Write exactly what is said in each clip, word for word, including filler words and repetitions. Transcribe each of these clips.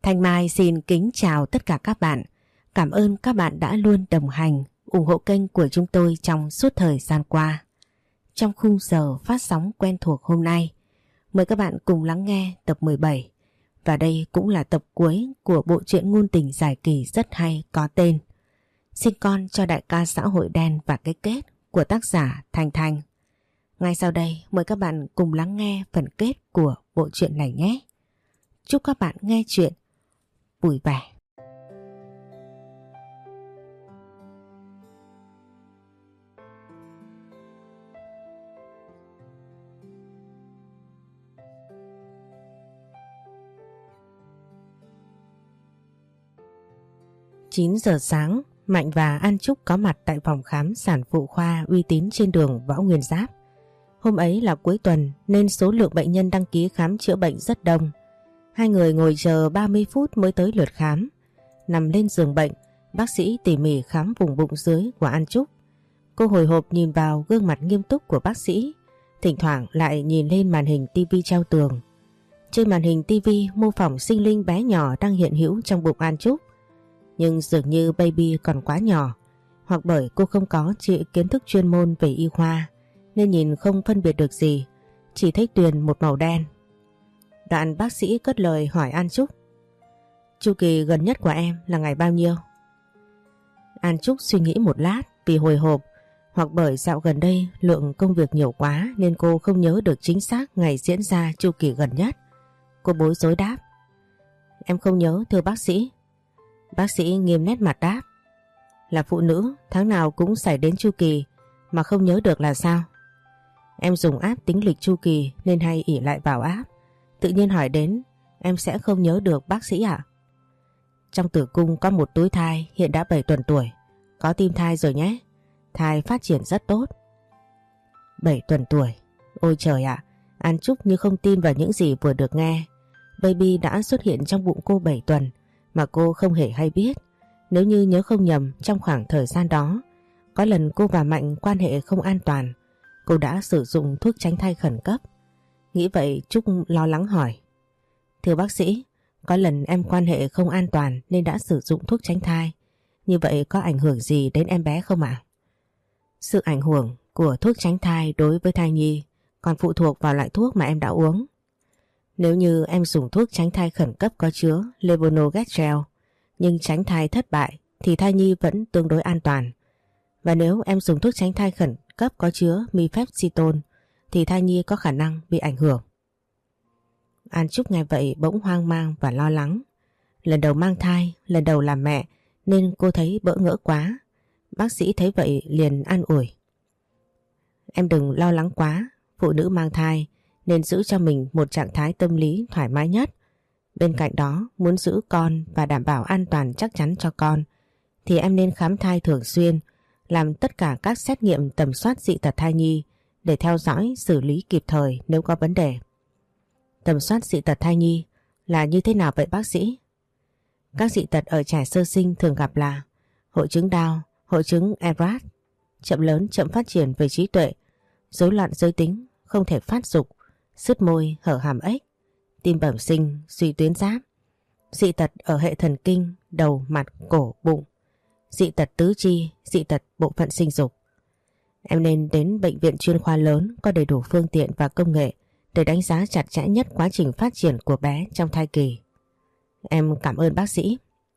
Thanh Mai xin kính chào tất cả các bạn. Cảm ơn các bạn đã luôn đồng hành, ủng hộ kênh của chúng tôi trong suốt thời gian qua. Trong khung giờ phát sóng quen thuộc hôm nay, mời các bạn cùng lắng nghe tập mười bảy. Và đây cũng là tập cuối của bộ truyện ngôn tình dài kỳ rất hay có tên Sinh con cho đại ca xã hội đen và cái kết của tác giả Thanh Thanh. Ngay sau đây mời các bạn cùng lắng nghe phần kết của bộ truyện này nhé. Chúc các bạn nghe chuyện vui vẻ. chín giờ sáng, Mạnh và An Trúc có mặt tại phòng khám sản phụ khoa uy tín trên đường Võ Nguyên Giáp. Hôm ấy là cuối tuần nên số lượng bệnh nhân đăng ký khám chữa bệnh rất đông. Hai người ngồi chờ ba mươi phút mới tới lượt khám. Nằm lên giường bệnh, bác sĩ tỉ mỉ khám vùng bụng dưới của An Trúc. Cô hồi hộp nhìn vào gương mặt nghiêm túc của bác sĩ, thỉnh thoảng lại nhìn lên màn hình tivi treo tường. Trên màn hình tivi mô phỏng sinh linh bé nhỏ đang hiện hữu trong bụng An Trúc. Nhưng dường như baby còn quá nhỏ, hoặc bởi cô không có chị kiến thức chuyên môn về y khoa nên nhìn không phân biệt được gì, chỉ thấy tuyền một màu đen. Đoạn bác sĩ cất lời hỏi An Trúc: chu kỳ gần nhất của em là ngày bao nhiêu? An Trúc suy nghĩ một lát, vì hồi hộp hoặc bởi dạo gần đây lượng công việc nhiều quá nên cô không nhớ được chính xác ngày diễn ra chu kỳ gần nhất. Cô bối rối đáp: em không nhớ thưa bác sĩ. Bác sĩ nghiêm nét mặt đáp: là phụ nữ tháng nào cũng xảy đến chu kỳ mà không nhớ được là sao? Em dùng app tính lịch chu kỳ nên hay ỷ lại vào app, tự nhiên hỏi đến em sẽ không nhớ được bác sĩ ạ. Trong tử cung có một túi thai hiện đã bảy tuần tuổi, có tim thai rồi nhé, thai phát triển rất tốt. bảy tuần tuổi, ôi trời ạ, An Trúc như không tin vào những gì vừa được nghe. Baby đã xuất hiện trong bụng cô bảy tuần mà cô không hề hay biết. Nếu như nhớ không nhầm, trong khoảng thời gian đó có lần cô và Mạnh quan hệ không an toàn, cô đã sử dụng thuốc tránh thai khẩn cấp. Nghĩ vậy Trúc lo lắng hỏi: thưa bác sĩ, có lần em quan hệ không an toàn nên đã sử dụng thuốc tránh thai, như vậy có ảnh hưởng gì đến em bé không ạ? Sự ảnh hưởng của thuốc tránh thai đối với thai nhi còn phụ thuộc vào loại thuốc mà em đã uống. Nếu như em dùng thuốc tránh thai khẩn cấp có chứa levonorgestrel nhưng tránh thai thất bại thì thai nhi vẫn tương đối an toàn. Và nếu em dùng thuốc tránh thai khẩn cấp có chứa mifepristone thì thai nhi có khả năng bị ảnh hưởng. An Trúc nghe vậy bỗng hoang mang và lo lắng. Lần đầu mang thai, lần đầu làm mẹ nên cô thấy bỡ ngỡ quá. Bác sĩ thấy vậy liền an ủi: em đừng lo lắng quá, phụ nữ mang thai nên giữ cho mình một trạng thái tâm lý thoải mái nhất. Bên cạnh đó, muốn giữ con và đảm bảo an toàn chắc chắn cho con thì em nên khám thai thường xuyên, làm tất cả các xét nghiệm tầm soát dị tật thai nhi để theo dõi xử lý kịp thời nếu có vấn đề. Tầm soát dị tật thai nhi là như thế nào vậy bác sĩ? Các dị tật ở trẻ sơ sinh thường gặp là hội chứng Down, hội chứng Erat, chậm lớn chậm phát triển về trí tuệ, rối loạn giới tính, không thể phát dục, sứt môi, hở hàm ếch, tim bẩm sinh, suy tuyến giáp, dị tật ở hệ thần kinh, đầu, mặt, cổ, bụng, dị tật tứ chi, dị tật bộ phận sinh dục. Em nên đến bệnh viện chuyên khoa lớn có đầy đủ phương tiện và công nghệ để đánh giá chặt chẽ nhất quá trình phát triển của bé trong thai kỳ. Em cảm ơn bác sĩ.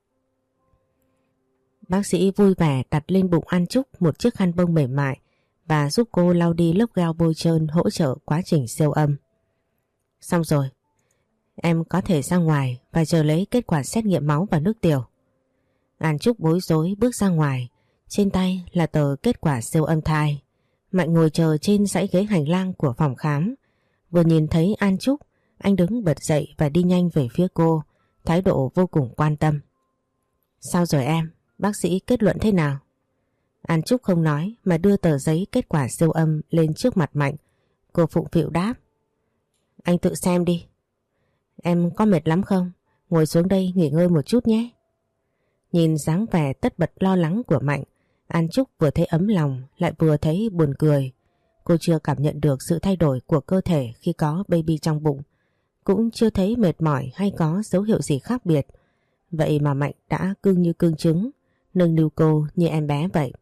Bác sĩ vui vẻ đặt lên bụng An Trúc một chiếc khăn bông mềm mại và giúp cô lau đi lớp gel bôi trơn hỗ trợ quá trình siêu âm. Xong rồi, em có thể ra ngoài và chờ lấy kết quả xét nghiệm máu và nước tiểu. An Trúc bối rối bước ra ngoài, trên tay là tờ kết quả siêu âm thai. Mạnh ngồi chờ trên dãy ghế hành lang của phòng khám. Vừa nhìn thấy An Trúc, anh đứng bật dậy và đi nhanh về phía cô, thái độ vô cùng quan tâm. Sao rồi em? Bác sĩ kết luận thế nào? An Trúc không nói mà đưa tờ giấy kết quả siêu âm lên trước mặt Mạnh. Cô phụng phịu đáp: anh tự xem đi. Em có mệt lắm không? Ngồi xuống đây nghỉ ngơi một chút nhé. Nhìn dáng vẻ tất bật lo lắng của Mạnh, An Trúc vừa thấy ấm lòng lại vừa thấy buồn cười. Cô chưa cảm nhận được sự thay đổi của cơ thể khi có baby trong bụng, cũng chưa thấy mệt mỏi hay có dấu hiệu gì khác biệt. Vậy mà Mạnh đã cưng như cưng trứng, nâng niu cô như em bé vậy.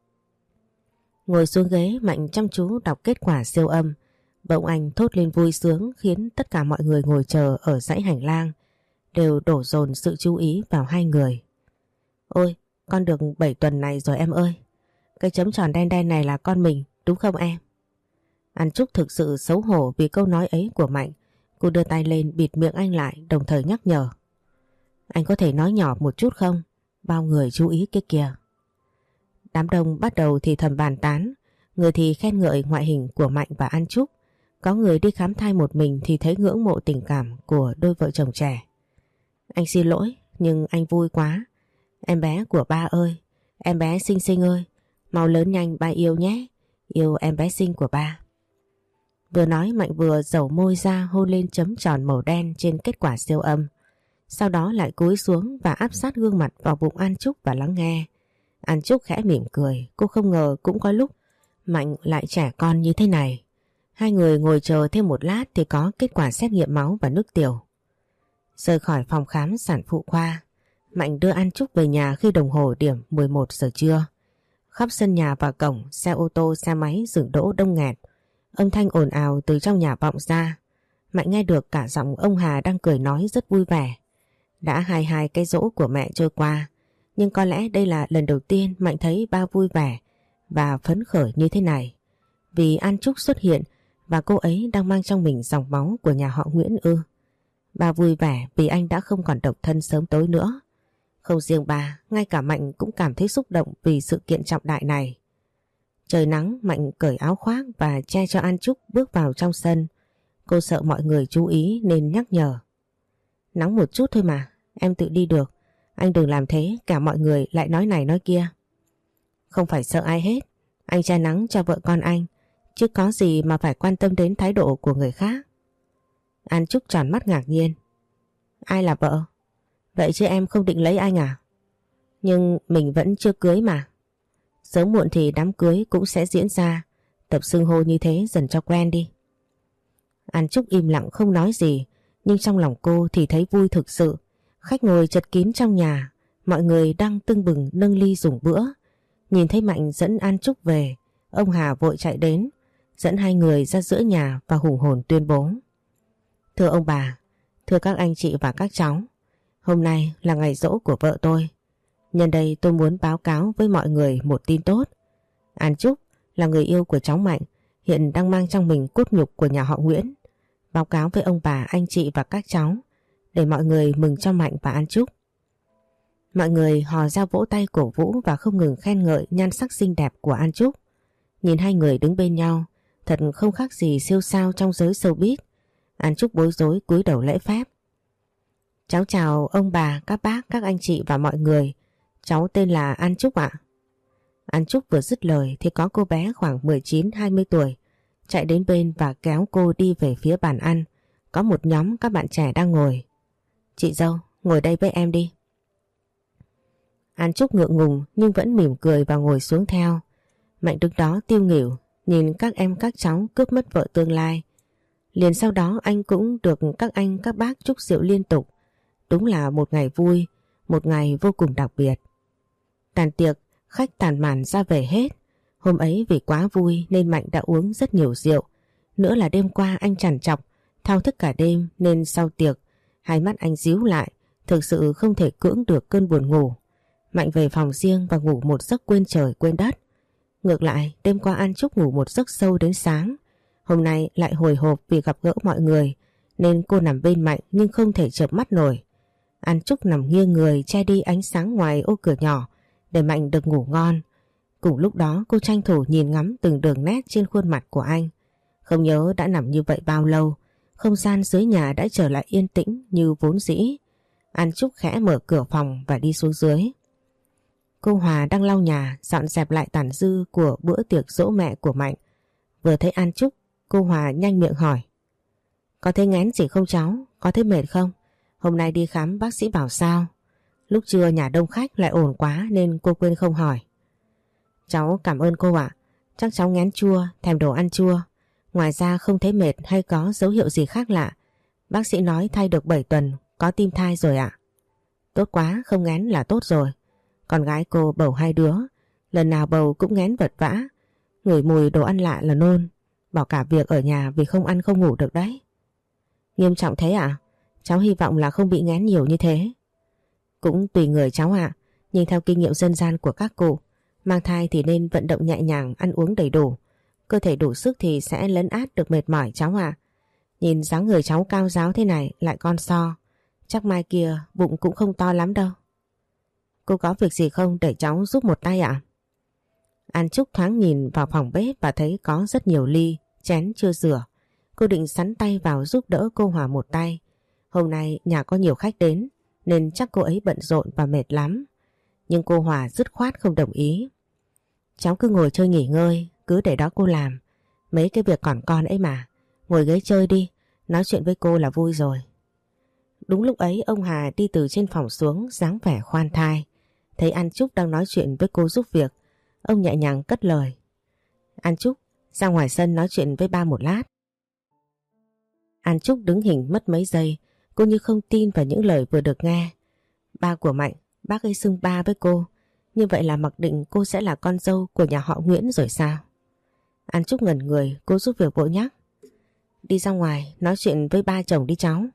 Ngồi xuống ghế, Mạnh chăm chú đọc kết quả siêu âm. Bỗng anh thốt lên vui sướng khiến tất cả mọi người ngồi chờ ở dãy hành lang đều đổ dồn sự chú ý vào hai người. Ôi, con được bảy tuần này rồi em ơi. Cái chấm tròn đen đen này là con mình, đúng không em? An Trúc thực sự xấu hổ vì câu nói ấy của Mạnh. Cô đưa tay lên bịt miệng anh lại, đồng thời nhắc nhở. Anh có thể nói nhỏ một chút không? Bao người chú ý kia kìa. Đám đông bắt đầu thì thầm bàn tán. Người thì khen ngợi ngoại hình của Mạnh và An Trúc. Có người đi khám thai một mình thì thấy ngưỡng mộ tình cảm của đôi vợ chồng trẻ. Anh xin lỗi, nhưng anh vui quá. Em bé của ba ơi, em bé xinh xinh ơi, mau lớn nhanh ba yêu nhé, yêu em bé xinh của ba. Vừa nói Mạnh vừa dẩu môi ra hôn lên chấm tròn màu đen trên kết quả siêu âm. Sau đó lại cúi xuống và áp sát gương mặt vào bụng An Trúc và lắng nghe. An Trúc khẽ mỉm cười, cô không ngờ cũng có lúc Mạnh lại trẻ con như thế này. Hai người ngồi chờ thêm một lát thì có kết quả xét nghiệm máu và nước tiểu. Rời khỏi phòng khám sản phụ khoa, Mạnh đưa An Trúc về nhà khi đồng hồ điểm mười một giờ trưa. Khắp sân nhà và cổng, xe ô tô, xe máy dừng đỗ đông nghẹt. Âm thanh ồn ào từ trong nhà vọng ra. Mạnh nghe được cả giọng ông Hà đang cười nói rất vui vẻ. Đã hai hai cái giỗ của mẹ trôi qua, nhưng có lẽ đây là lần đầu tiên Mạnh thấy ba vui vẻ và phấn khởi như thế này. Vì An Trúc xuất hiện và cô ấy đang mang trong mình dòng máu của nhà họ Nguyễn ư. Ba vui vẻ vì anh đã không còn độc thân sớm tối nữa. Không riêng bà, ngay cả Mạnh cũng cảm thấy xúc động vì sự kiện trọng đại này. Trời nắng, Mạnh cởi áo khoác và che cho An Trúc bước vào trong sân. Cô sợ mọi người chú ý nên nhắc nhở. Nắng một chút thôi mà, em tự đi được. Anh đừng làm thế, cả mọi người lại nói này nói kia. Không phải sợ ai hết, anh che nắng cho vợ con anh, chứ có gì mà phải quan tâm đến thái độ của người khác. An Trúc tròn mắt ngạc nhiên. Ai là vợ? Vậy chứ em không định lấy anh à? Nhưng mình vẫn chưa cưới mà. Sớm muộn thì đám cưới cũng sẽ diễn ra. Tập xưng hô như thế dần cho quen đi. An Trúc im lặng không nói gì, nhưng trong lòng cô thì thấy vui thực sự. Khách ngồi chật kín trong nhà, mọi người đang tưng bừng nâng ly dùng bữa. Nhìn thấy Mạnh dẫn An Trúc về, ông Hà vội chạy đến, dẫn hai người ra giữa nhà và hùng hồn tuyên bố. Thưa ông bà, thưa các anh chị và các cháu, hôm nay là ngày giỗ của vợ tôi. Nhân đây tôi muốn báo cáo với mọi người một tin tốt. An Trúc là người yêu của cháu Mạnh, hiện đang mang trong mình cốt nhục của nhà họ Nguyễn. Báo cáo với ông bà, anh chị và các cháu, để mọi người mừng cho Mạnh và An Trúc. Mọi người hò ra vỗ tay cổ vũ và không ngừng khen ngợi nhan sắc xinh đẹp của An Trúc. Nhìn hai người đứng bên nhau, thật không khác gì siêu sao trong giới showbiz. An Trúc bối rối cúi đầu lễ phép. Cháu chào ông bà, các bác, các anh chị và mọi người. Cháu tên là An Trúc ạ. An Trúc vừa dứt lời thì có cô bé khoảng mười chín hai mươi tuổi chạy đến bên và kéo cô đi về phía bàn ăn. Có một nhóm các bạn trẻ đang ngồi. Chị dâu, ngồi đây với em đi. An Trúc ngượng ngùng nhưng vẫn mỉm cười và ngồi xuống theo. Mạnh đứng đó tiêu nghỉu, nhìn các em các cháu cướp mất vợ tương lai. Liền sau đó anh cũng được các anh các bác chúc rượu liên tục. Đúng là một ngày vui, một ngày vô cùng đặc biệt. Tàn tiệc, khách tàn màn ra về hết. Hôm ấy vì quá vui nên Mạnh đã uống rất nhiều rượu. Nữa là đêm qua anh trằn trọc, thao thức cả đêm nên sau tiệc, hai mắt anh díu lại, thực sự không thể cưỡng được cơn buồn ngủ. Mạnh về phòng riêng và ngủ một giấc quên trời quên đất. Ngược lại, đêm qua An Trúc ngủ một giấc sâu đến sáng. Hôm nay lại hồi hộp vì gặp gỡ mọi người, nên cô nằm bên Mạnh nhưng không thể chợp mắt nổi. An Trúc nằm nghiêng người che đi ánh sáng ngoài ô cửa nhỏ để Mạnh được ngủ ngon. Cùng lúc đó cô tranh thủ nhìn ngắm từng đường nét trên khuôn mặt của anh. Không nhớ đã nằm như vậy bao lâu, không gian dưới nhà đã trở lại yên tĩnh như vốn dĩ. An Trúc khẽ mở cửa phòng và đi xuống dưới. Cô Hòa đang lau nhà, dọn dẹp lại tàn dư của bữa tiệc giỗ mẹ của Mạnh. Vừa thấy An Trúc, cô Hòa nhanh miệng hỏi. Có thấy ngén gì không cháu? Có thấy mệt không? Hôm nay đi khám bác sĩ bảo sao? Lúc trưa nhà đông khách lại ổn quá nên cô quên không hỏi. Cháu cảm ơn cô ạ. Chắc cháu ngén chua, thèm đồ ăn chua. Ngoài ra không thấy mệt hay có dấu hiệu gì khác lạ. Bác sĩ nói thai được bảy tuần, có tim thai rồi ạ. Tốt quá, không ngén là tốt rồi. Con gái cô bầu hai đứa, lần nào bầu cũng ngén vật vã. Ngửi mùi đồ ăn lạ là nôn. Bỏ cả việc ở nhà vì không ăn không ngủ được đấy. Nghiêm trọng thế à? Cháu hy vọng là không bị ngén nhiều như thế. Cũng tùy người cháu ạ. Nhưng theo kinh nghiệm dân gian của các cụ, mang thai thì nên vận động nhẹ nhàng, ăn uống đầy đủ. Cơ thể đủ sức thì sẽ lấn át được mệt mỏi cháu ạ. Nhìn dáng người cháu cao ráo thế này lại con so. Chắc mai kia bụng cũng không to lắm đâu. Cô có việc gì không để cháu giúp một tay ạ? An Trúc thoáng nhìn vào phòng bếp và thấy có rất nhiều ly, chén chưa rửa. Cô định sắn tay vào giúp đỡ cô Hòa một tay. Hôm nay nhà có nhiều khách đến nên chắc cô ấy bận rộn và mệt lắm. Nhưng cô Hòa dứt khoát không đồng ý. Cháu cứ ngồi chơi nghỉ ngơi, cứ để đó cô làm. Mấy cái việc còn con ấy mà. Ngồi ghế chơi đi, nói chuyện với cô là vui rồi. Đúng lúc ấy ông Hà đi từ trên phòng xuống, dáng vẻ khoan thai. Thấy An Trúc đang nói chuyện với cô giúp việc, ông nhẹ nhàng cất lời. An Trúc, ra ngoài sân nói chuyện với ba một lát. An Trúc đứng hình mất mấy giây, cô như không tin vào những lời vừa được nghe. Ba của Mạnh, bác ấy xưng ba với cô, như vậy là mặc định cô sẽ là con dâu của nhà họ Nguyễn rồi sao? An Trúc ngẩn người, cô giúp việc vội nhắc. Đi ra ngoài, nói chuyện với ba chồng đi cháu.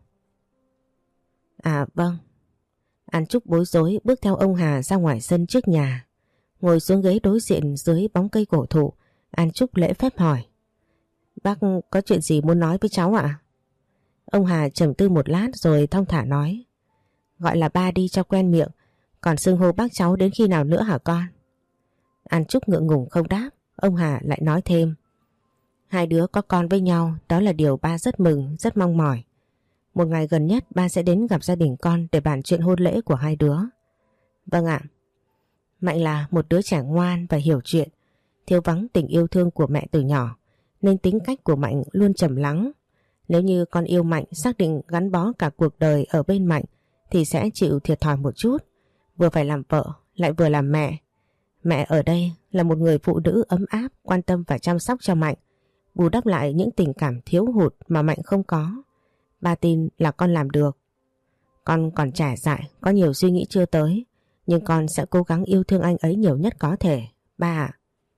À vâng. An Trúc bối rối bước theo ông Hà ra ngoài sân trước nhà. Ngồi xuống ghế đối diện dưới bóng cây cổ thụ, An Trúc lễ phép hỏi. Bác có chuyện gì muốn nói với cháu ạ? Ông Hà trầm tư một lát rồi thong thả nói. Gọi là ba đi cho quen miệng, còn xưng hô bác cháu đến khi nào nữa hả con? An Trúc ngượng ngùng không đáp. Ông Hà lại nói thêm. Hai đứa có con với nhau, đó là điều ba rất mừng, rất mong mỏi. Một ngày gần nhất ba sẽ đến gặp gia đình con để bàn chuyện hôn lễ của hai đứa. Vâng ạ. Mạnh là một đứa trẻ ngoan và hiểu chuyện, thiếu vắng tình yêu thương của mẹ từ nhỏ, nên tính cách của Mạnh luôn trầm lắng. Nếu như con yêu Mạnh, xác định gắn bó cả cuộc đời ở bên Mạnh thì sẽ chịu thiệt thòi một chút, vừa phải làm vợ lại vừa làm mẹ. Mẹ ở đây là một người phụ nữ ấm áp, quan tâm và chăm sóc cho Mạnh, bù đắp lại những tình cảm thiếu hụt mà Mạnh không có. Ba tin là con làm được. Con còn trẻ dại, có nhiều suy nghĩ chưa tới, nhưng con sẽ cố gắng yêu thương anh ấy nhiều nhất có thể. Ba ạ.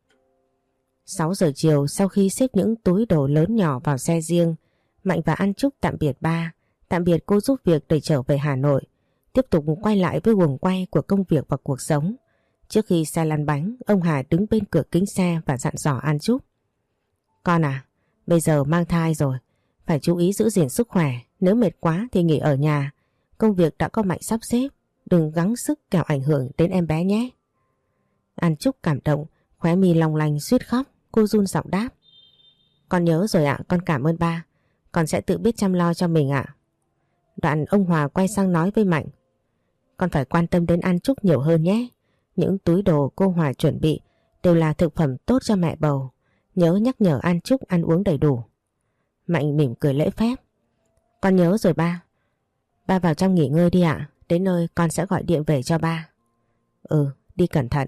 sáu giờ chiều, sau khi xếp những túi đồ lớn nhỏ vào xe riêng, Mạnh và An Trúc tạm biệt ba, tạm biệt cô giúp việc để trở về Hà Nội, tiếp tục quay lại với guồng quay của công việc và cuộc sống. Trước khi xe lăn bánh, ông Hà đứng bên cửa kính xe và dặn dò An Trúc. Con à, bây giờ mang thai rồi, phải chú ý giữ gìn sức khỏe, nếu mệt quá thì nghỉ ở nhà. Công việc đã có Mạnh sắp xếp, đừng gắng sức kẻo ảnh hưởng đến em bé nhé. An Trúc cảm động, khóe mi long lanh suýt khóc, cô run giọng đáp. Con nhớ rồi ạ, con cảm ơn ba, con sẽ tự biết chăm lo cho mình ạ. Đoạn ông Hòa quay sang nói với Mạnh. Con phải quan tâm đến An Trúc nhiều hơn nhé. Những túi đồ cô Hòa chuẩn bị đều là thực phẩm tốt cho mẹ bầu. Nhớ nhắc nhở An Trúc ăn uống đầy đủ. Mạnh mỉm cười lễ phép. Con nhớ rồi ba. Ba vào trong nghỉ ngơi đi ạ. Đến nơi con sẽ gọi điện về cho ba. Ừ, đi cẩn thận.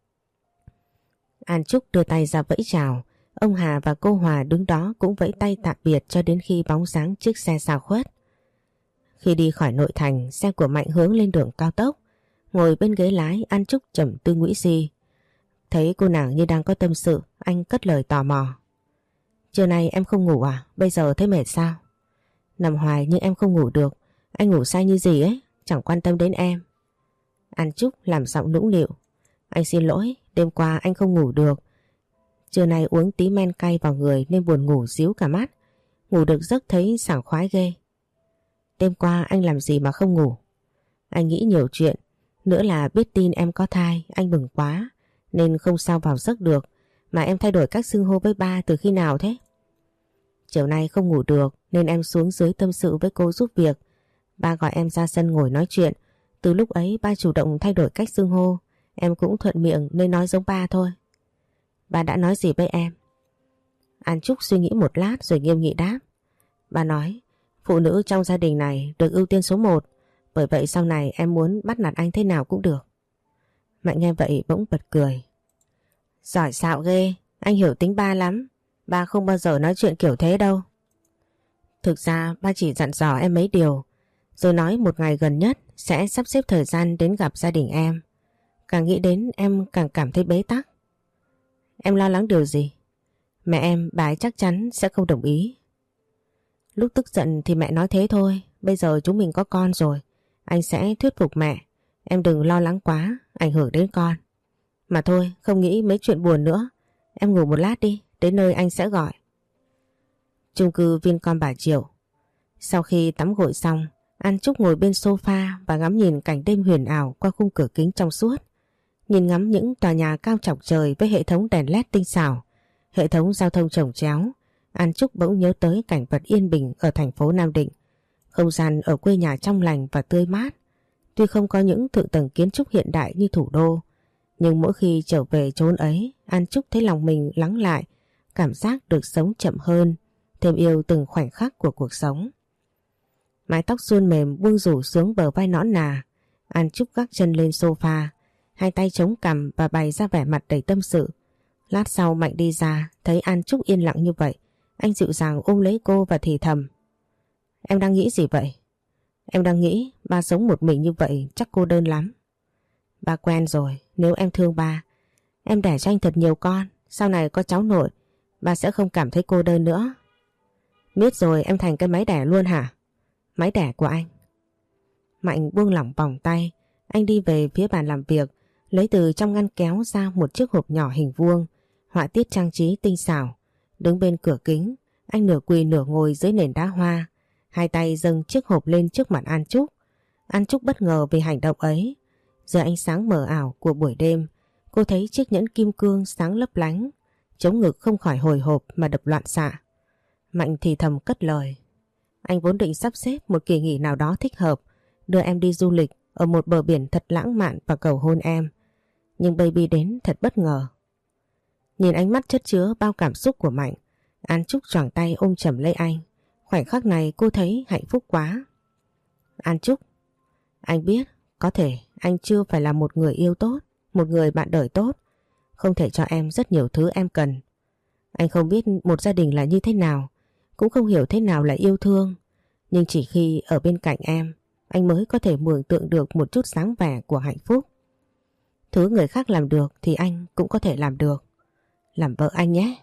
An Trúc đưa tay ra vẫy chào. Ông Hà và cô Hòa đứng đó cũng vẫy tay tạm biệt cho đến khi bóng dáng chiếc xe xa khuất. Khi đi khỏi nội thành, xe của Mạnh hướng lên đường cao tốc. Ngồi bên ghế lái, An Trúc trầm tư nghĩ gì. Thấy cô nàng như đang có tâm sự, anh cất lời tò mò. Trưa nay em không ngủ à? Bây giờ thấy mệt sao? Nằm hoài nhưng em không ngủ được. Anh ngủ say như gì ấy, chẳng quan tâm đến em. An Trúc làm giọng nũng nịu. Anh xin lỗi, đêm qua anh không ngủ được. Trưa nay uống tí men cay vào người nên buồn ngủ díu cả mắt. Ngủ được giấc thấy sảng khoái ghê. Đêm qua anh làm gì mà không ngủ? Anh nghĩ nhiều chuyện. Nữa là biết tin em có thai, anh mừng quá nên không sao vào giấc được. Mà em thay đổi cách xưng hô với ba từ khi nào thế? Chiều nay không ngủ được nên em xuống dưới tâm sự với cô giúp việc. Ba gọi em ra sân ngồi nói chuyện. Từ lúc ấy ba chủ động thay đổi cách xưng hô. Em cũng thuận miệng nên nói giống ba thôi. Ba đã nói gì với em? An Trúc suy nghĩ một lát rồi nghiêm nghị đáp. Ba nói phụ nữ trong gia đình này được ưu tiên số một. Bởi vậy sau này em muốn bắt nạt anh thế nào cũng được. Mạnh nghe vậy bỗng bật cười. Giỏi xạo ghê, anh hiểu tính ba lắm. Ba không bao giờ nói chuyện kiểu thế đâu. Thực ra ba chỉ dặn dò em mấy điều, rồi nói một ngày gần nhất sẽ sắp xếp thời gian đến gặp gia đình em. Càng nghĩ đến em càng cảm thấy bế tắc. Em lo lắng điều gì? Mẹ em, bà ấy chắc chắn sẽ không đồng ý. Lúc tức giận thì mẹ nói thế thôi. Bây giờ chúng mình có con rồi, anh sẽ thuyết phục mẹ. Em đừng lo lắng quá, ảnh hưởng đến con. Mà thôi, không nghĩ mấy chuyện buồn nữa. Em ngủ một lát đi, đến nơi anh sẽ gọi. Chung cư Vincom Bà Triệu. Sau khi tắm gội xong, An Trúc ngồi bên sofa và ngắm nhìn cảnh đêm huyền ảo qua khung cửa kính trong suốt. Nhìn ngắm những tòa nhà cao chọc trời với hệ thống đèn led tinh xảo, hệ thống giao thông chồng chéo, An Trúc bỗng nhớ tới cảnh vật yên bình ở thành phố Nam Định. Không gian ở quê nhà trong lành và tươi mát. Tuy không có những thượng tầng kiến trúc hiện đại như thủ đô, nhưng mỗi khi trở về chốn ấy, An Trúc thấy lòng mình lắng lại, cảm giác được sống chậm hơn, thêm yêu từng khoảnh khắc của cuộc sống. Mái tóc suôn mềm buông rủ xuống bờ vai nõn nà, An Trúc gác chân lên sofa, hai tay chống cằm và bày ra vẻ mặt đầy tâm sự. Lát sau Mạnh đi ra, thấy An Trúc yên lặng như vậy, anh dịu dàng ôm lấy cô và thì thầm. Em đang nghĩ gì vậy? Em đang nghĩ ba sống một mình như vậy chắc cô đơn lắm. Ba quen rồi, nếu em thương ba, em đẻ cho anh thật nhiều con, sau này có cháu nội, ba sẽ không cảm thấy cô đơn nữa. Biết rồi, em thành cái máy đẻ luôn hả? Máy đẻ của anh. Mạnh buông lỏng vòng tay, anh đi về phía bàn làm việc, lấy từ trong ngăn kéo ra một chiếc hộp nhỏ hình vuông, họa tiết trang trí tinh xảo. Đứng bên cửa kính, anh nửa quỳ nửa ngồi dưới nền đá hoa, hai tay dâng chiếc hộp lên trước mặt An Trúc. An Trúc bất ngờ vì hành động ấy. Dưới ánh sáng mờ ảo của buổi đêm, cô thấy chiếc nhẫn kim cương sáng lấp lánh, chống ngực không khỏi hồi hộp mà đập loạn xạ. Mạnh thì thầm cất lời. Anh vốn định sắp xếp một kỳ nghỉ nào đó thích hợp, đưa em đi du lịch ở một bờ biển thật lãng mạn và cầu hôn em. Nhưng baby đến thật bất ngờ. Nhìn ánh mắt chất chứa bao cảm xúc của Mạnh, An Trúc choàng tay ôm chầm lấy anh. Khoảnh khắc này cô thấy hạnh phúc quá. An Trúc, anh biết có thể anh chưa phải là một người yêu tốt, một người bạn đời tốt, không thể cho em rất nhiều thứ em cần. Anh không biết một gia đình là như thế nào, cũng không hiểu thế nào là yêu thương. Nhưng chỉ khi ở bên cạnh em, anh mới có thể mường tượng được một chút dáng vẻ của hạnh phúc. Thứ người khác làm được thì anh cũng có thể làm được. Làm vợ anh nhé.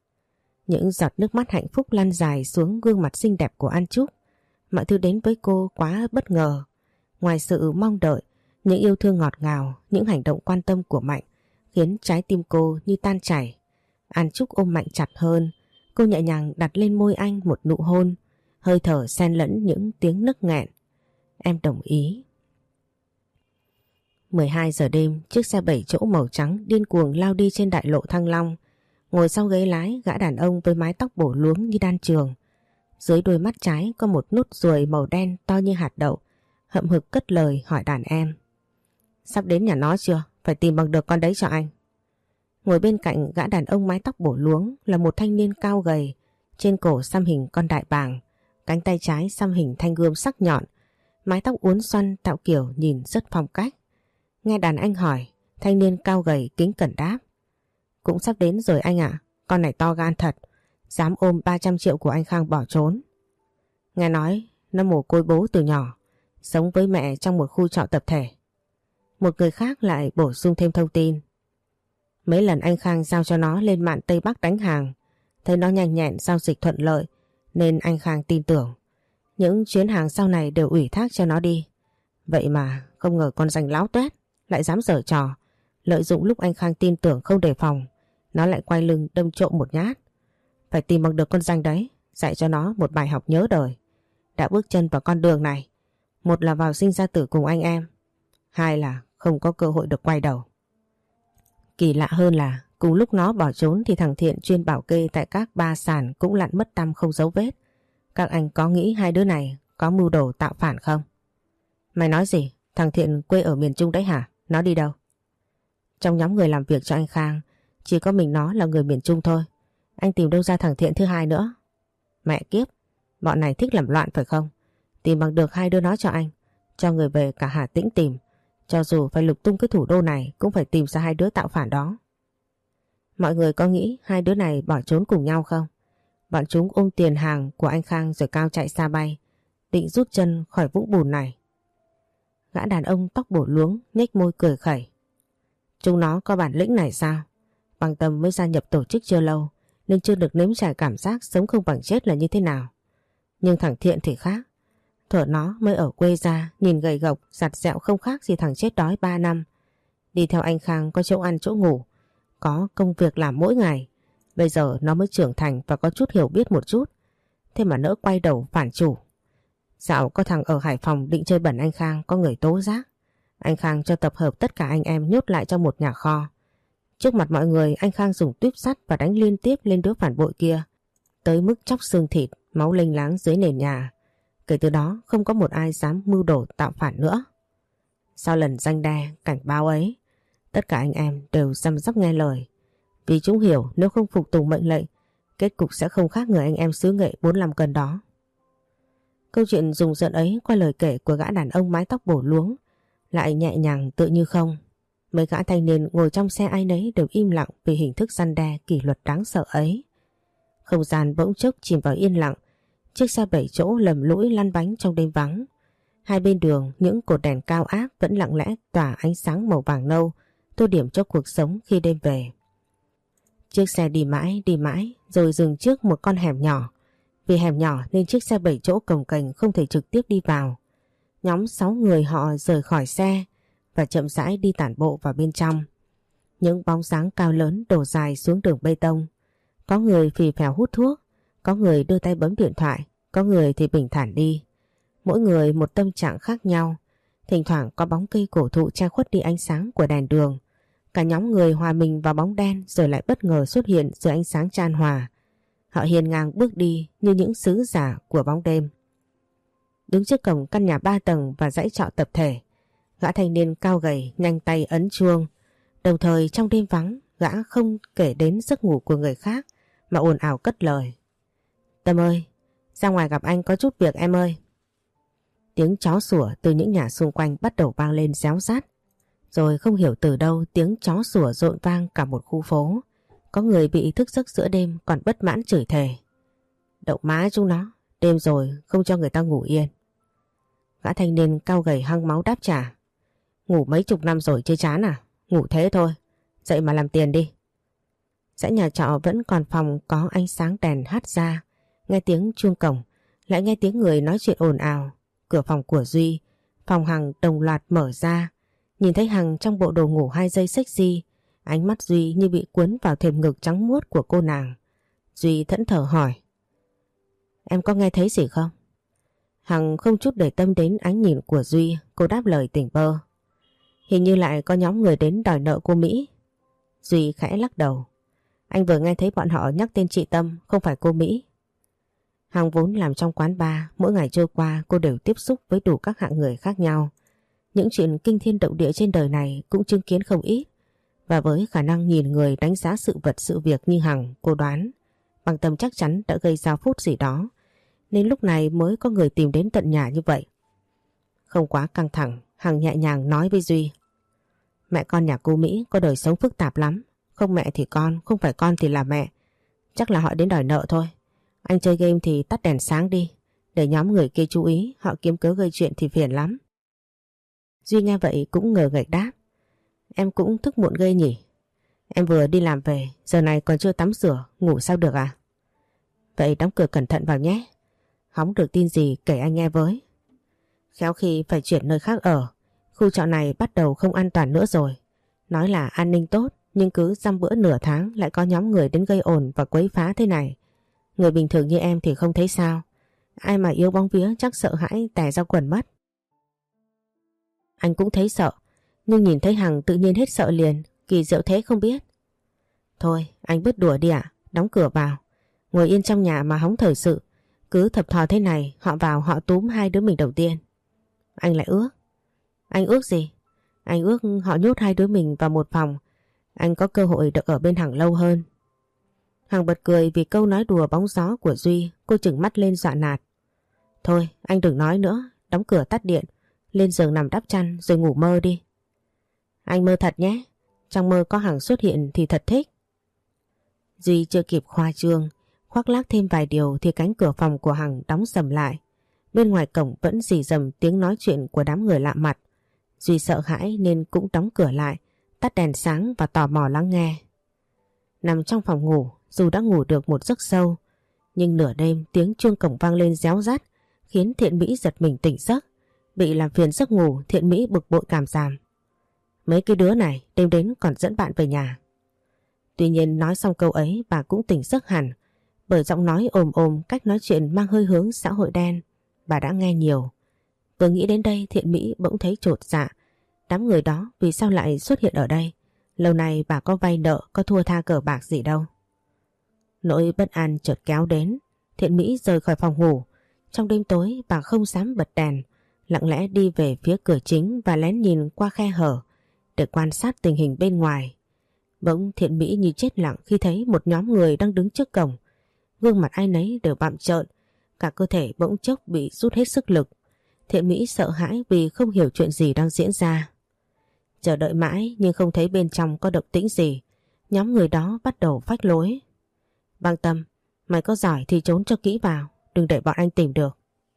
Những giọt nước mắt hạnh phúc lăn dài xuống gương mặt xinh đẹp của An Trúc. Mọi thứ đến với cô quá bất ngờ. Ngoài sự mong đợi, những yêu thương ngọt ngào, những hành động quan tâm của Mạnh khiến trái tim cô như tan chảy. An Trúc ôm Mạnh chặt hơn. Cô nhẹ nhàng đặt lên môi anh một nụ hôn, hơi thở xen lẫn những tiếng nức nghẹn. Em đồng ý. mười hai giờ đêm, chiếc xe bảy chỗ màu trắng điên cuồng lao đi trên đại lộ Thăng Long. Ngồi sau ghế lái, gã đàn ông với mái tóc bổ luống như đan trường. Dưới đôi mắt trái có một nút ruồi màu đen to như hạt đậu, hậm hực cất lời hỏi đàn em. Sắp đến nhà nó chưa? Phải tìm bằng được con đấy cho anh. Ngồi bên cạnh gã đàn ông mái tóc bổ luống là một thanh niên cao gầy, trên cổ xăm hình con đại bàng, cánh tay trái xăm hình thanh gươm sắc nhọn, mái tóc uốn xoăn tạo kiểu nhìn rất phong cách. Nghe đàn anh hỏi, thanh niên cao gầy kính cẩn đáp. Cũng sắp đến rồi anh ạ, con này to gan thật, dám ôm ba trăm triệu của anh Khang bỏ trốn. Nghe nói nó mồ côi bố từ nhỏ, sống với mẹ trong một khu trọ tập thể. Một người khác lại bổ sung thêm thông tin. Mấy lần anh Khang giao cho nó lên mạn Tây Bắc đánh hàng, thấy nó nhanh nhẹn giao dịch thuận lợi nên anh Khang tin tưởng. Những chuyến hàng sau này đều ủy thác cho nó đi. Vậy mà không ngờ con ranh láo tuét lại dám giở trò, lợi dụng lúc anh Khang tin tưởng không đề phòng, nó lại quay lưng đâm trộm một nhát. Phải tìm bằng được con ranh đấy, dạy cho nó một bài học nhớ đời. Đã bước chân vào con đường này, một là vào sinh ra tử cùng anh em, hai là không có cơ hội được quay đầu. Kỳ lạ hơn là cùng lúc nó bỏ trốn thì thằng Thiện chuyên bảo kê tại các ba sàn cũng lặn mất tăm không dấu vết. Các anh có nghĩ hai đứa này có mưu đồ tạo phản không? Mày nói gì? Thằng Thiện quê ở miền Trung đấy hả? Nó đi đâu? Trong nhóm người làm việc cho anh Khang, chỉ có mình nó là người miền Trung thôi. Anh tìm đâu ra thằng Thiện thứ hai nữa? Mẹ kiếp, bọn này thích làm loạn phải không? Tìm bằng được hai đứa nó cho anh, cho người về cả Hà Tĩnh tìm. Cho dù phải lục tung cái thủ đô này cũng phải tìm ra hai đứa tạo phản đó. Mọi người có nghĩ hai đứa này bỏ trốn cùng nhau không? Bọn chúng ôm tiền hàng của anh Khang rồi cao chạy xa bay, định rút chân khỏi vũng bùn này. Gã đàn ông tóc bổ luống nhếch môi cười khẩy. Chúng nó có bản lĩnh này sao? Băng Tâm mới gia nhập tổ chức chưa lâu nên chưa được nếm trải cảm giác sống không bằng chết là như thế nào. Nhưng thằng Thiện thì khác. Thuở nó mới ở quê ra, nhìn gầy gộc, giặt dẹo không khác gì thằng chết đói ba năm. Đi theo anh Khang có chỗ ăn chỗ ngủ, có công việc làm mỗi ngày. Bây giờ nó mới trưởng thành và có chút hiểu biết một chút. Thế mà nỡ quay đầu phản chủ. Dạo có thằng ở Hải Phòng định chơi bẩn anh Khang, có người tố giác. Anh Khang cho tập hợp tất cả anh em nhốt lại trong một nhà kho. Trước mặt mọi người anh Khang dùng tuyếp sắt và đánh liên tiếp lên đứa phản bội kia, tới mức chóc xương thịt, máu lênh láng dưới nền nhà. Kể từ đó không có một ai dám mưu đồ tạo phản nữa. Sau lần răn đe, cảnh báo ấy, tất cả anh em đều răm rắp nghe lời. Vì chúng hiểu nếu không phục tùng mệnh lệnh, kết cục sẽ không khác người anh em xứ Nghệ bốn mươi lăm cân đó. Câu chuyện rùng rợn ấy qua lời kể của gã đàn ông mái tóc bổ luống lại nhẹ nhàng tự như không. Mấy gã thanh niên ngồi trong xe ai nấy đều im lặng vì hình thức răn đe kỷ luật đáng sợ ấy. Không gian bỗng chốc chìm vào yên lặng. Chiếc xe bảy chỗ lầm lũi lăn bánh trong đêm vắng. Hai bên đường những cột đèn cao áp vẫn lặng lẽ tỏa ánh sáng màu vàng nâu, tô điểm cho cuộc sống khi đêm về. Chiếc xe đi mãi đi mãi rồi dừng trước một con hẻm nhỏ. Vì hẻm nhỏ nên chiếc xe bảy chỗ cồng kềnh không thể trực tiếp đi vào. Nhóm sáu người họ rời khỏi xe và chậm rãi đi tản bộ vào bên trong. Những bóng dáng cao lớn đổ dài xuống đường bê tông. Có người phì phèo hút thuốc, có người đưa tay bấm điện thoại, có người thì bình thản đi. Mỗi người một tâm trạng khác nhau. Thỉnh thoảng có bóng cây cổ thụ che khuất đi ánh sáng của đèn đường. Cả nhóm người hòa mình vào bóng đen rồi lại bất ngờ xuất hiện dưới ánh sáng chan hòa. Họ hiên ngang bước đi như những sứ giả của bóng đêm. Đứng trước cổng căn nhà ba tầng và dãy trọ tập thể, gã thanh niên cao gầy nhanh tay ấn chuông. Đồng thời trong đêm vắng, gã không kể đến giấc ngủ của người khác mà ồn ào cất lời. Tâm ơi, ra ngoài gặp anh có chút việc em ơi. Tiếng chó sủa từ những nhà xung quanh bắt đầu vang lên réo rát. Rồi không hiểu từ đâu tiếng chó sủa rộn vang cả một khu phố. Có người bị thức giấc giữa đêm còn bất mãn chửi thề. Đậu má chúng nó, đêm rồi không cho người ta ngủ yên. Gã thanh niên cao gầy hăng máu đáp trả. Ngủ mấy chục năm rồi chưa chán à? Ngủ thế thôi, dậy mà làm tiền đi. Dãy nhà trọ vẫn còn phòng có ánh sáng đèn hắt ra. Nghe tiếng chuông cổng, lại nghe tiếng người nói chuyện ồn ào. Cửa phòng của Duy, phòng Hằng đồng loạt mở ra. Nhìn thấy Hằng trong bộ đồ ngủ hai giây sexy, ánh mắt Duy như bị cuốn vào thềm ngực trắng muốt của cô nàng. Duy thẫn thờ hỏi. Em có nghe thấy gì không? Hằng không chút để tâm đến ánh nhìn của Duy, cô đáp lời tỉnh bơ. Hình như lại có nhóm người đến đòi nợ cô Mỹ. Duy khẽ lắc đầu. Anh vừa nghe thấy bọn họ nhắc tên chị Tâm, không phải cô Mỹ. Hằng vốn làm trong quán bar, mỗi ngày trôi qua cô đều tiếp xúc với đủ các hạng người khác nhau. Những chuyện kinh thiên động địa trên đời này cũng chứng kiến không ít. Và với khả năng nhìn người đánh giá sự vật sự việc như Hằng, cô đoán Băng Tâm chắc chắn đã gây ra phút gì đó, nên lúc này mới có người tìm đến tận nhà như vậy. Không quá căng thẳng, Hằng nhẹ nhàng nói với Duy. Mẹ con nhà cô Mỹ có đời sống phức tạp lắm. Không mẹ thì con, không phải con thì là mẹ. Chắc là họ đến đòi nợ thôi. Anh chơi game thì tắt đèn sáng đi, để nhóm người kia chú ý, họ kiếm cớ gây chuyện thì phiền lắm. Duy nghe vậy cũng ngờ gạch đáp. Em cũng thức muộn ghê nhỉ. Em vừa đi làm về, giờ này còn chưa tắm rửa, ngủ sao được à? Vậy đóng cửa cẩn thận vào nhé. Hóng được tin gì kể anh nghe với. Khéo khi phải chuyển nơi khác ở. Khu trọ này bắt đầu không an toàn nữa rồi. Nói là an ninh tốt, nhưng cứ dăm bữa nửa tháng lại có nhóm người đến gây ồn và quấy phá thế này. Người bình thường như em thì không thấy sao. Ai mà yếu bóng vía chắc sợ hãi tè ra quần mất. Anh cũng thấy sợ, nhưng nhìn thấy Hằng tự nhiên hết sợ liền. Kỳ diệu thế không biết. Thôi anh bớt đùa đi ạ, đóng cửa vào. Ngồi yên trong nhà mà hóng thời sự. Cứ thập thò thế này, họ vào họ túm hai đứa mình đầu tiên. Anh lại ước. Anh ước gì? Anh ước họ nhốt hai đứa mình vào một phòng. Anh có cơ hội được ở bên Hằng lâu hơn. Hằng bật cười vì câu nói đùa bóng gió của Duy. Cô trừng mắt lên dọa nạt. Thôi anh đừng nói nữa. Đóng cửa tắt điện, lên giường nằm đắp chăn rồi ngủ mơ đi. Anh mơ thật nhé. Trong mơ có Hằng xuất hiện thì thật thích. Duy chưa kịp khoa trương, khoác lác thêm vài điều thì cánh cửa phòng của Hằng đóng sầm lại. Bên ngoài cổng vẫn rì rầm tiếng nói chuyện của đám người lạ mặt. Duy sợ hãi nên cũng đóng cửa lại, tắt đèn sáng và tò mò lắng nghe. Nằm trong phòng ngủ, dù đã ngủ được một giấc sâu, nhưng nửa đêm tiếng chuông cổng vang lên réo rắt, khiến Thiện Mỹ giật mình tỉnh giấc. Bị làm phiền giấc ngủ, Thiện Mỹ bực bội cảm giảm. Mấy cái đứa này đêm đến còn dẫn bạn về nhà. Tuy nhiên nói xong câu ấy bà cũng tỉnh giấc hẳn, bởi giọng nói ồm ồm, cách nói chuyện mang hơi hướng xã hội đen. Bà đã nghe nhiều. Vừa nghĩ đến đây Thiện Mỹ bỗng thấy chột dạ. Đám người đó vì sao lại xuất hiện ở đây? Lâu nay bà có vay nợ, có thua tha cờ bạc gì đâu. Nỗi bất an chợt kéo đến. Thiện Mỹ rời khỏi phòng ngủ. Trong đêm tối bà không dám bật đèn, lặng lẽ đi về phía cửa chính và lén nhìn qua khe hở để quan sát tình hình bên ngoài. Bỗng Thiện Mỹ như chết lặng khi thấy một nhóm người đang đứng trước cổng. Gương mặt ai nấy đều bặm trợn, cả cơ thể bỗng chốc bị rút hết sức lực. Thiện Mỹ sợ hãi vì không hiểu chuyện gì đang diễn ra. Chờ đợi mãi nhưng không thấy bên trong có động tĩnh gì. Nhóm người đó bắt đầu phách lối. Băng Tâm, mày có giỏi thì trốn cho kỹ vào, đừng để bọn anh tìm được.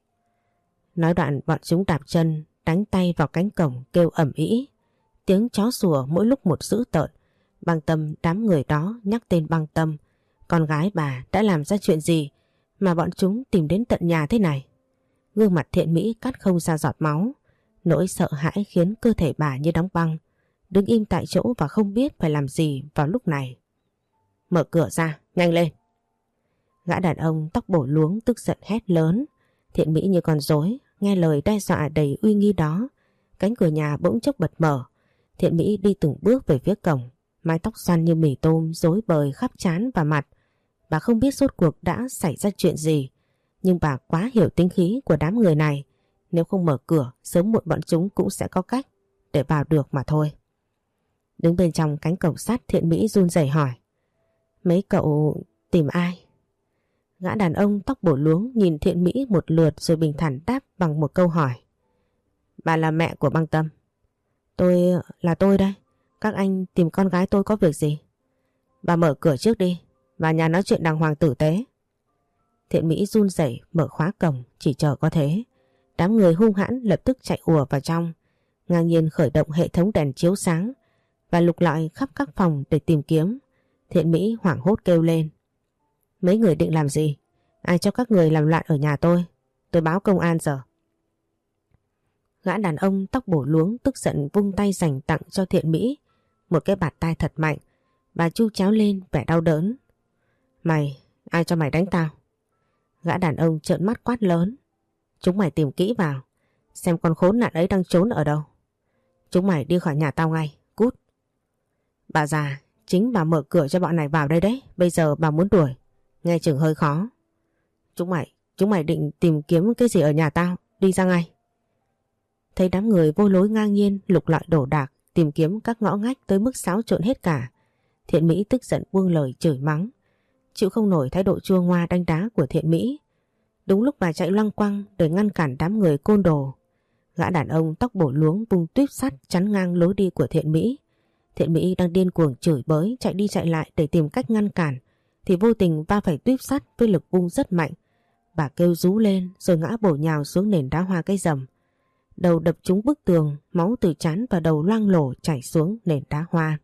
Nói đoạn bọn chúng đạp chân, đánh tay vào cánh cổng kêu ầm ĩ. Tiếng chó sủa mỗi lúc một dữ tợn. Băng Tâm, đám người đó nhắc tên Băng Tâm. Con gái bà đã làm ra chuyện gì mà bọn chúng tìm đến tận nhà thế này? Gương mặt Thiện Mỹ cắt không ra giọt máu. Nỗi sợ hãi khiến cơ thể bà như đóng băng, đứng im tại chỗ và không biết phải làm gì vào lúc này. Mở cửa ra, nhanh lên! Gã đàn ông tóc bổ luống tức giận hét lớn. Thiện Mỹ như con rối, nghe lời đe dọa đầy uy nghi đó. Cánh cửa nhà bỗng chốc bật mở. Thiện Mỹ đi từng bước về phía cổng, mái tóc xoăn như mì tôm rối bời khắp trán và mặt. Bà không biết rốt cuộc đã xảy ra chuyện gì, nhưng bà quá hiểu tính khí của đám người này. Nếu không mở cửa, sớm muộn bọn chúng cũng sẽ có cách để vào được mà thôi. Đứng bên trong cánh cổng sắt, Thiện Mỹ run rẩy hỏi. Mấy cậu tìm ai? Gã đàn ông tóc bổ luống nhìn Thiện Mỹ một lượt rồi bình thản đáp bằng một câu hỏi. Bà là mẹ của Băng Tâm. Tôi là tôi đây. Các anh tìm con gái tôi có việc gì? Bà mở cửa trước đi, vào nhà nói chuyện đàng hoàng tử tế. Thiện Mỹ run rẩy mở khóa cổng, chỉ chờ có thế. Đám người hung hãn lập tức chạy ùa vào trong, ngang nhiên khởi động hệ thống đèn chiếu sáng và lục lọi khắp các phòng để tìm kiếm. Thiện Mỹ hoảng hốt kêu lên. Mấy người định làm gì? Ai cho các người làm loạn ở nhà tôi? Tôi báo công an giờ. Gã đàn ông tóc bổ luống tức giận vung tay dành tặng cho Thiện Mỹ một cái bạt tai thật mạnh. Bà chu cháo lên vẻ đau đớn. Mày, ai cho mày đánh tao? Gã đàn ông trợn mắt quát lớn. Chúng mày tìm kỹ vào, xem con khốn nạn ấy đang trốn ở đâu. Chúng mày đi khỏi nhà tao ngay, cút. Bà già, chính bà mở cửa cho bọn này vào đây đấy, bây giờ bà muốn đuổi, nghe chừng hơi khó. Chúng mày, chúng mày định tìm kiếm cái gì ở nhà tao, đi ra ngay. Thấy đám người vô lối ngang nhiên lục lọi đổ đạc, tìm kiếm các ngõ ngách tới mức xáo trộn hết cả. Thiện Mỹ tức giận buông lời chửi mắng, chịu không nổi thái độ chua ngoa đánh đá của Thiện Mỹ. Đúng lúc bà chạy loăng quăng để ngăn cản đám người côn đồ, gã đàn ông tóc bổ luống vung tuýp sắt chắn ngang lối đi của Thiện Mỹ. Thiện Mỹ đang điên cuồng chửi bới chạy đi chạy lại để tìm cách ngăn cản thì vô tình va phải tuýp sắt với lực vung rất mạnh. Bà kêu rú lên rồi ngã bổ nhào xuống nền đá hoa cây rầm. Đầu đập trúng bức tường, máu từ trán và đầu loang lổ chảy xuống nền đá hoa.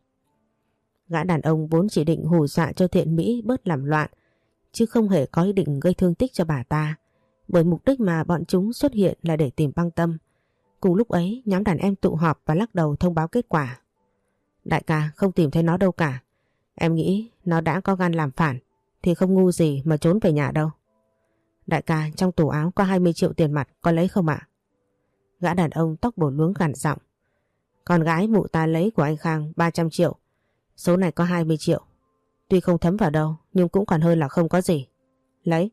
Gã đàn ông vốn chỉ định hù dọa cho Thiện Mỹ bớt làm loạn, chứ không hề có ý định gây thương tích cho bà ta, bởi mục đích mà bọn chúng xuất hiện là để tìm Băng Tâm. Cùng lúc ấy, nhóm đàn em tụ họp và lắc đầu thông báo kết quả. Đại ca, không tìm thấy nó đâu cả. Em nghĩ nó đã có gan làm phản thì không ngu gì mà trốn về nhà đâu. Đại ca, trong tủ áo có hai mươi triệu tiền mặt, có lấy không ạ? Gã đàn ông tóc bổ luống gằn giọng. Con gái mụ ta lấy của anh Khang ba trăm triệu. Số này có hai mươi triệu. Tuy không thấm vào đâu nhưng cũng còn hơn là không có gì. Lấy.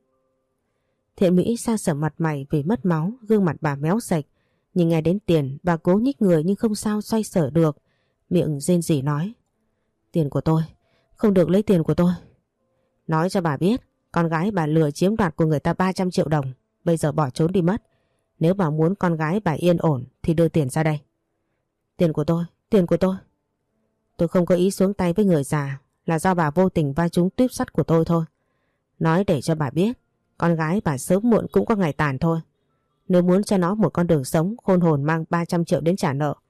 Thiện Mỹ sa sẩm mặt mày vì mất máu, gương mặt bà méo sạch. Nhưng nghe đến tiền bà cố nhích người nhưng không sao xoay sở được. Miệng rên rỉ nói. Tiền của tôi, không được lấy tiền của tôi. Nói cho bà biết, con gái bà lừa chiếm đoạt của người ta ba trăm triệu đồng, bây giờ bỏ trốn đi mất. Nếu bà muốn con gái bà yên ổn thì đưa tiền ra đây. Tiền của tôi, tiền của tôi. Tôi không có ý xuống tay với người già, là do bà vô tình va trúng tuýp sắt của tôi thôi. Nói để cho bà biết, con gái bà sớm muộn cũng có ngày tàn thôi. Nếu muốn cho nó một con đường sống, khôn hồn mang ba trăm triệu đến trả nợ,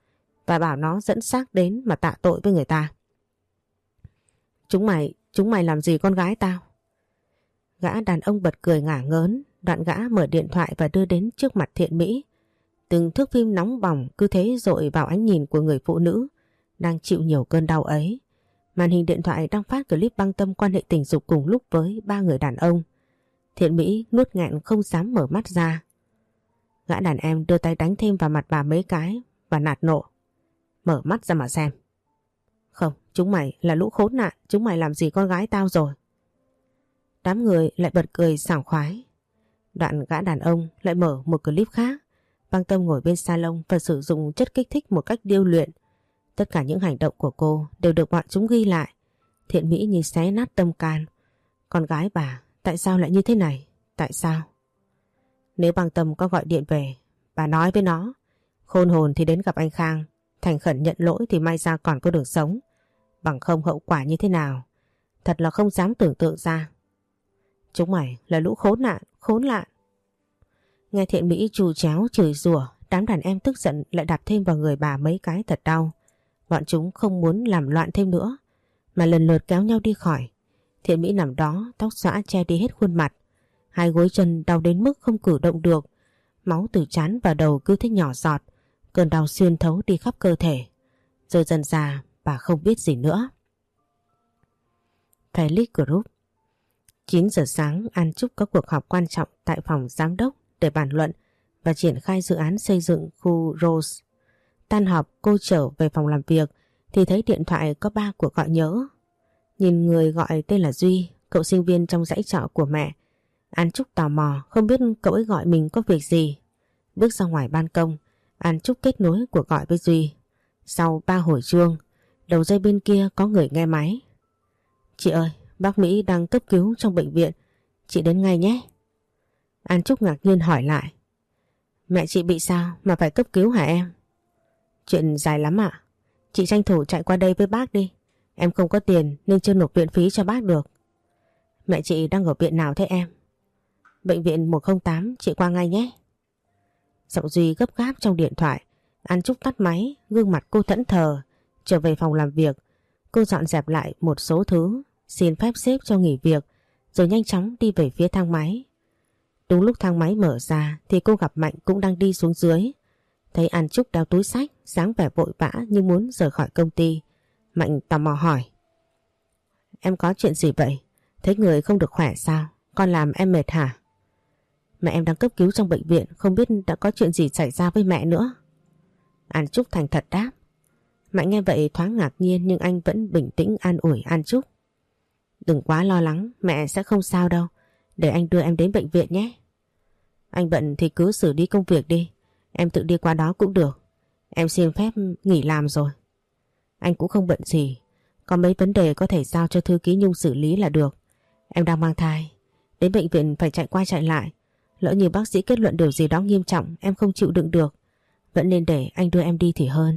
và bảo nó dẫn xác đến mà tạ tội với người ta. Chúng mày, chúng mày làm gì con gái tao? Gã đàn ông bật cười ngả ngớn, đoạn gã mở điện thoại và đưa đến trước mặt Thiện Mỹ. Từng thước phim nóng bỏng cứ thế dội vào ánh nhìn của người phụ nữ đang chịu nhiều cơn đau ấy. Màn hình điện thoại đang phát clip băng tâm quan hệ tình dục cùng lúc với ba người đàn ông. Thiện Mỹ nuốt nghẹn không dám mở mắt ra. Gã đàn em đưa tay đánh thêm vào mặt bà mấy cái và nạt nộ. Mở mắt ra mà xem. Không, chúng mày là lũ khốn nạn, chúng mày làm gì con gái tao rồi? Đám người lại bật cười sảng khoái. Đoạn gã đàn ông lại mở một clip khác. Băng Tâm ngồi bên salon và sử dụng chất kích thích một cách điêu luyện. Tất cả những hành động của cô đều được bọn chúng ghi lại. Thiện Mỹ như xé nát tâm can. Con gái bà, tại sao lại như thế này? Tại sao? Nếu Băng Tâm có gọi điện về, bà nói với nó. Khôn hồn thì đến gặp anh Khang. Thành khẩn nhận lỗi thì may ra còn có đường sống. Bằng không hậu quả như thế nào? Thật là không dám tưởng tượng ra. Chúng mày là lũ khốn nạn, khốn nạn. Nghe Thiện Mỹ trù chéo chửi rủa, đám đàn em tức giận lại đạp thêm vào người bà mấy cái thật đau. Bọn chúng không muốn làm loạn thêm nữa, mà lần lượt kéo nhau đi khỏi. Thiện Mỹ nằm đó, tóc xõa che đi hết khuôn mặt. Hai gối chân đau đến mức không cử động được. Máu từ trán vào đầu cứ thế nhỏ giọt. Cơn đau xuyên thấu đi khắp cơ thể. Rồi dần dà bà không biết gì nữa. Felix Group. chín giờ sáng, An Trúc có cuộc họp quan trọng tại phòng giám đốc để bàn luận và triển khai dự án xây dựng khu Rose. Tan họp, cô trở về phòng làm việc thì thấy điện thoại có ba cuộc gọi nhỡ. Nhìn người gọi tên là Duy, cậu sinh viên trong dãy trọ của mẹ. An Trúc tò mò không biết cậu ấy gọi mình có việc gì. Bước ra ngoài ban công, An Trúc kết nối cuộc gọi với Duy. Sau ba hồi chuông, đầu dây bên kia có người nghe máy. Chị ơi, bác Mỹ đang cấp cứu trong bệnh viện, chị đến ngay nhé. An Trúc ngạc nhiên hỏi lại. Mẹ chị bị sao mà phải cấp cứu hả em? Chuyện dài lắm ạ. Chị tranh thủ chạy qua đây với bác đi. Em không có tiền nên chưa nộp viện phí cho bác được. Mẹ chị đang ở viện nào thế em? Bệnh viện một không tám, chị qua ngay nhé. Giọng Duy gấp gáp trong điện thoại. An Trúc tắt máy, gương mặt cô thẫn thờ. Trở về phòng làm việc, cô dọn dẹp lại một số thứ, xin phép sếp cho nghỉ việc, rồi nhanh chóng đi về phía thang máy. Đúng lúc thang máy mở ra thì cô gặp Mạnh cũng đang đi xuống dưới. Thấy An Trúc đeo túi xách, dáng vẻ vội vã như muốn rời khỏi công ty. Mạnh tò mò hỏi. Em có chuyện gì vậy? Thấy người không được khỏe sao? Con làm em mệt hả? Mẹ em đang cấp cứu trong bệnh viện, không biết đã có chuyện gì xảy ra với mẹ nữa. An Trúc thành thật đáp. Mạnh nghe vậy thoáng ngạc nhiên nhưng anh vẫn bình tĩnh an ủi An Trúc. Đừng quá lo lắng, mẹ sẽ không sao đâu. Để anh đưa em đến bệnh viện nhé. Anh bận thì cứ xử lý công việc đi. Em tự đi qua đó cũng được. Em xin phép nghỉ làm rồi. Anh cũng không bận gì. Có mấy vấn đề có thể giao cho thư ký Nhung xử lý là được. Em đang mang thai. Đến bệnh viện phải chạy qua chạy lại. Lỡ như bác sĩ kết luận điều gì đó nghiêm trọng em không chịu đựng được. Vẫn nên để anh đưa em đi thì hơn.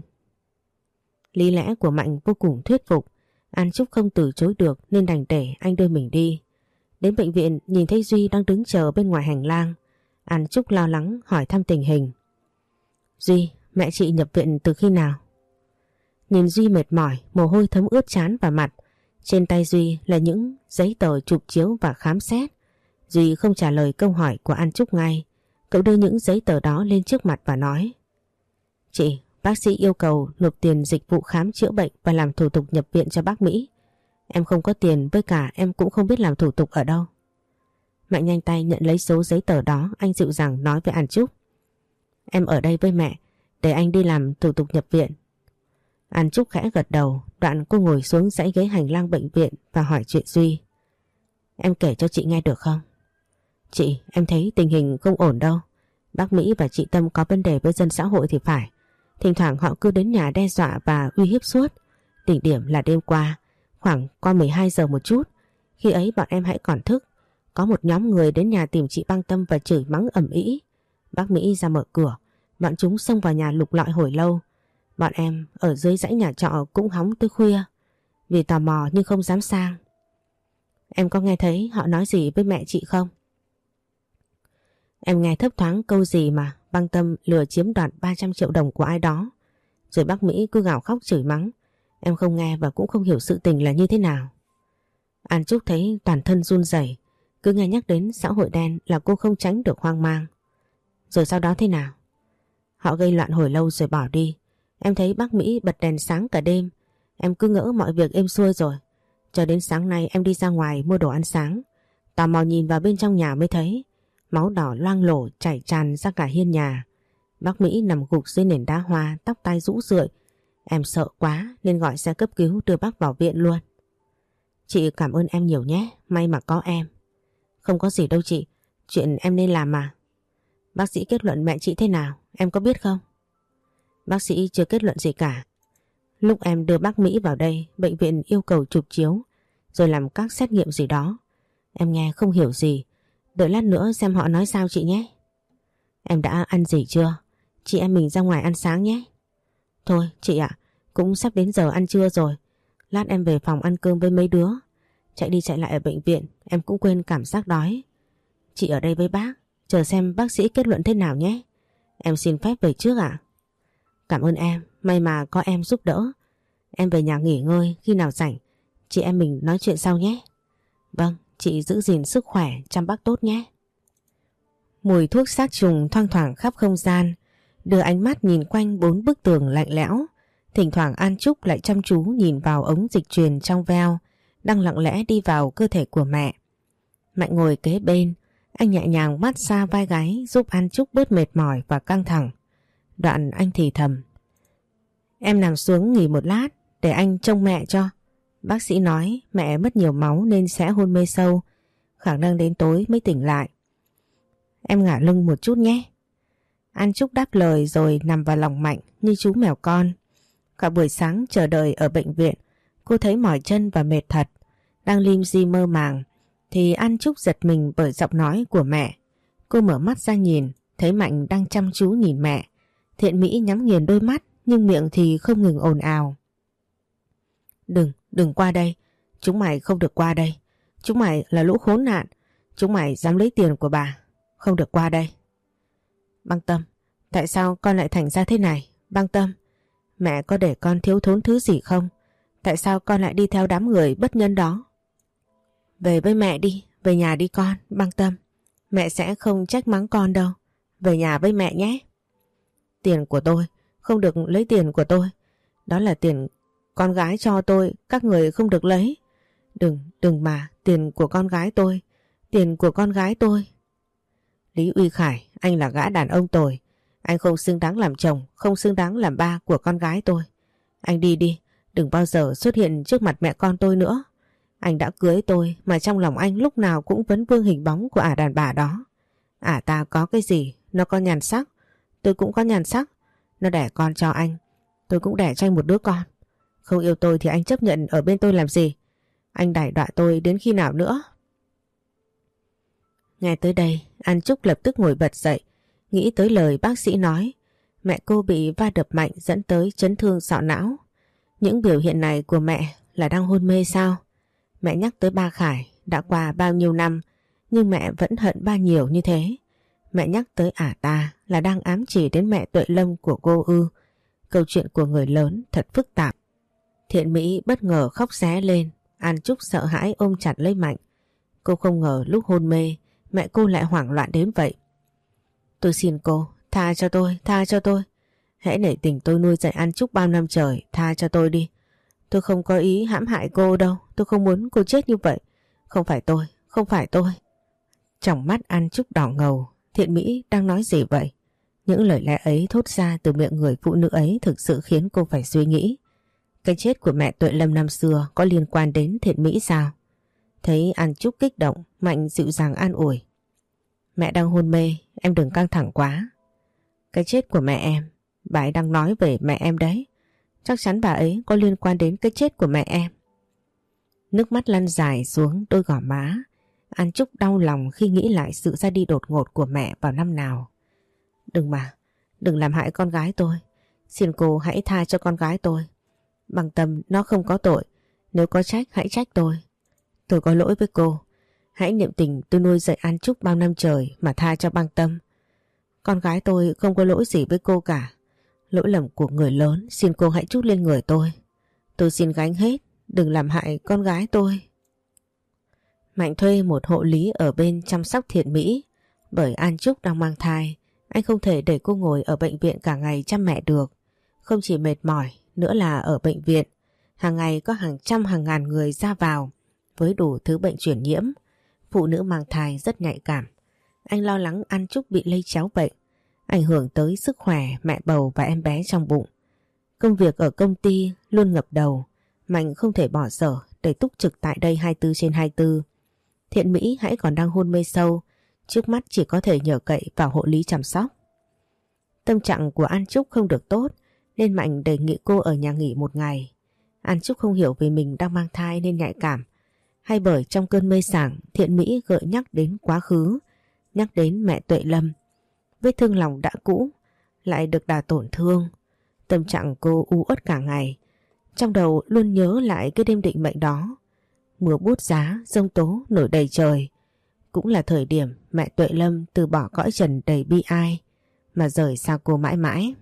Lý lẽ của Mạnh vô cùng thuyết phục. An Trúc không từ chối được nên đành để anh đưa mình đi. Đến bệnh viện nhìn thấy Duy đang đứng chờ bên ngoài hành lang. An Trúc lo lắng hỏi thăm tình hình. Duy, mẹ chị nhập viện từ khi nào? Nhìn Duy mệt mỏi, mồ hôi thấm ướt trán và mặt. Trên tay Duy là những giấy tờ chụp chiếu và khám xét. Duy không trả lời câu hỏi của An Trúc ngay. Cậu đưa những giấy tờ đó lên trước mặt và nói. Chị, bác sĩ yêu cầu nộp tiền dịch vụ khám chữa bệnh và làm thủ tục nhập viện cho bác Mỹ. Em không có tiền, với cả em cũng không biết làm thủ tục ở đâu. Mạnh nhanh tay nhận lấy số giấy tờ đó, anh dịu dàng nói với An Trúc. Em ở đây với mẹ, để anh đi làm thủ tục nhập viện. An Trúc khẽ gật đầu, đoạn cô ngồi xuống dãy ghế hành lang bệnh viện và hỏi chuyện Duy. Em kể cho chị nghe được không? Chị, em thấy tình hình không ổn đâu. Bác Mỹ và chị Tâm có vấn đề với dân xã hội thì phải. Thỉnh thoảng họ cứ đến nhà đe dọa và uy hiếp suốt. Đỉnh điểm là đêm qua, khoảng qua mười hai giờ một chút. Khi ấy bọn em hãy còn thức. Có một nhóm người đến nhà tìm chị Băng Tâm và chửi mắng ầm ĩ. Bác Mỹ ra mở cửa, bọn chúng xông vào nhà lục lọi hồi lâu. Bọn em ở dưới dãy nhà trọ cũng hóng tới khuya. Vì tò mò nhưng không dám sang. Em có nghe thấy họ nói gì với mẹ chị không? Em nghe thấp thoáng câu gì mà Băng Tâm lừa chiếm đoạt ba trăm triệu đồng của ai đó. Rồi bác Mỹ cứ gào khóc chửi mắng. Em không nghe và cũng không hiểu sự tình là như thế nào. An Trúc thấy toàn thân run rẩy, cứ nghe nhắc đến xã hội đen là cô không tránh được hoang mang. Rồi sau đó thế nào? Họ gây loạn hồi lâu rồi bỏ đi. Em thấy bác Mỹ bật đèn sáng cả đêm. Em cứ ngỡ mọi việc êm xuôi rồi. Cho đến sáng nay em đi ra ngoài mua đồ ăn sáng. Tò mò nhìn vào bên trong nhà mới thấy máu đỏ loang lổ chảy tràn ra cả hiên nhà. Bác Mỹ nằm gục dưới nền đá hoa, tóc tai rũ rượi. Em sợ quá nên gọi xe cấp cứu đưa bác vào viện luôn. Chị cảm ơn em nhiều nhé, may mà có em. Không có gì đâu chị, chuyện em nên làm mà. Bác sĩ kết luận mẹ chị thế nào, em có biết không? Bác sĩ chưa kết luận gì cả. Lúc em đưa bác Mỹ vào đây, bệnh viện yêu cầu chụp chiếu, rồi làm các xét nghiệm gì đó. Em nghe không hiểu gì, đợi lát nữa xem họ nói sao chị nhé. Em đã ăn gì chưa? Chị em mình ra ngoài ăn sáng nhé. Thôi chị ạ, cũng sắp đến giờ ăn trưa rồi. Lát em về phòng ăn cơm với mấy đứa. Chạy đi chạy lại ở bệnh viện, em cũng quên cảm giác đói. Chị ở đây với bác, chờ xem bác sĩ kết luận thế nào nhé. Em xin phép về trước ạ. Cảm ơn em, may mà có em giúp đỡ. Em về nhà nghỉ ngơi, khi nào rảnh chị em mình nói chuyện sau nhé. Vâng, chị giữ gìn sức khỏe, chăm bác tốt nhé. Mùi thuốc sát trùng thoang thoảng khắp không gian, đưa ánh mắt nhìn quanh bốn bức tường lạnh lẽo. Thỉnh thoảng An Trúc lại chăm chú nhìn vào ống dịch truyền trong veo, đang lặng lẽ đi vào cơ thể của mẹ. Mạnh ngồi kế bên, anh nhẹ nhàng mát xa vai gáy giúp An Trúc bớt mệt mỏi và căng thẳng. Đoạn anh thì thầm. Em nằm xuống nghỉ một lát để anh trông mẹ cho. Bác sĩ nói mẹ mất nhiều máu nên sẽ hôn mê sâu, khả năng đến tối mới tỉnh lại. Em ngả lưng một chút nhé. An Trúc đáp lời rồi nằm vào lòng Mạnh như chú mèo con. Cả buổi sáng chờ đợi ở bệnh viện, cô thấy mỏi chân và mệt thật. Đang lim di mơ màng thì An Trúc giật mình bởi giọng nói của mẹ. Cô mở mắt ra nhìn, thấy Mạnh đang chăm chú nhìn mẹ. Thiện Mỹ nhắm nghiền đôi mắt nhưng miệng thì không ngừng ồn ào. Đừng, đừng qua đây. Chúng mày không được qua đây. Chúng mày là lũ khốn nạn. Chúng mày dám lấy tiền của bà. Không được qua đây. Băng Tâm, tại sao con lại thành ra thế này? Băng Tâm, mẹ có để con thiếu thốn thứ gì không? Tại sao con lại đi theo đám người bất nhân đó? Về với mẹ đi, về nhà đi con, Băng Tâm. Mẹ sẽ không trách mắng con đâu. Về nhà với mẹ nhé. Tiền của tôi, không được lấy tiền của tôi. Đó là tiền con gái cho tôi, các người không được lấy. Đừng, đừng mà, tiền của con gái tôi, tiền của con gái tôi. Lý Uy Khải, anh là gã đàn ông tồi. Anh không xứng đáng làm chồng, không xứng đáng làm ba của con gái tôi. Anh đi đi, đừng bao giờ xuất hiện trước mặt mẹ con tôi nữa. Anh đã cưới tôi mà trong lòng anh lúc nào cũng vẫn vương hình bóng của ả đàn bà đó. Ả ta có cái gì, nó có nhan sắc, tôi cũng có nhan sắc. Nó đẻ con cho anh, tôi cũng đẻ cho anh một đứa con. Không yêu tôi thì anh chấp nhận ở bên tôi làm gì? Anh đày đọa tôi đến khi nào nữa? Nghe tới đây, An Trúc lập tức ngồi bật dậy, nghĩ tới lời bác sĩ nói. Mẹ cô bị va đập mạnh dẫn tới chấn thương sọ não. Những biểu hiện này của mẹ là đang hôn mê sao? Mẹ nhắc tới ba Khải, đã qua bao nhiêu năm, nhưng mẹ vẫn hận ba nhiều như thế. Mẹ nhắc tới ả ta là đang ám chỉ đến mẹ Tuệ Lâm của cô ư. Câu chuyện của người lớn thật phức tạp. Thiện Mỹ bất ngờ khóc ré lên. An Trúc sợ hãi ôm chặt lấy Mạnh. Cô không ngờ lúc hôn mê mẹ cô lại hoảng loạn đến vậy. Tôi xin cô, tha cho tôi, tha cho tôi. Hãy nể tình tôi nuôi dạy An Trúc bao năm trời, tha cho tôi đi. Tôi không có ý hãm hại cô đâu, tôi không muốn cô chết như vậy. Không phải tôi, không phải tôi. Trong mắt An Trúc đỏ ngầu, Thiện Mỹ đang nói gì vậy? Những lời lẽ ấy thốt ra từ miệng người phụ nữ ấy thực sự khiến cô phải suy nghĩ. Cái chết của mẹ Tuệ Lâm năm xưa có liên quan đến Thiện Mỹ sao? Thấy An Trúc kích động, Mạnh dịu dàng an ủi. Mẹ đang hôn mê, em đừng căng thẳng quá. Cái chết của mẹ em, bà ấy đang nói về mẹ em đấy. Chắc chắn bà ấy có liên quan đến cái chết của mẹ em. Nước mắt lăn dài xuống đôi gò má. An Trúc đau lòng khi nghĩ lại sự ra đi đột ngột của mẹ vào năm nào. Đừng mà, đừng làm hại con gái tôi. Xin cô hãy tha cho con gái tôi. Bằng Tâm nó không có tội. Nếu có trách hãy trách tôi. Tôi có lỗi với cô. Hãy niệm tình tôi nuôi dạy An Trúc bao năm trời mà tha cho Băng Tâm. Con gái tôi không có lỗi gì với cô cả. Lỗi lầm của người lớn, xin cô hãy trút lên người tôi. Tôi xin gánh hết, đừng làm hại con gái tôi. Mạnh thuê một hộ lý ở bên chăm sóc Thiện Mỹ. Bởi An Trúc đang mang thai, anh không thể để cô ngồi ở bệnh viện cả ngày chăm mẹ được. Không chỉ mệt mỏi, nữa là ở bệnh viện, hàng ngày có hàng trăm hàng ngàn người ra vào với đủ thứ bệnh truyền nhiễm. Phụ nữ mang thai rất nhạy cảm. Anh lo lắng An Trúc bị lây chéo bệnh, ảnh hưởng tới sức khỏe mẹ bầu và em bé trong bụng. Công việc ở công ty luôn ngập đầu, Mạnh không thể bỏ dở để túc trực tại đây hai mươi tư trên hai mươi tư. Thiện Mỹ hãy còn đang hôn mê sâu, trước mắt chỉ có thể nhờ cậy vào hộ lý chăm sóc. Tâm trạng của An Trúc không được tốt nên Mạnh đề nghị cô ở nhà nghỉ một ngày. An Trúc không hiểu vì mình đang mang thai nên nhạy cảm, hay bởi trong cơn mê sảng Thiện Mỹ gợi nhắc đến quá khứ, nhắc đến mẹ Tuệ Lâm. Vết thương lòng đã cũ lại được đà tổn thương. Tâm trạng cô u uất cả ngày, trong đầu luôn nhớ lại cái đêm định mệnh đó. Mưa bút giá, giông tố nổi đầy trời. Cũng là thời điểm mẹ Tuệ Lâm từ bỏ cõi trần đầy bi ai mà rời xa cô mãi mãi.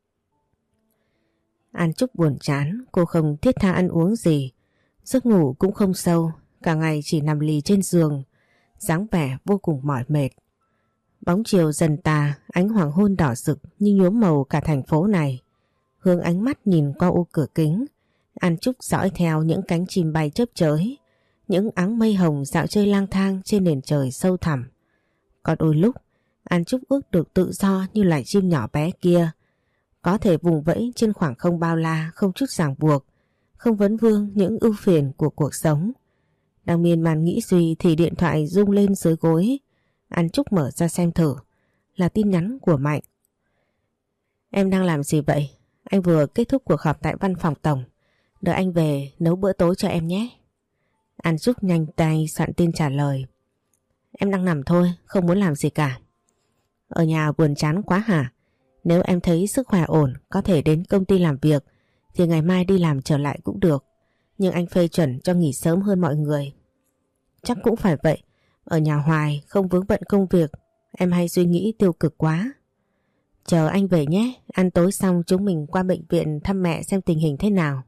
An Trúc buồn chán, cô không thiết tha ăn uống gì, giấc ngủ cũng không sâu, cả ngày chỉ nằm lì trên giường, dáng vẻ vô cùng mỏi mệt. Bóng chiều dần tà, ánh hoàng hôn đỏ rực như nhuốm màu cả thành phố này. Hướng ánh mắt nhìn qua ô cửa kính, An Trúc dõi theo những cánh chim bay chớp chới, những áng mây hồng dạo chơi lang thang trên nền trời sâu thẳm. Có đôi lúc An Trúc ước được tự do như loài chim nhỏ bé kia, có thể vùng vẫy trên khoảng không bao la, không chút ràng buộc, không vấn vương những ưu phiền của cuộc sống. Đang miên man nghĩ suy thì điện thoại rung lên dưới gối. An Trúc mở ra xem thử, là tin nhắn của Mạnh. Em đang làm gì vậy? Anh vừa kết thúc cuộc họp tại văn phòng tổng, đợi anh về nấu bữa tối cho em nhé. An Trúc nhanh tay soạn tin trả lời. Em đang nằm thôi, không muốn làm gì cả. Ở nhà buồn chán quá hả? Nếu em thấy sức khỏe ổn, có thể đến công ty làm việc, thì ngày mai đi làm trở lại cũng được. Nhưng anh phê chuẩn cho nghỉ sớm hơn mọi người. Chắc cũng phải vậy, ở nhà hoài không vướng bận công việc, em hay suy nghĩ tiêu cực quá. Chờ anh về nhé, ăn tối xong chúng mình qua bệnh viện thăm mẹ xem tình hình thế nào.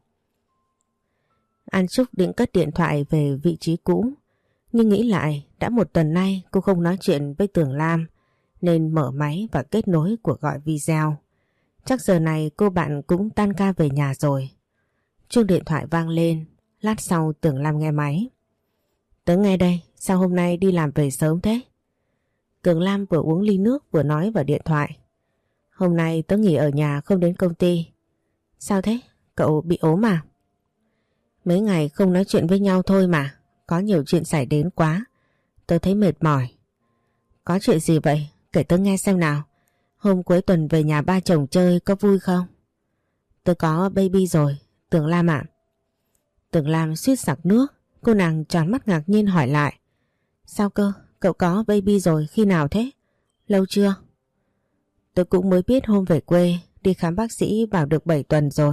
An Trúc định cất điện thoại về vị trí cũ, nhưng nghĩ lại đã một tuần nay cô không nói chuyện với Tường Lam, nên mở máy và kết nối cuộc gọi video. Chắc giờ này cô bạn cũng tan ca về nhà rồi. Chuông điện thoại vang lên, lát sau Tường Lam nghe máy. Tớ nghe đây, sao hôm nay đi làm về sớm thế? Tường Lam vừa uống ly nước vừa nói vào điện thoại. Hôm nay tớ nghỉ ở nhà không đến công ty. Sao thế? Cậu bị ốm à? Mấy ngày không nói chuyện với nhau thôi mà, có nhiều chuyện xảy đến quá. Tớ thấy mệt mỏi. Có chuyện gì vậy? Kể tớ nghe xem nào. Hôm cuối tuần về nhà ba chồng chơi có vui không? Tớ có baby rồi, Tường Lam ạ. Tường Lam suýt sặc nước. Cô nàng tròn mắt ngạc nhiên hỏi lại. Sao cơ? Cậu có baby rồi khi nào thế? Lâu chưa? Tôi cũng mới biết hôm về quê, đi khám bác sĩ bảo được bảy tuần rồi.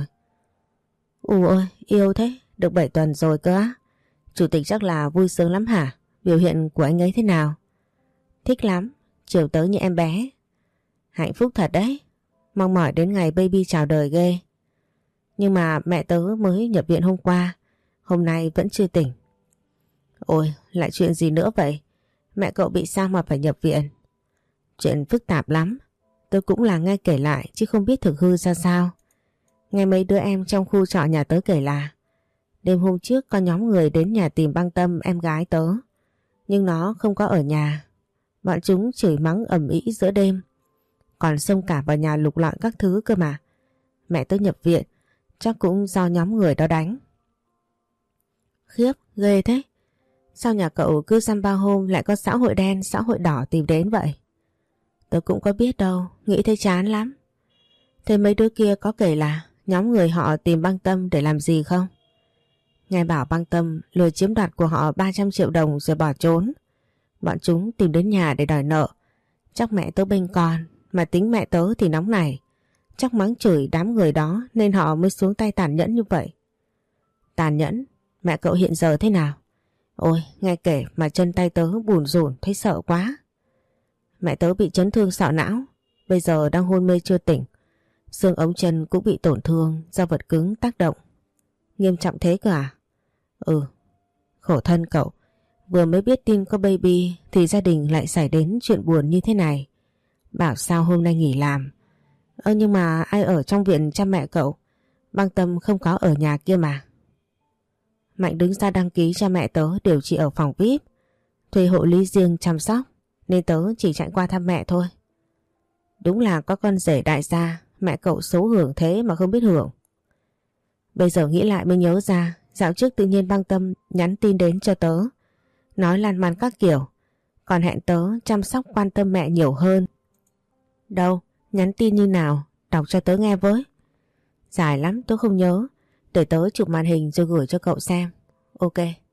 Ù ôi, yêu thế, được bảy tuần rồi cơ á. Chủ tịch chắc là vui sướng lắm hả? Biểu hiện của anh ấy thế nào? Thích lắm, chiều tới như em bé. Hạnh phúc thật đấy, mong mỏi đến ngày baby chào đời ghê. Nhưng mà mẹ tớ mới nhập viện hôm qua, hôm nay vẫn chưa tỉnh. Ôi, lại chuyện gì nữa vậy? Mẹ cậu bị sao mà phải nhập viện? Chuyện phức tạp lắm, tôi cũng là nghe kể lại chứ không biết thực hư ra sao. Nghe mấy đứa em trong khu trọ nhà tớ kể là đêm hôm trước có nhóm người đến nhà tìm Băng Tâm, em gái tớ. Nhưng nó không có ở nhà. Bọn chúng chửi mắng ầm ĩ giữa đêm, còn xông cả vào nhà lục lọi các thứ cơ mà. Mẹ tớ nhập viện chắc cũng do nhóm người đó đánh. Khiếp, ghê thế. Sao nhà cậu cứ dăm ba hôm lại có xã hội đen, xã hội đỏ tìm đến vậy? Tớ cũng có biết đâu, nghĩ thấy chán lắm. Thế mấy đứa kia có kể là nhóm người họ tìm Băng Tâm để làm gì không? Nghe bảo Băng Tâm lừa chiếm đoạt của họ ba trăm triệu đồng rồi bỏ trốn. Bọn chúng tìm đến nhà để đòi nợ. Chắc mẹ tớ bênh con, mà tính mẹ tớ thì nóng này. Chắc mắng chửi đám người đó nên họ mới xuống tay tàn nhẫn như vậy. Tàn nhẫn? Mẹ cậu hiện giờ thế nào? Ôi, nghe kể mà chân tay tớ bùn rủn thấy sợ quá. Mẹ tớ bị chấn thương sọ não, bây giờ đang hôn mê chưa tỉnh. Xương ống chân cũng bị tổn thương do vật cứng tác động. Nghiêm trọng thế cơ à? Ừ, khổ thân cậu. Vừa mới biết tin có baby thì gia đình lại xảy đến chuyện buồn như thế này. Bảo sao hôm nay nghỉ làm. Ơ nhưng mà ai ở trong viện chăm mẹ cậu? Băng Tâm không có ở nhà kia mà. Mạnh đứng ra đăng ký cho mẹ tớ điều trị ở phòng vi ai pi, thuê hộ lý riêng chăm sóc, nên tớ chỉ chạy qua thăm mẹ thôi. Đúng là có con rể đại gia, mẹ cậu xấu hưởng thế mà không biết hưởng. Bây giờ nghĩ lại mới nhớ ra, dạo trước tự nhiên Băng Tâm nhắn tin đến cho tớ, nói lan man các kiểu, còn hẹn tớ chăm sóc quan tâm mẹ nhiều hơn. Đâu, nhắn tin như nào, đọc cho tớ nghe với. Dài lắm tớ không nhớ, để tớ chụp màn hình rồi gửi cho cậu xem. Ok.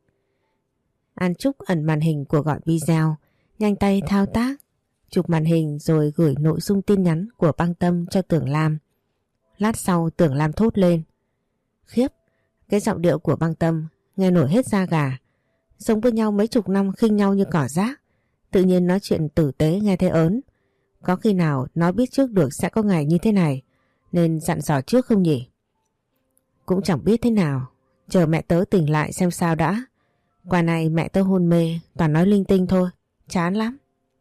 An Trúc ẩn màn hình của gọi video, nhanh tay thao tác, chụp màn hình rồi gửi nội dung tin nhắn của Băng Tâm cho Tưởng Lam. Lát sau Tưởng Lam thốt lên. Khiếp, cái giọng điệu của Băng Tâm nghe nổi hết da gà. Sống với nhau mấy chục năm khinh nhau như cỏ rác, tự nhiên nói chuyện tử tế nghe thấy ớn. Có khi nào nó biết trước được sẽ có ngày như thế này nên dặn dò trước không nhỉ? Cũng chẳng biết thế nào, chờ mẹ tớ tỉnh lại xem sao đã. Qua này mẹ tớ hôn mê, toàn nói linh tinh thôi, chán lắm.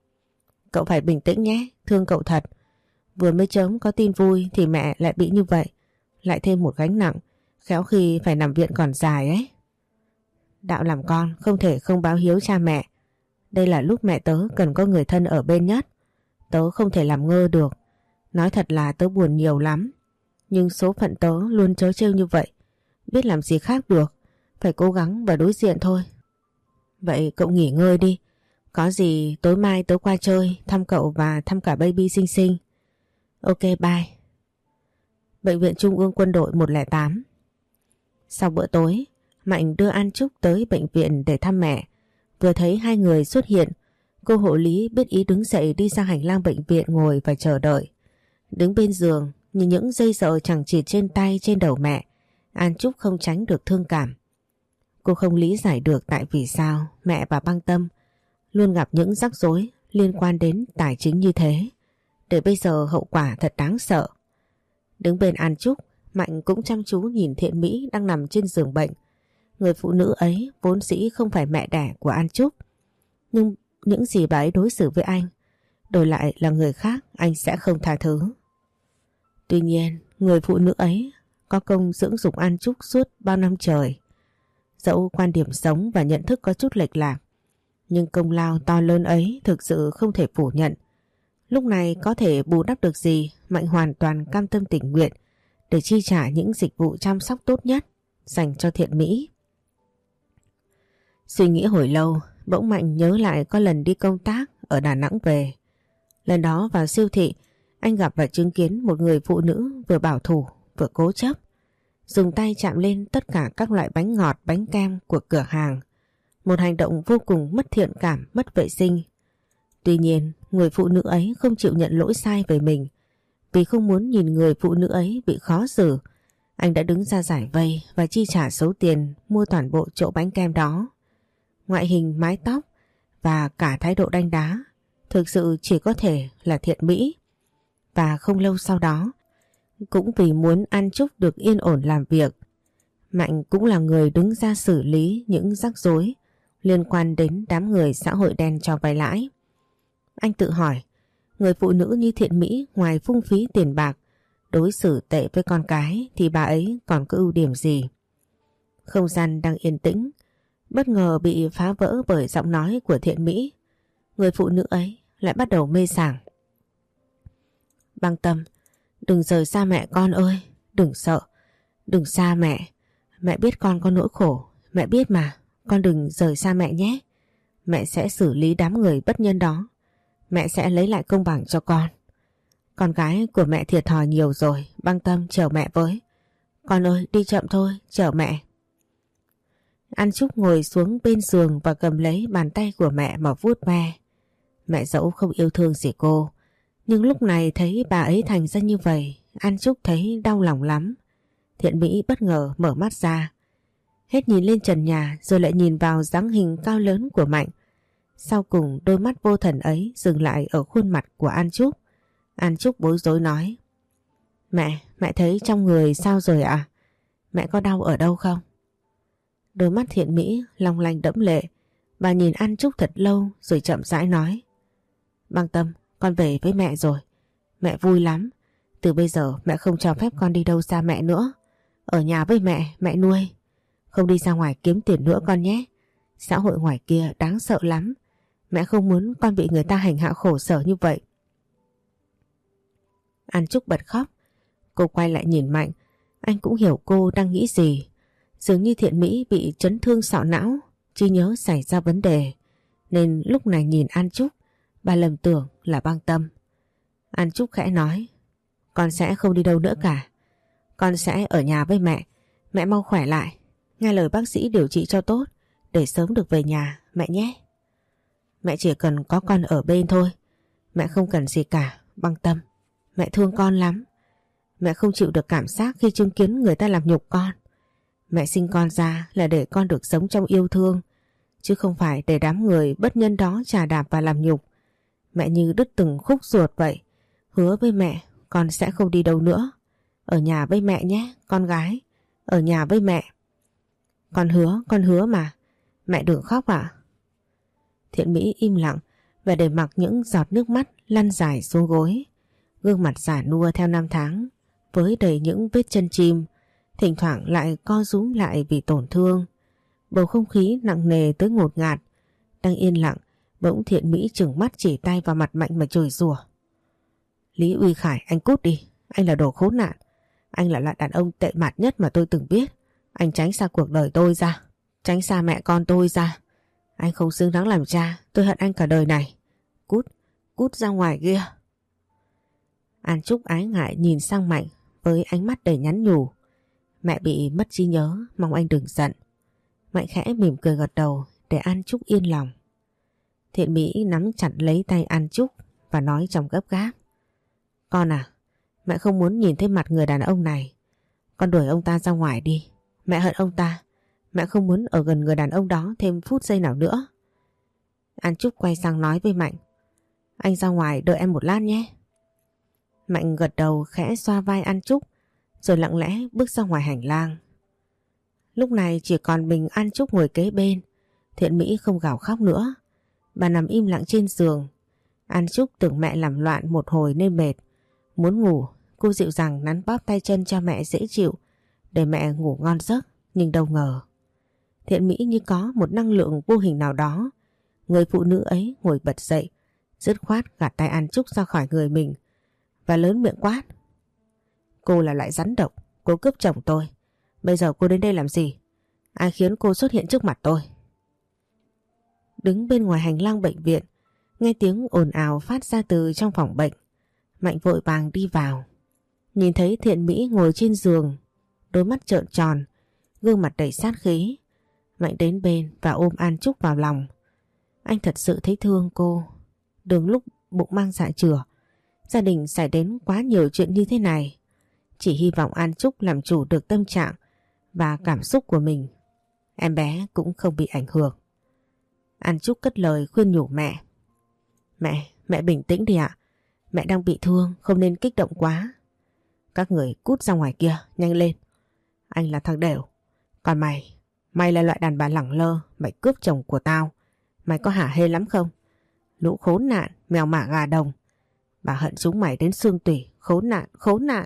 Cậu phải bình tĩnh nhé, thương cậu thật. Vừa mới chớm có tin vui thì mẹ lại bị như vậy, lại thêm một gánh nặng, khéo khi phải nằm viện còn dài ấy. Đạo làm con không thể không báo hiếu cha mẹ. Đây là lúc mẹ tớ cần có người thân ở bên nhất. Tớ không thể làm ngơ được. Nói thật là tớ buồn nhiều lắm. Nhưng số phận tớ luôn trớ trêu như vậy. Biết làm gì khác được. Phải cố gắng và đối diện thôi. Vậy cậu nghỉ ngơi đi. Có gì tối mai tớ qua chơi, thăm cậu và thăm cả baby xinh xinh. Ok bye. Bệnh viện Trung ương Quân đội một không tám. Sau bữa tối, Mạnh đưa An Trúc tới bệnh viện để thăm mẹ. Vừa thấy hai người xuất hiện, cô hộ lý biết ý đứng dậy đi sang hành lang bệnh viện ngồi và chờ đợi. Đứng bên giường, nhìn những dây dợ chẳng chịt trên tay trên đầu mẹ, An Trúc không tránh được thương cảm. Cô không lý giải được tại vì sao mẹ và Băng Tâm luôn gặp những rắc rối liên quan đến tài chính như thế, để bây giờ hậu quả thật đáng sợ. Đứng bên An Trúc, Mạnh cũng chăm chú nhìn Thiện Mỹ đang nằm trên giường bệnh. Người phụ nữ ấy vốn dĩ không phải mẹ đẻ của An Trúc, nhưng những gì bà ấy đối xử với anh, đổi lại là người khác anh sẽ không tha thứ. Tuy nhiên, người phụ nữ ấy có công dưỡng dục An Trúc suốt bao năm trời. Dẫu quan điểm sống và nhận thức có chút lệch lạc, nhưng công lao to lớn ấy thực sự không thể phủ nhận. Lúc này có thể bù đắp được gì, Mạnh hoàn toàn cam tâm tình nguyện để chi trả những dịch vụ chăm sóc tốt nhất dành cho Thiện Mỹ. Suy nghĩ hồi lâu, bỗng Mạnh nhớ lại có lần đi công tác ở Đà Nẵng về. Lần đó vào siêu thị, anh gặp và chứng kiến một người phụ nữ vừa bảo thủ vừa cố chấp, dùng tay chạm lên tất cả các loại bánh ngọt, bánh kem của cửa hàng. Một hành động vô cùng mất thiện cảm, mất vệ sinh. Tuy nhiên, người phụ nữ ấy không chịu nhận lỗi sai về mình. Vì không muốn nhìn người phụ nữ ấy bị khó xử, anh đã đứng ra giải vây và chi trả số tiền mua toàn bộ chỗ bánh kem đó. Ngoại hình, mái tóc và cả thái độ đanh đá thực sự chỉ có thể là Thiện Mỹ. Và không lâu sau đó, cũng vì muốn An Trúc được yên ổn làm việc, Mạnh cũng là người đứng ra xử lý những rắc rối liên quan đến đám người xã hội đen cho vay lãi. Anh tự hỏi, người phụ nữ như Thiện Mỹ ngoài phung phí tiền bạc, đối xử tệ với con cái thì bà ấy còn có ưu điểm gì? Không gian đang yên tĩnh, bất ngờ bị phá vỡ bởi giọng nói của Thiện Mỹ. Người phụ nữ ấy lại bắt đầu mê sảng. Băng Tâm, đừng rời xa mẹ con ơi, đừng sợ, đừng xa mẹ. Mẹ biết con có nỗi khổ, mẹ biết mà, con đừng rời xa mẹ nhé. Mẹ sẽ xử lý đám người bất nhân đó, mẹ sẽ lấy lại công bằng cho con. Con gái của mẹ thiệt thòi nhiều rồi, Băng Tâm chờ mẹ với. Con ơi, đi chậm thôi, chờ mẹ. An Trúc ngồi xuống bên giường và cầm lấy bàn tay của mẹ mà vuốt ve. Mẹ dẫu không yêu thương gì cô, nhưng lúc này thấy bà ấy thành ra như vậy, An Trúc thấy đau lòng lắm. Thiện Mỹ bất ngờ mở mắt ra, hết nhìn lên trần nhà rồi lại nhìn vào dáng hình cao lớn của Mạnh. Sau cùng đôi mắt vô thần ấy dừng lại ở khuôn mặt của An Trúc. An Trúc bối rối nói: Mẹ, mẹ thấy trong người sao rồi ạ? Mẹ có đau ở đâu không? Đôi mắt Thiện Mỹ long lanh đẫm lệ. Bà nhìn An Trúc thật lâu rồi chậm rãi nói. Băng Tâm, con về với mẹ rồi. Mẹ vui lắm. Từ bây giờ mẹ không cho phép con đi đâu xa mẹ nữa. Ở nhà với mẹ, mẹ nuôi. Không đi ra ngoài kiếm tiền nữa con nhé. Xã hội ngoài kia đáng sợ lắm. Mẹ không muốn con bị người ta hành hạ khổ sở như vậy. An Trúc bật khóc. Cô quay lại nhìn Mạnh. Anh cũng hiểu cô đang nghĩ gì. Dường như Thiện Mỹ bị chấn thương sọ não, trí nhớ xảy ra vấn đề. Nên lúc này nhìn An Trúc, bà lầm tưởng là Băng Tâm. An Trúc khẽ nói. Con sẽ không đi đâu nữa cả. Con sẽ ở nhà với mẹ. Mẹ mau khỏe lại. Nghe lời bác sĩ điều trị cho tốt để sớm được về nhà mẹ nhé. Mẹ chỉ cần có con ở bên thôi. Mẹ không cần gì cả, Băng Tâm. Mẹ thương con lắm. Mẹ không chịu được cảm giác khi chứng kiến người ta làm nhục con. Mẹ sinh con ra là để con được sống trong yêu thương, chứ không phải để đám người bất nhân đó chà đạp và làm nhục. Mẹ như đứt từng khúc ruột vậy. Hứa với mẹ con sẽ không đi đâu nữa. Ở nhà với mẹ nhé, con gái. Ở nhà với mẹ. Con hứa, con hứa mà. Mẹ đừng khóc ạ. Thiện Mỹ im lặng và để mặc những giọt nước mắt lăn dài xuống gối. Gương mặt già nua theo năm tháng, với đầy những vết chân chim, thỉnh thoảng lại co rúm lại vì tổn thương. Bầu không khí nặng nề tới ngột ngạt. Đang yên lặng, bỗng Thiện Mỹ trừng mắt chỉ tay vào mặt Mạnh mà chửi rủa. Lý Uy Khải, anh cút đi. Anh là đồ khốn nạn. Anh là loại đàn ông tệ bạc nhất mà tôi từng biết. Anh tránh xa cuộc đời tôi ra. Tránh xa mẹ con tôi ra. Anh không xứng đáng làm cha. Tôi hận anh cả đời này. Cút, cút ra ngoài kia. An Trúc ái ngại nhìn sang Mạnh với ánh mắt đầy nhắn nhủ. Mẹ bị mất trí nhớ, mong anh đừng giận. Mạnh khẽ mỉm cười gật đầu để An Trúc yên lòng. Thiện Mỹ nắm chặt lấy tay An Trúc và nói trong gấp gáp. Con à, mẹ không muốn nhìn thấy mặt người đàn ông này. Con đuổi ông ta ra ngoài đi. Mẹ hận ông ta. Mẹ không muốn ở gần người đàn ông đó thêm phút giây nào nữa. An Trúc quay sang nói với Mạnh. Anh ra ngoài đợi em một lát nhé. Mạnh gật đầu khẽ xoa vai An Trúc rồi lặng lẽ bước ra ngoài hành lang. Lúc này chỉ còn mình An Trúc ngồi kế bên. Thiện Mỹ không gào khóc nữa. Bà nằm im lặng trên giường. An Trúc tưởng mẹ làm loạn một hồi nên mệt. Muốn ngủ, cô dịu dàng nắn bóp tay chân cho mẹ dễ chịu để mẹ ngủ ngon giấc, nhưng đâu ngờ. Thiện Mỹ như có một năng lượng vô hình nào đó. Người phụ nữ ấy ngồi bật dậy, dứt khoát gạt tay An Trúc ra khỏi người mình và lớn miệng quát. Cô là loại rắn độc, cô cướp chồng tôi. Bây giờ cô đến đây làm gì? Ai khiến cô xuất hiện trước mặt tôi? Đứng bên ngoài hành lang bệnh viện, nghe tiếng ồn ào phát ra từ trong phòng bệnh. Mạnh vội vàng đi vào. Nhìn thấy Thiện Mỹ ngồi trên giường, đôi mắt trợn tròn, gương mặt đầy sát khí. Mạnh đến bên và ôm An Trúc vào lòng. Anh thật sự thấy thương cô. Đừng lúc bụng mang dạ chửa, gia đình xảy đến quá nhiều chuyện như thế này. Chỉ hy vọng An Trúc làm chủ được tâm trạng và cảm xúc của mình. Em bé cũng không bị ảnh hưởng. An Trúc cất lời khuyên nhủ mẹ. Mẹ, mẹ bình tĩnh đi ạ. Mẹ đang bị thương, không nên kích động quá. Các người cút ra ngoài kia, nhanh lên. Anh là thằng đểu. Còn mày, mày là loại đàn bà lẳng lơ, mày cướp chồng của tao. Mày có hả hê lắm không? Lũ khốn nạn, mèo mả gà đồng. Bà hận chúng mày đến xương tủy, khốn nạn, khốn nạn.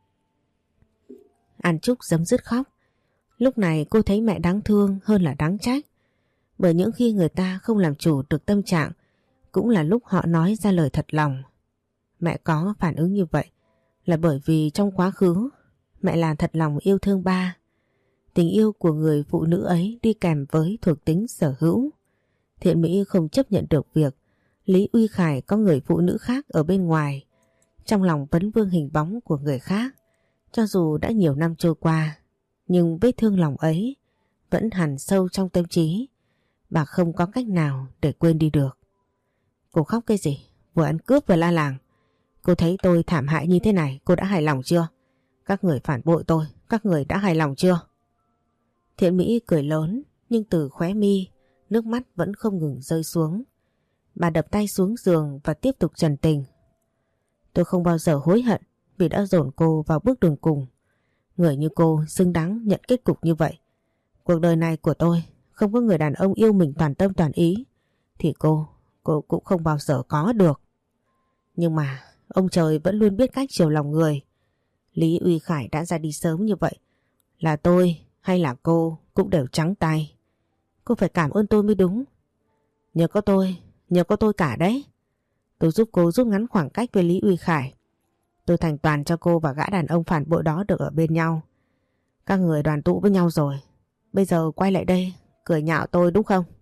An Trúc giấm dứt khóc. Lúc này cô thấy mẹ đáng thương hơn là đáng trách. Bởi những khi người ta không làm chủ được tâm trạng, cũng là lúc họ nói ra lời thật lòng. Mẹ có phản ứng như vậy là bởi vì trong quá khứ mẹ là thật lòng yêu thương ba. Tình yêu của người phụ nữ ấy đi kèm với thuộc tính sở hữu. Thiện Mỹ không chấp nhận được việc Lý Uy Khải có người phụ nữ khác ở bên ngoài. Trong lòng vẫn vương hình bóng của người khác. Cho dù đã nhiều năm trôi qua, nhưng vết thương lòng ấy vẫn hằn sâu trong tâm trí. Bà không có cách nào để quên đi được. Cô khóc cái gì? Vừa ăn cướp vừa la làng. Cô thấy tôi thảm hại như thế này, cô đã hài lòng chưa? Các người phản bội tôi, các người đã hài lòng chưa? Thiện Mỹ cười lớn, nhưng từ khóe mi, nước mắt vẫn không ngừng rơi xuống. Bà đập tay xuống giường và tiếp tục trần tình. Tôi không bao giờ hối hận vì đã dồn cô vào bước đường cùng. Người như cô xứng đáng nhận kết cục như vậy. Cuộc đời này của tôi không có người đàn ông yêu mình toàn tâm toàn ý thì cô, cô cũng không bao giờ có được. Nhưng mà ông trời vẫn luôn biết cách chiều lòng người. Lý Uy Khải đã ra đi sớm như vậy, là tôi hay là cô cũng đều trắng tay. Cô phải cảm ơn tôi mới đúng. Nhờ có tôi, nhờ có tôi cả đấy. Tôi giúp cô rút ngắn khoảng cách với Lý Uy Khải. Tôi thành toàn cho cô và gã đàn ông phản bội đó được ở bên nhau. Các người đoàn tụ với nhau rồi. Bây giờ quay lại đây cười nhạo tôi đúng không?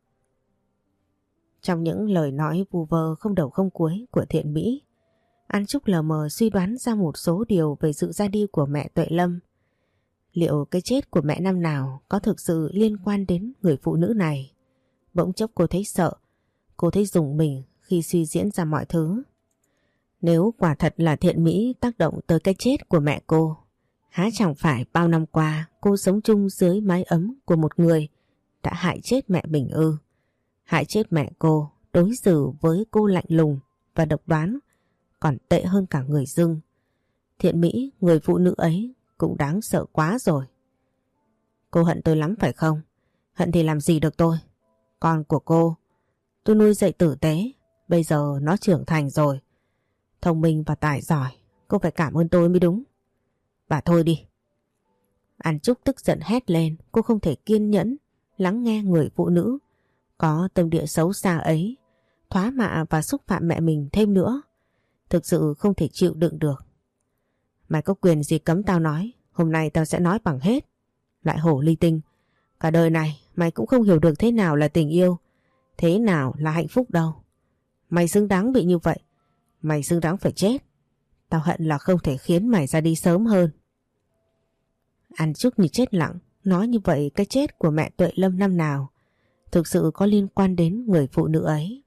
Trong những lời nói vu vơ không đầu không cuối của Thiện Mỹ, An Trúc lờ mờ suy đoán ra một số điều về sự ra đi của mẹ Tuệ Lâm. Liệu cái chết của mẹ năm nào có thực sự liên quan đến người phụ nữ này? Bỗng chốc cô thấy sợ, cô thấy rùng mình khi suy diễn ra mọi thứ. Nếu quả thật là Thiện Mỹ tác động tới cái chết của mẹ cô, há chẳng phải bao năm qua cô sống chung dưới mái ấm của một người đã hại chết mẹ mình ư? Hại chết mẹ cô, đối xử với cô lạnh lùng và độc đoán, còn tệ hơn cả người dưng. Thiện Mỹ, người phụ nữ ấy cũng đáng sợ quá rồi. Cô hận tôi lắm phải không? Hận thì làm gì được tôi? Con của cô, tôi nuôi dạy tử tế, bây giờ nó trưởng thành rồi. Thông minh và tài giỏi, cô phải cảm ơn tôi mới đúng. Bà thôi đi. An Trúc tức giận hét lên, cô không thể kiên nhẫn lắng nghe người phụ nữ có tâm địa xấu xa ấy thoá mạ và xúc phạm mẹ mình thêm nữa. Thực sự không thể chịu đựng được. Mày có quyền gì cấm tao nói? Hôm nay tao sẽ nói bằng hết. Lại hổ ly tinh. Cả đời này mày cũng không hiểu được thế nào là tình yêu, thế nào là hạnh phúc đâu. Mày xứng đáng bị như vậy. Mày xứng đáng phải chết. Tao hận là không thể khiến mày ra đi sớm hơn. An Trúc như chết lặng. Nói như vậy cái chết của mẹ Tuệ Lâm năm nào thực sự có liên quan đến người phụ nữ ấy.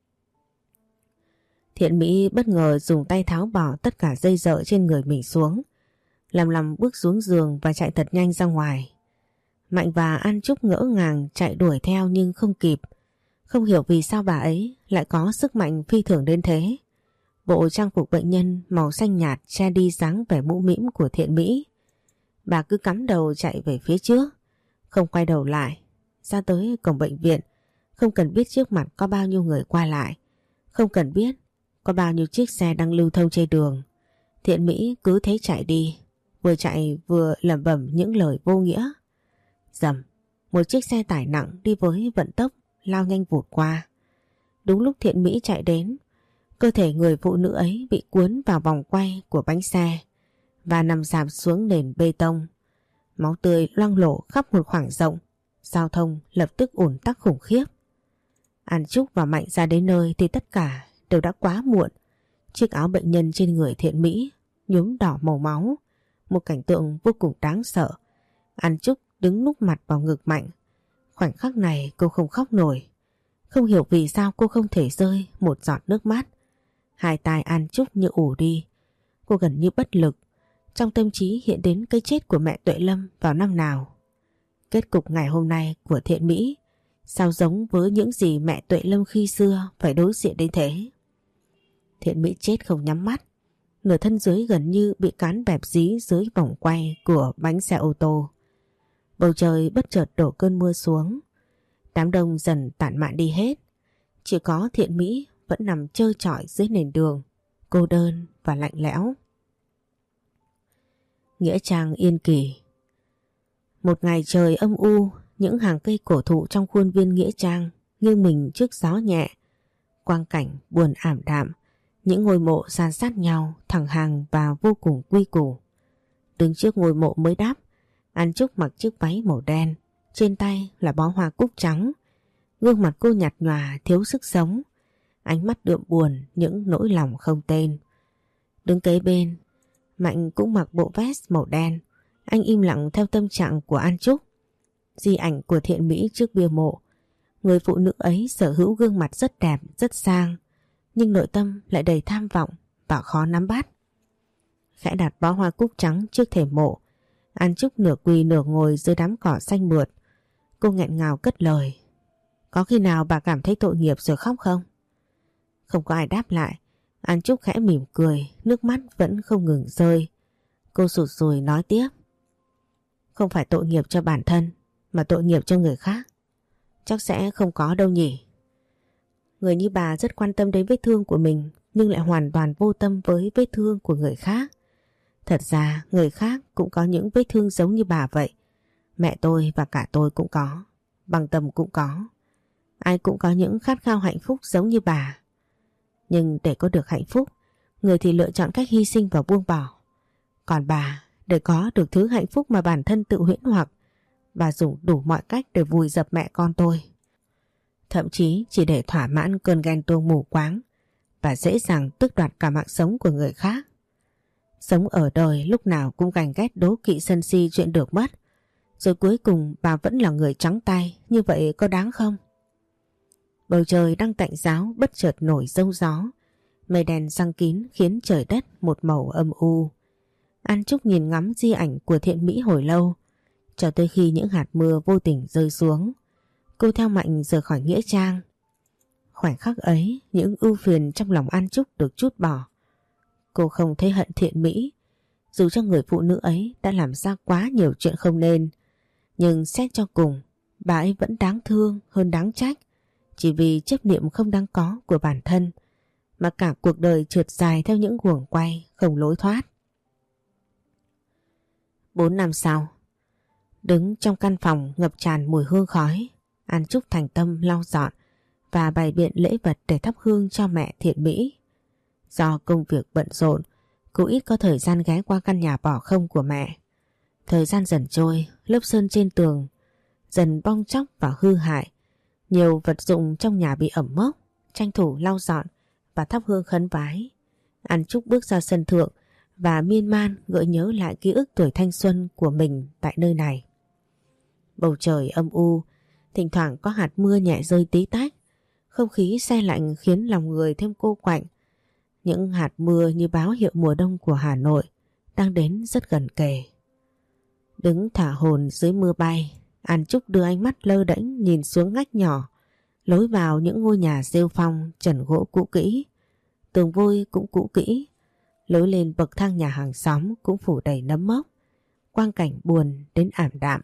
Thiện Mỹ bất ngờ dùng tay tháo bỏ tất cả dây dợ trên người mình xuống, lầm lầm bước xuống giường và chạy thật nhanh ra ngoài. Mạnh và An Trúc ngỡ ngàng chạy đuổi theo nhưng không kịp. Không hiểu vì sao bà ấy lại có sức mạnh phi thường đến thế. Bộ trang phục bệnh nhân màu xanh nhạt che đi dáng vẻ mũ mĩm của Thiện Mỹ. Bà cứ cắm đầu chạy về phía trước, không quay đầu lại. Ra tới cổng bệnh viện, không cần biết trước mặt có bao nhiêu người qua lại, không cần biết có bao nhiêu chiếc xe đang lưu thông trên đường. Thiện Mỹ cứ thế chạy đi, vừa chạy vừa lẩm bẩm những lời vô nghĩa. Rầm, một chiếc xe tải nặng đi với vận tốc lao nhanh vụt qua. Đúng lúc Thiện Mỹ chạy đến, cơ thể người phụ nữ ấy bị cuốn vào vòng quay của bánh xe và nằm rạp xuống nền bê tông. Máu tươi loang lổ khắp một khoảng rộng, giao thông lập tức ùn tắc khủng khiếp. An Trúc và Mạnh ra đến nơi thì tất cả đều đã quá muộn. Chiếc áo bệnh nhân trên người Thiện Mỹ nhuốm đỏ màu máu, một cảnh tượng vô cùng đáng sợ. An Trúc đứng núp mặt vào ngực Mạnh. Khoảnh khắc này cô không khóc nổi. Không hiểu vì sao cô không thể rơi một giọt nước mắt. Hai tai An Trúc như ù đi. Cô gần như bất lực. Trong tâm trí hiện đến cái chết của mẹ Tuệ Lâm vào năm nào. Kết cục ngày hôm nay của Thiện Mỹ sao giống với những gì mẹ Tuệ Lâm khi xưa phải đối diện đến thế. Thiện Mỹ chết không nhắm mắt. Nửa thân dưới gần như bị cán bẹp dí dưới vòng quay của bánh xe ô tô. Bầu trời bất chợt đổ cơn mưa xuống. Đám đông dần tản mạn đi hết. Chỉ có Thiện Mỹ vẫn nằm trơ trọi dưới nền đường, cô đơn và lạnh lẽo. Nghĩa trang Yên Kỳ. Một ngày trời âm u, những hàng cây cổ thụ trong khuôn viên nghĩa trang nghiêng mình trước gió nhẹ. Quang cảnh buồn ảm đạm, những ngôi mộ san sát nhau thẳng hàng và vô cùng quy củ. Đứng trước ngôi mộ mới đắp, An Trúc mặc chiếc váy màu đen, trên tay là bó hoa cúc trắng. Gương mặt cô nhạt nhòa thiếu sức sống, ánh mắt đượm buồn những nỗi lòng không tên. Đứng kế bên, Mạnh cũng mặc bộ vest màu đen. Anh im lặng theo tâm trạng của An Trúc. Di ảnh của Thiện Mỹ trước bia mộ. Người phụ nữ ấy sở hữu gương mặt rất đẹp, rất sang, nhưng nội tâm lại đầy tham vọng và khó nắm bắt. Khẽ đặt bó hoa cúc trắng trước thềm mộ, An Trúc nửa quỳ nửa ngồi dưới đám cỏ xanh mượt. Cô nghẹn ngào cất lời. Có khi nào bà cảm thấy tội nghiệp rồi khóc không? Không có ai đáp lại. An Trúc khẽ mỉm cười, nước mắt vẫn không ngừng rơi. Cô sụt sùi nói tiếp. Không phải tội nghiệp cho bản thân, mà tội nghiệp cho người khác. Chắc sẽ không có đâu nhỉ. Người như bà rất quan tâm đến vết thương của mình, nhưng lại hoàn toàn vô tâm với vết thương của người khác. Thật ra người khác cũng có những vết thương giống như bà vậy. Mẹ tôi và cả tôi cũng có. Bằng Tâm cũng có. Ai cũng có những khát khao hạnh phúc giống như bà. Nhưng để có được hạnh phúc, người thì lựa chọn cách hy sinh và buông bỏ. Còn bà, để có được thứ hạnh phúc mà bản thân tự huyễn hoặc, bà dùng đủ mọi cách để vùi dập mẹ con tôi. Thậm chí chỉ để thỏa mãn cơn ghen tuông mù quáng và dễ dàng tước đoạt cả mạng sống của người khác. Sống ở đời lúc nào cũng ganh ghét đố kỵ sân si chuyện được mất. Rồi cuối cùng bà vẫn là người trắng tay, như vậy có đáng không? Bầu trời đang tạnh ráo bất chợt nổi giông gió. Mây đen giăng kín khiến trời đất một màu âm u. An Trúc nhìn ngắm di ảnh của Thiện Mỹ hồi lâu, cho tới khi những hạt mưa vô tình rơi xuống. Cô theo Mạnh rời khỏi nghĩa trang. Khoảnh khắc ấy, những ưu phiền trong lòng An Trúc được trút bỏ. Cô không thấy hận Thiện Mỹ, dù cho người phụ nữ ấy đã làm ra quá nhiều chuyện không nên. Nhưng xét cho cùng, bà ấy vẫn đáng thương hơn đáng trách, chỉ vì chấp niệm không đáng có của bản thân mà cả cuộc đời trượt dài theo những guồng quay không lối thoát. Bốn năm sau, đứng trong căn phòng ngập tràn mùi hương khói, An Trúc thành tâm lau dọn và bày biện lễ vật để thắp hương cho mẹ Thiện Mỹ. Do công việc bận rộn, cô ít có thời gian ghé qua căn nhà bỏ không của mẹ. Thời gian dần trôi, lớp sơn trên tường dần bong tróc và hư hại. Nhiều vật dụng trong nhà bị ẩm mốc, tranh thủ lau dọn và thắp hương khấn vái. An Trúc bước ra sân thượng và miên man gợi nhớ lại ký ức tuổi thanh xuân của mình tại nơi này. Bầu trời âm u, thỉnh thoảng có hạt mưa nhẹ rơi tí tách. Không khí se lạnh khiến lòng người thêm cô quạnh. Những hạt mưa như báo hiệu mùa đông của Hà Nội đang đến rất gần kề. Đứng thả hồn dưới mưa bay, An Trúc đưa ánh mắt lơ đễnh nhìn xuống ngách nhỏ, lối vào những ngôi nhà rêu phong trần gỗ cũ kỹ, tường vôi cũng cũ kỹ, lối lên bậc thang nhà hàng xóm cũng phủ đầy nấm mốc, quang cảnh buồn đến ảm đạm.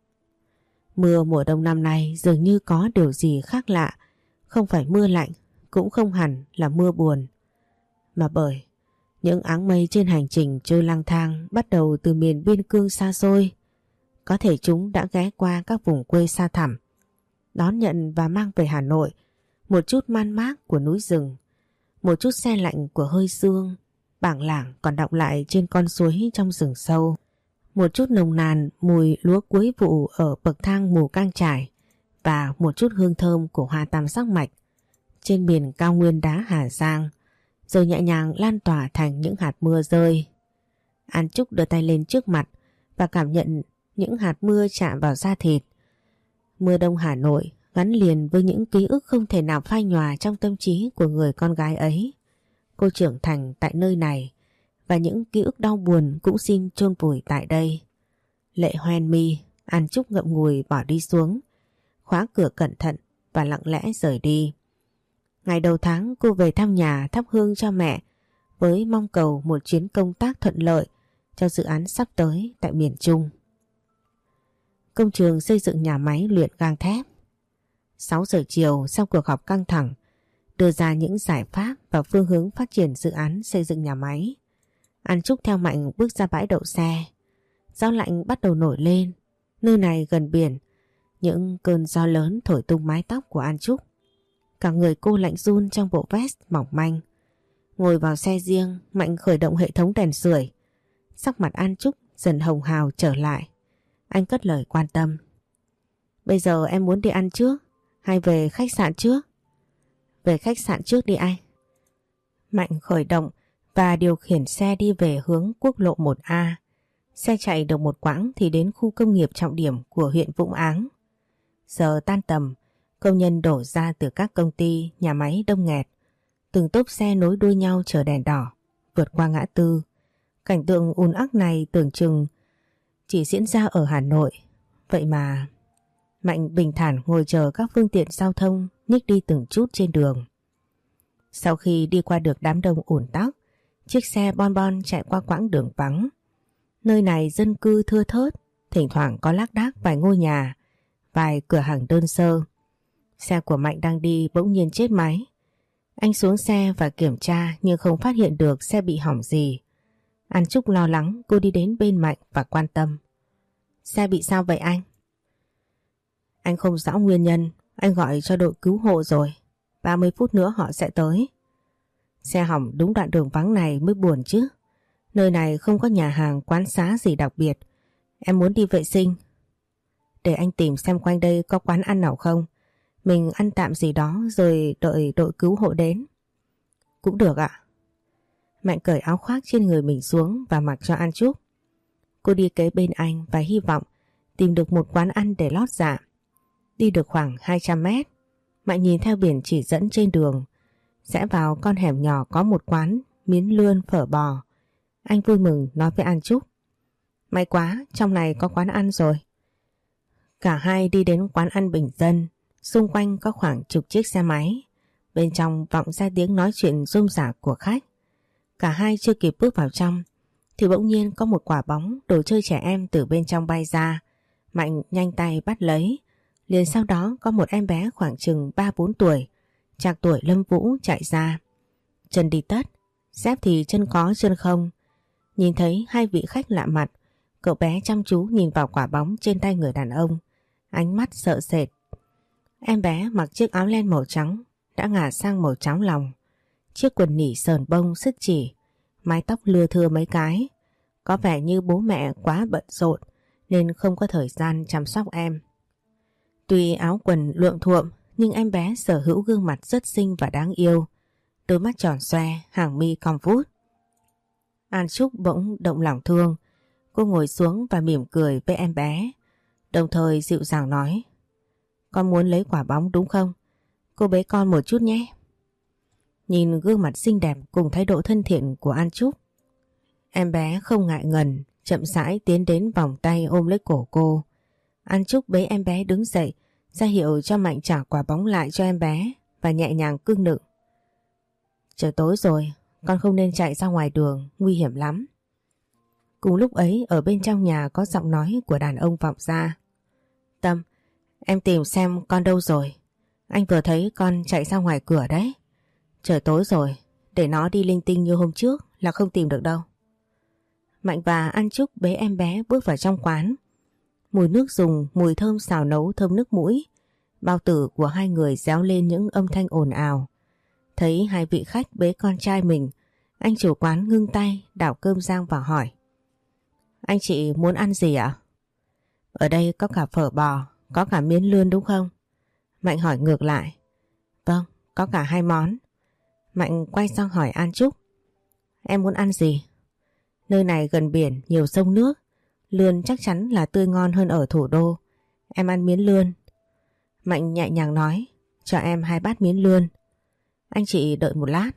Mưa mùa đông năm nay dường như có điều gì khác lạ, không phải mưa lạnh, cũng không hẳn là mưa buồn, mà bởi những áng mây trên hành trình trôi lang thang bắt đầu từ miền biên cương xa xôi. Có thể chúng đã ghé qua các vùng quê xa thẳm, đón nhận và mang về Hà Nội một chút man mác của núi rừng, một chút se lạnh của hơi sương, bảng lảng còn đọng lại trên con suối trong rừng sâu, một chút nồng nàn mùi lúa cuối vụ ở bậc thang mù cang trải và một chút hương thơm của hoa tam sắc mạch trên miền cao nguyên đá Hà Giang, rồi nhẹ nhàng lan tỏa thành những hạt mưa rơi. An Trúc đưa tay lên trước mặt và cảm nhận những hạt mưa chạm vào da thịt. Mưa đông Hà Nội gắn liền với những ký ức không thể nào phai nhòa trong tâm trí của người con gái ấy. Cô trưởng thành tại nơi này và những ký ức đau buồn cũng xin chôn vùi tại đây. Lệ hoen mi, An Trúc ngậm ngùi bỏ đi xuống, khóa cửa cẩn thận và lặng lẽ rời đi. Ngày đầu tháng cô về thăm nhà thắp hương cho mẹ với mong cầu một chuyến công tác thuận lợi cho dự án sắp tới tại miền Trung. Công trường xây dựng nhà máy luyện gang thép. sáu giờ chiều sau cuộc họp căng thẳng đưa ra những giải pháp và phương hướng phát triển dự án xây dựng nhà máy, An Trúc theo Mạnh bước ra bãi đậu xe. Gió lạnh bắt đầu nổi lên, nơi này gần biển, những cơn gió lớn thổi tung mái tóc của An Trúc. Cả người cô lạnh run trong bộ vest mỏng manh. Ngồi vào xe riêng, Mạnh khởi động hệ thống đèn sưởi. Sắc mặt An Trúc dần hồng hào trở lại. Anh cất lời quan tâm. Bây giờ em muốn đi ăn trước hay về khách sạn trước? Về khách sạn trước đi anh. Mạnh khởi động và điều khiển xe đi về hướng quốc lộ một A. Xe chạy được một quãng thì đến khu công nghiệp trọng điểm của huyện Vũng Áng. Giờ tan tầm, công nhân đổ ra từ các công ty, nhà máy đông nghẹt. Từng tốp xe nối đuôi nhau chờ đèn đỏ, vượt qua ngã tư. Cảnh tượng ùn ắc này tưởng chừng chỉ diễn ra ở Hà Nội. Vậy mà Mạnh bình thản ngồi chờ các phương tiện giao thông nhích đi từng chút trên đường. Sau khi đi qua được đám đông ùn tắc, chiếc xe bon bon chạy qua quãng đường vắng. Nơi này dân cư thưa thớt, thỉnh thoảng có lác đác vài ngôi nhà, vài cửa hàng đơn sơ. Xe của Mạnh đang đi bỗng nhiên chết máy. Anh xuống xe và kiểm tra nhưng không phát hiện được xe bị hỏng gì. An Trúc lo lắng, cô đi đến bên Mạnh và quan tâm. Xe bị sao vậy anh? Anh không rõ nguyên nhân, anh gọi cho đội cứu hộ rồi. ba mươi phút nữa họ sẽ tới. Xe hỏng đúng đoạn đường vắng này mới buồn chứ. Nơi này không có nhà hàng, quán xá gì đặc biệt. Em muốn đi vệ sinh. Để anh tìm xem quanh đây có quán ăn nào không. Mình ăn tạm gì đó rồi đợi đội cứu hộ đến. Cũng được ạ. Mạnh cởi áo khoác trên người mình xuống và mặc cho An Trúc. Cô đi kế bên anh và hy vọng tìm được một quán ăn để lót dạ. Đi được khoảng hai trăm mét, Mạnh nhìn theo biển chỉ dẫn trên đường. Rẽ vào con hẻm nhỏ có một quán miến lươn phở bò. Anh vui mừng nói với An Trúc. May quá, trong này có quán ăn rồi. Cả hai đi đến quán ăn bình dân. Xung quanh có khoảng chục chiếc xe máy. Bên trong vọng ra tiếng nói chuyện rôm rả của khách. Cả hai chưa kịp bước vào trong thì bỗng nhiên có một quả bóng đồ chơi trẻ em từ bên trong bay ra. Mạnh nhanh tay bắt lấy. Liền sau đó có một em bé khoảng chừng ba bốn tuổi, trạc tuổi Lâm Vũ chạy ra. Chân đi tất, dép thì chân có chân không. Nhìn thấy hai vị khách lạ mặt, cậu bé chăm chú nhìn vào quả bóng trên tay người đàn ông, ánh mắt sợ sệt. Em bé mặc chiếc áo len màu trắng đã ngả sang màu trắng lòng. Chiếc quần nỉ sờn bông sứt chỉ, mái tóc lưa thưa mấy cái. Có vẻ như bố mẹ quá bận rộn nên không có thời gian chăm sóc em. Tuy áo quần luộm thuộm nhưng em bé sở hữu gương mặt rất xinh và đáng yêu. Đôi mắt tròn xoe, hàng mi cong vút. An Trúc bỗng động lòng thương. Cô ngồi xuống và mỉm cười với em bé, đồng thời dịu dàng nói. Con muốn lấy quả bóng đúng không? Cô bế con một chút nhé. Nhìn gương mặt xinh đẹp cùng thái độ thân thiện của An Trúc, em bé không ngại ngần, chậm rãi tiến đến vòng tay ôm lấy cổ cô. An Trúc bế em bé đứng dậy, ra hiệu cho Mạnh trả quả bóng lại cho em bé và nhẹ nhàng cưng nựng. Trời tối rồi, con không nên chạy ra ngoài đường, nguy hiểm lắm. Cùng lúc ấy ở bên trong nhà có giọng nói của đàn ông vọng ra. Tâm, em tìm xem con đâu rồi. Anh vừa thấy con chạy ra ngoài cửa đấy. Trời tối rồi, để nó đi linh tinh như hôm trước là không tìm được đâu. Mạnh và An Trúc bế em bé bước vào trong quán. Mùi nước dùng, mùi thơm xào nấu thơm nước mũi. Bao tử của hai người réo lên những âm thanh ồn ào. Thấy hai vị khách bế con trai mình, anh chủ quán ngưng tay đảo cơm rang và hỏi. Anh chị muốn ăn gì ạ? Ở đây có cả phở bò, có cả miến lươn đúng không? Mạnh hỏi ngược lại. Vâng, có cả hai món. Mạnh quay sang hỏi An Trúc. Em muốn ăn gì? Nơi này gần biển, nhiều sông nước. Lươn chắc chắn là tươi ngon hơn ở thủ đô. Em ăn miến lươn. Mạnh nhẹ nhàng nói. Cho em hai bát miến lươn. Anh chị đợi một lát.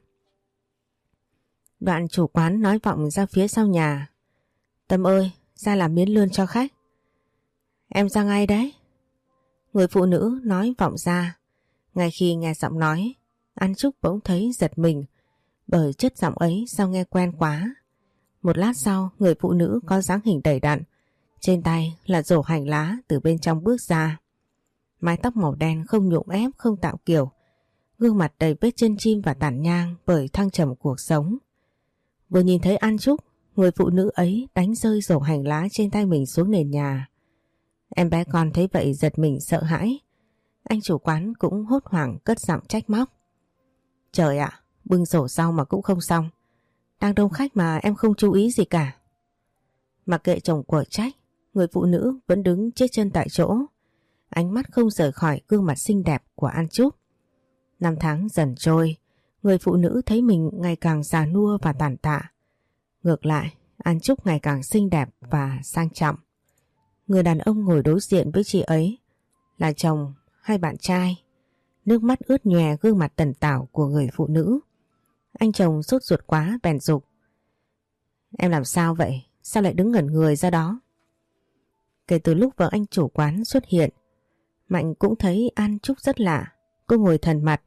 Đoạn chủ quán nói vọng ra phía sau nhà. Tâm ơi, ra làm miến lươn cho khách. Em ra ngay đấy. Người phụ nữ nói vọng ra. Ngay khi nghe giọng nói, An Trúc bỗng thấy giật mình, bởi chất giọng ấy sao nghe quen quá. Một lát sau, người phụ nữ có dáng hình đầy đặn, trên tay là rổ hành lá từ bên trong bước ra. Mái tóc màu đen không nhuộm ép, không tạo kiểu, gương mặt đầy vết chân chim và tàn nhang bởi thăng trầm cuộc sống. Vừa nhìn thấy An Trúc, người phụ nữ ấy đánh rơi rổ hành lá trên tay mình xuống nền nhà. Em bé con thấy vậy giật mình sợ hãi. Anh chủ quán cũng hốt hoảng cất giọng trách móc. Trời ạ, bưng rổ rau mà cũng không xong. Đang đông khách mà em không chú ý gì cả. Mặc kệ chồng của trách, người phụ nữ vẫn đứng chết chân tại chỗ. Ánh mắt không rời khỏi gương mặt xinh đẹp của An Trúc. Năm tháng dần trôi, người phụ nữ thấy mình ngày càng già nua và tàn tạ. Ngược lại, An Trúc ngày càng xinh đẹp và sang trọng. Người đàn ông ngồi đối diện với chị ấy là chồng hay bạn trai? Nước mắt ướt nhòe gương mặt tần tảo của người phụ nữ. Anh chồng sốt ruột quá bèn giục. Em làm sao vậy? Sao lại đứng ngẩn người ra đó? Kể từ lúc vợ anh chủ quán xuất hiện, Mạnh cũng thấy An Trúc rất lạ. Cô ngồi thần mặt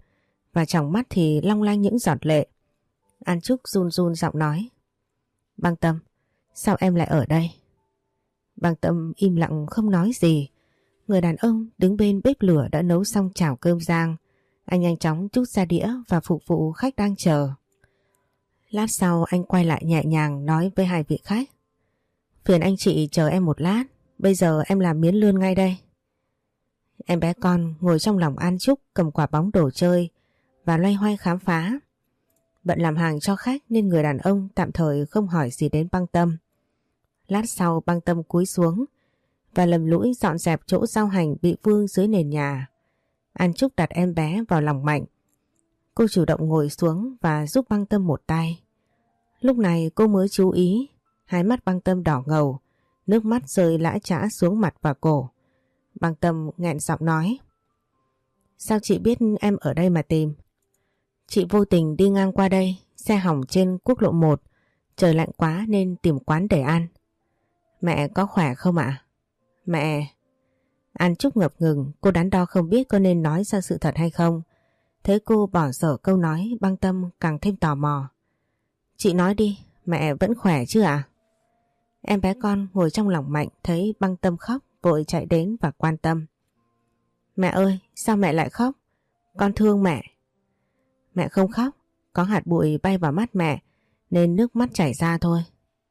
và trong mắt thì long lanh những giọt lệ. An Trúc run run giọng nói: Băng Tâm, sao em lại ở đây? Băng Tâm im lặng không nói gì. Người đàn ông đứng bên bếp lửa đã nấu xong chảo cơm rang. Anh nhanh chóng trút ra đĩa và phục vụ khách đang chờ. Lát sau anh quay lại nhẹ nhàng nói với hai vị khách: Phiền anh chị chờ em một lát, bây giờ em làm miến lươn ngay đây. Em bé con ngồi trong lòng An Trúc cầm quả bóng đồ chơi và loay hoay khám phá. Bận làm hàng cho khách nên người đàn ông tạm thời không hỏi gì đến Băng Tâm. Lát sau Băng Tâm cúi xuống và lầm lũi dọn dẹp chỗ rau hành bị vương dưới nền nhà. An Trúc đặt em bé vào lòng Mạnh. Cô chủ động ngồi xuống và giúp Băng Tâm một tay. Lúc này cô mới chú ý, hai mắt Băng Tâm đỏ ngầu, nước mắt rơi lã chã xuống mặt và cổ. Băng Tâm nghẹn giọng nói: Sao chị biết em ở đây mà tìm? Chị vô tình đi ngang qua đây, xe hỏng trên quốc lộ một, trời lạnh quá nên tìm quán để ăn. Mẹ có khỏe không ạ? Mẹ... An Trúc ngập ngừng, cô đắn đo không biết có nên nói ra sự thật hay không. Thấy cô bỏ dở câu nói, Băng Tâm càng thêm tò mò. Chị nói đi, mẹ vẫn khỏe chứ ạ? Em bé con ngồi trong lòng Mạnh thấy Băng Tâm khóc, vội chạy đến và quan tâm. Mẹ ơi, sao mẹ lại khóc? Con thương mẹ. Mẹ không khóc, có hạt bụi bay vào mắt mẹ nên nước mắt chảy ra thôi.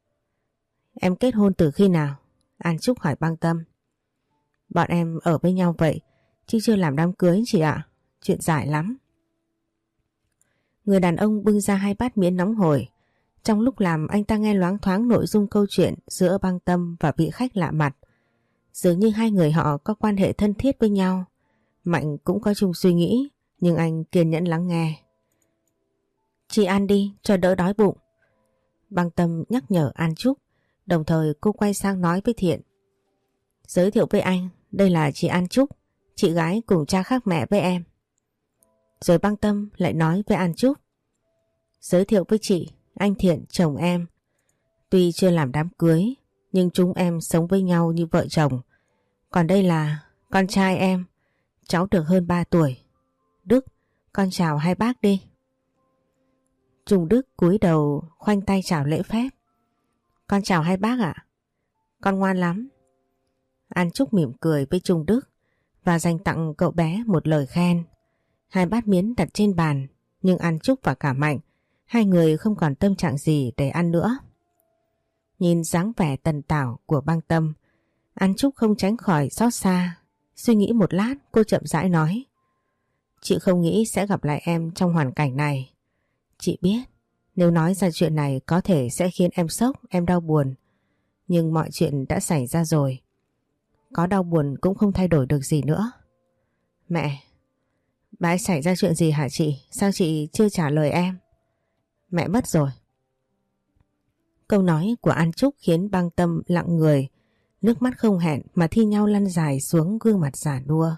Em kết hôn từ khi nào? An Trúc hỏi Băng Tâm. Bọn em ở với nhau vậy, chứ chưa làm đám cưới chị ạ. Chuyện dài lắm. Người đàn ông bưng ra hai bát miến nóng hổi. Trong lúc làm anh ta nghe loáng thoáng nội dung câu chuyện giữa Băng Tâm và vị khách lạ mặt. Dường như hai người họ có quan hệ thân thiết với nhau. Mạnh cũng có chung suy nghĩ, nhưng anh kiên nhẫn lắng nghe. Chị ăn đi cho đỡ đói bụng. Băng Tâm nhắc nhở An Trúc, đồng thời cô quay sang nói với Thiện. Giới thiệu với anh, đây là chị An Trúc, chị gái cùng cha khác mẹ với em. Rồi Băng Tâm lại nói với An Trúc. Giới thiệu với chị, anh Thiện, chồng em. Tuy chưa làm đám cưới, nhưng chúng em sống với nhau như vợ chồng. Còn đây là con trai em, cháu được hơn ba tuổi. Đức, con chào hai bác đi. Trung Đức cúi đầu khoanh tay chào lễ phép. Con chào hai bác ạ. Con ngoan lắm. An Trúc mỉm cười với Trung Đức và dành tặng cậu bé một lời khen. Hai bát miến đặt trên bàn, nhưng An Trúc và cả Mạnh, hai người không còn tâm trạng gì để ăn nữa. Nhìn dáng vẻ tần tảo của Băng Tâm, An Trúc không tránh khỏi xót xa. Suy nghĩ một lát, cô chậm rãi nói. Chị không nghĩ sẽ gặp lại em trong hoàn cảnh này. Chị biết, nếu nói ra chuyện này có thể sẽ khiến em sốc, em đau buồn. Nhưng mọi chuyện đã xảy ra rồi. Có đau buồn cũng không thay đổi được gì nữa. Mẹ, bà ấy xảy ra chuyện gì hả chị? Sao chị chưa trả lời em? Mẹ mất rồi. Câu nói của An Trúc khiến Băng Tâm lặng người. Nước mắt không hẹn mà thi nhau lăn dài xuống gương mặt già nua.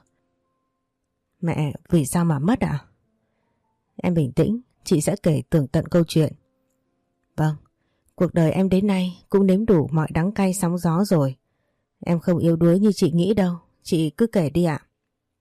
Mẹ vì sao mà mất ạ? À? Em bình tĩnh, chị sẽ kể tường tận câu chuyện. Vâng, cuộc đời em đến nay cũng nếm đủ mọi đắng cay sóng gió rồi. Em không yếu đuối như chị nghĩ đâu, chị cứ kể đi ạ.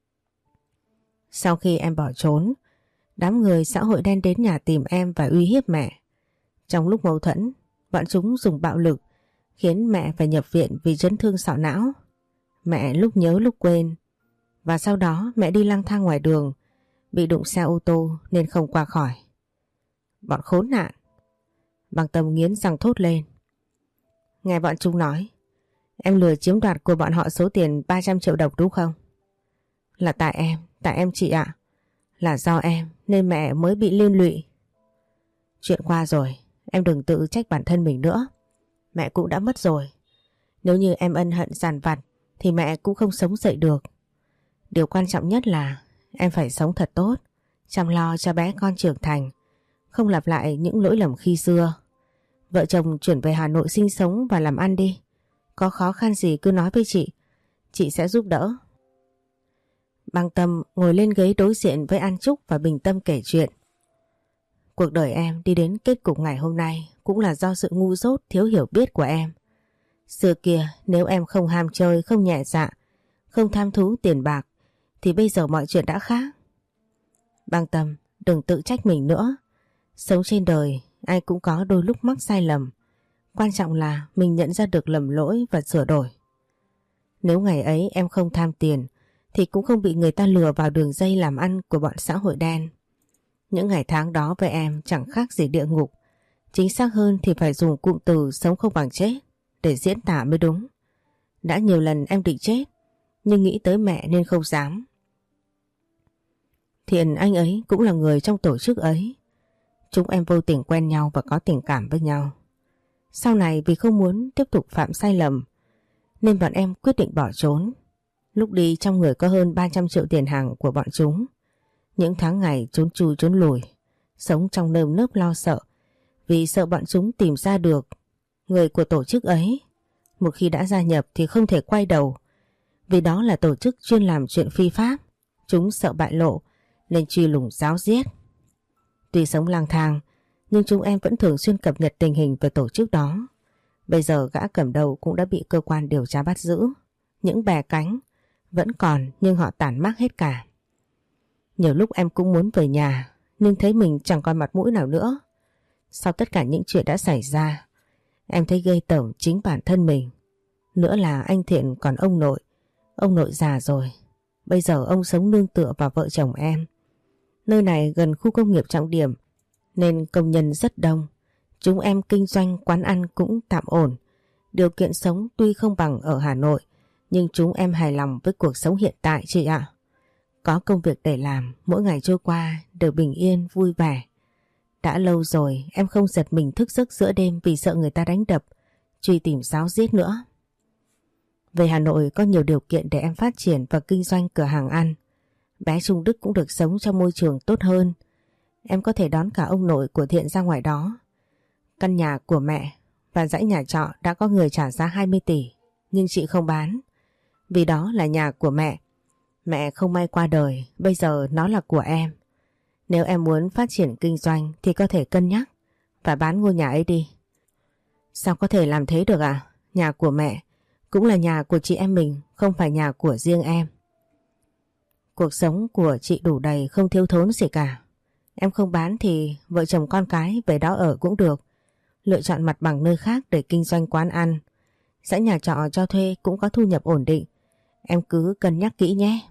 Sau khi em bỏ trốn, đám người xã hội đen đến nhà tìm em và uy hiếp mẹ. Trong lúc mâu thuẫn, bọn chúng dùng bạo lực khiến mẹ phải nhập viện vì chấn thương sọ não. Mẹ lúc nhớ lúc quên. Và sau đó mẹ đi lang thang ngoài đường, bị đụng xe ô tô nên không qua khỏi. Bọn khốn nạn. Băng Tâm nghiến răng thốt lên. Nghe bọn chúng nói, em lừa chiếm đoạt của bọn họ số tiền ba trăm triệu đồng đúng không? Là tại em, tại em chị ạ. Là do em nên mẹ mới bị liên lụy. Chuyện qua rồi, em đừng tự trách bản thân mình nữa. Mẹ cũng đã mất rồi. Nếu như em ân hận dằn vặt thì mẹ cũng không sống dậy được. Điều quan trọng nhất là em phải sống thật tốt, chăm lo cho bé con trưởng thành, không lặp lại những lỗi lầm khi xưa. Vợ chồng chuyển về Hà Nội sinh sống và làm ăn đi. Có khó khăn gì cứ nói với chị, chị sẽ giúp đỡ. Băng Tâm ngồi lên ghế đối diện với An Trúc và bình tâm kể chuyện. Cuộc đời em đi đến kết cục ngày hôm nay cũng là do sự ngu dốt thiếu hiểu biết của em. Xưa kia nếu em không ham chơi, không nhẹ dạ, không tham thú tiền bạc thì bây giờ mọi chuyện đã khác. Băng Tâm, đừng tự trách mình nữa. Sống trên đời, ai cũng có đôi lúc mắc sai lầm. Quan trọng là mình nhận ra được lầm lỗi và sửa đổi. Nếu ngày ấy em không tham tiền thì cũng không bị người ta lừa vào đường dây làm ăn của bọn xã hội đen. Những ngày tháng đó với em chẳng khác gì địa ngục. Chính xác hơn thì phải dùng cụm từ sống không bằng chết để diễn tả mới đúng. Đã nhiều lần em định chết, nhưng nghĩ tới mẹ nên không dám. Thiện anh ấy cũng là người trong tổ chức ấy. Chúng em vô tình quen nhau và có tình cảm với nhau. Sau này vì không muốn tiếp tục phạm sai lầm nên bọn em quyết định bỏ trốn. Lúc đi trong người có hơn ba trăm triệu tiền hàng của bọn chúng. Những tháng ngày trốn chui trốn lùi, sống trong nơm nớp lo sợ vì sợ bọn chúng tìm ra được người của tổ chức ấy. Một khi đã gia nhập thì không thể quay đầu, vì đó là tổ chức chuyên làm chuyện phi pháp. Chúng sợ bại lộ nên truy lùng giáo giết. Tuy sống lang thang nhưng chúng em vẫn thường xuyên cập nhật tình hình về tổ chức đó. Bây giờ gã cầm đầu cũng đã bị cơ quan điều tra bắt giữ. Những bè cánh vẫn còn nhưng họ tản mát hết cả. Nhiều lúc em cũng muốn về nhà nhưng thấy mình chẳng còn mặt mũi nào nữa. Sau tất cả những chuyện đã xảy ra, em thấy ghê tởm chính bản thân mình. Nữa là anh Thiện còn ông nội. Ông nội già rồi. Bây giờ ông sống nương tựa vào vợ chồng em. Nơi này gần khu công nghiệp trọng điểm nên công nhân rất đông. Chúng em kinh doanh quán ăn cũng tạm ổn. Điều kiện sống tuy không bằng ở Hà Nội, nhưng chúng em hài lòng với cuộc sống hiện tại chị ạ. Có công việc để làm, mỗi ngày trôi qua đều bình yên, vui vẻ. Đã lâu rồi em không giật mình thức giấc giữa đêm vì sợ người ta đánh đập, truy tìm giáo giết nữa. Về Hà Nội có nhiều điều kiện để em phát triển và kinh doanh cửa hàng ăn. Bé Trung Đức cũng được sống trong môi trường tốt hơn. Em có thể đón cả ông nội của Thiện ra ngoài đó. Căn nhà của mẹ và dãy nhà trọ đã có người trả giá hai mươi tỷ, nhưng chị không bán. Vì đó là nhà của mẹ. Mẹ không may qua đời, bây giờ nó là của em. Nếu em muốn phát triển kinh doanh thì có thể cân nhắc và bán ngôi nhà ấy đi. Sao có thể làm thế được à? Nhà của mẹ cũng là nhà của chị em mình, không phải nhà của riêng em. Cuộc sống của chị đủ đầy, không thiếu thốn gì cả. Em không bán thì vợ chồng con cái về đó ở cũng được. Lựa chọn mặt bằng nơi khác để kinh doanh quán ăn. Dãy nhà trọ cho thuê cũng có thu nhập ổn định. Em cứ cân nhắc kỹ nhé.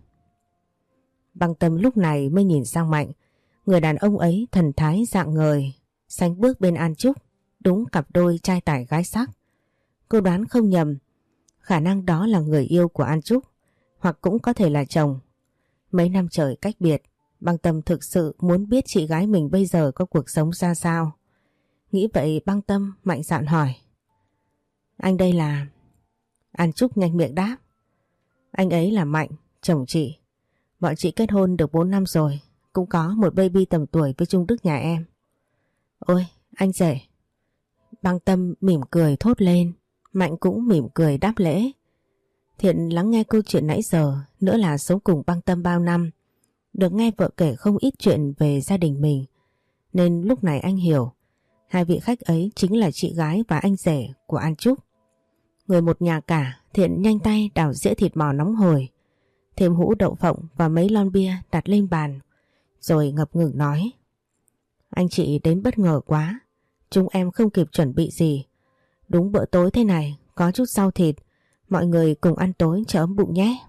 Băng Tâm lúc này mới nhìn sang Mạnh. Người đàn ông ấy thần thái rạng ngời, sánh bước bên An Trúc, đúng cặp đôi trai tài gái sắc. Cô đoán không nhầm, khả năng đó là người yêu của An Trúc, hoặc cũng có thể là chồng. Mấy năm trời cách biệt, Băng Tâm thực sự muốn biết chị gái mình bây giờ có cuộc sống ra sao. Nghĩ vậy Băng Tâm mạnh dạn hỏi. Anh đây là... An Trúc nhanh miệng đáp. Anh ấy là Mạnh, chồng chị. Bọn chị kết hôn được bốn năm rồi, cũng có một baby tầm tuổi với Trung Đức nhà em. Ôi, anh rể. Băng Tâm mỉm cười thốt lên. Mạnh cũng mỉm cười đáp lễ. Thiện lắng nghe câu chuyện nãy giờ, nữa là sống cùng Băng Tâm bao năm. Được nghe vợ kể không ít chuyện về gia đình mình, nên lúc này anh hiểu. Hai vị khách ấy chính là chị gái và anh rể của An Trúc. Người một nhà cả, Thiện nhanh tay đảo dĩa thịt bò nóng hổi, thêm hũ đậu phộng và mấy lon bia đặt lên bàn, rồi ngập ngừng nói. Anh chị đến bất ngờ quá, chúng em không kịp chuẩn bị gì. Đúng bữa tối thế này, có chút rau thịt, mọi người cùng ăn tối cho ấm bụng nhé.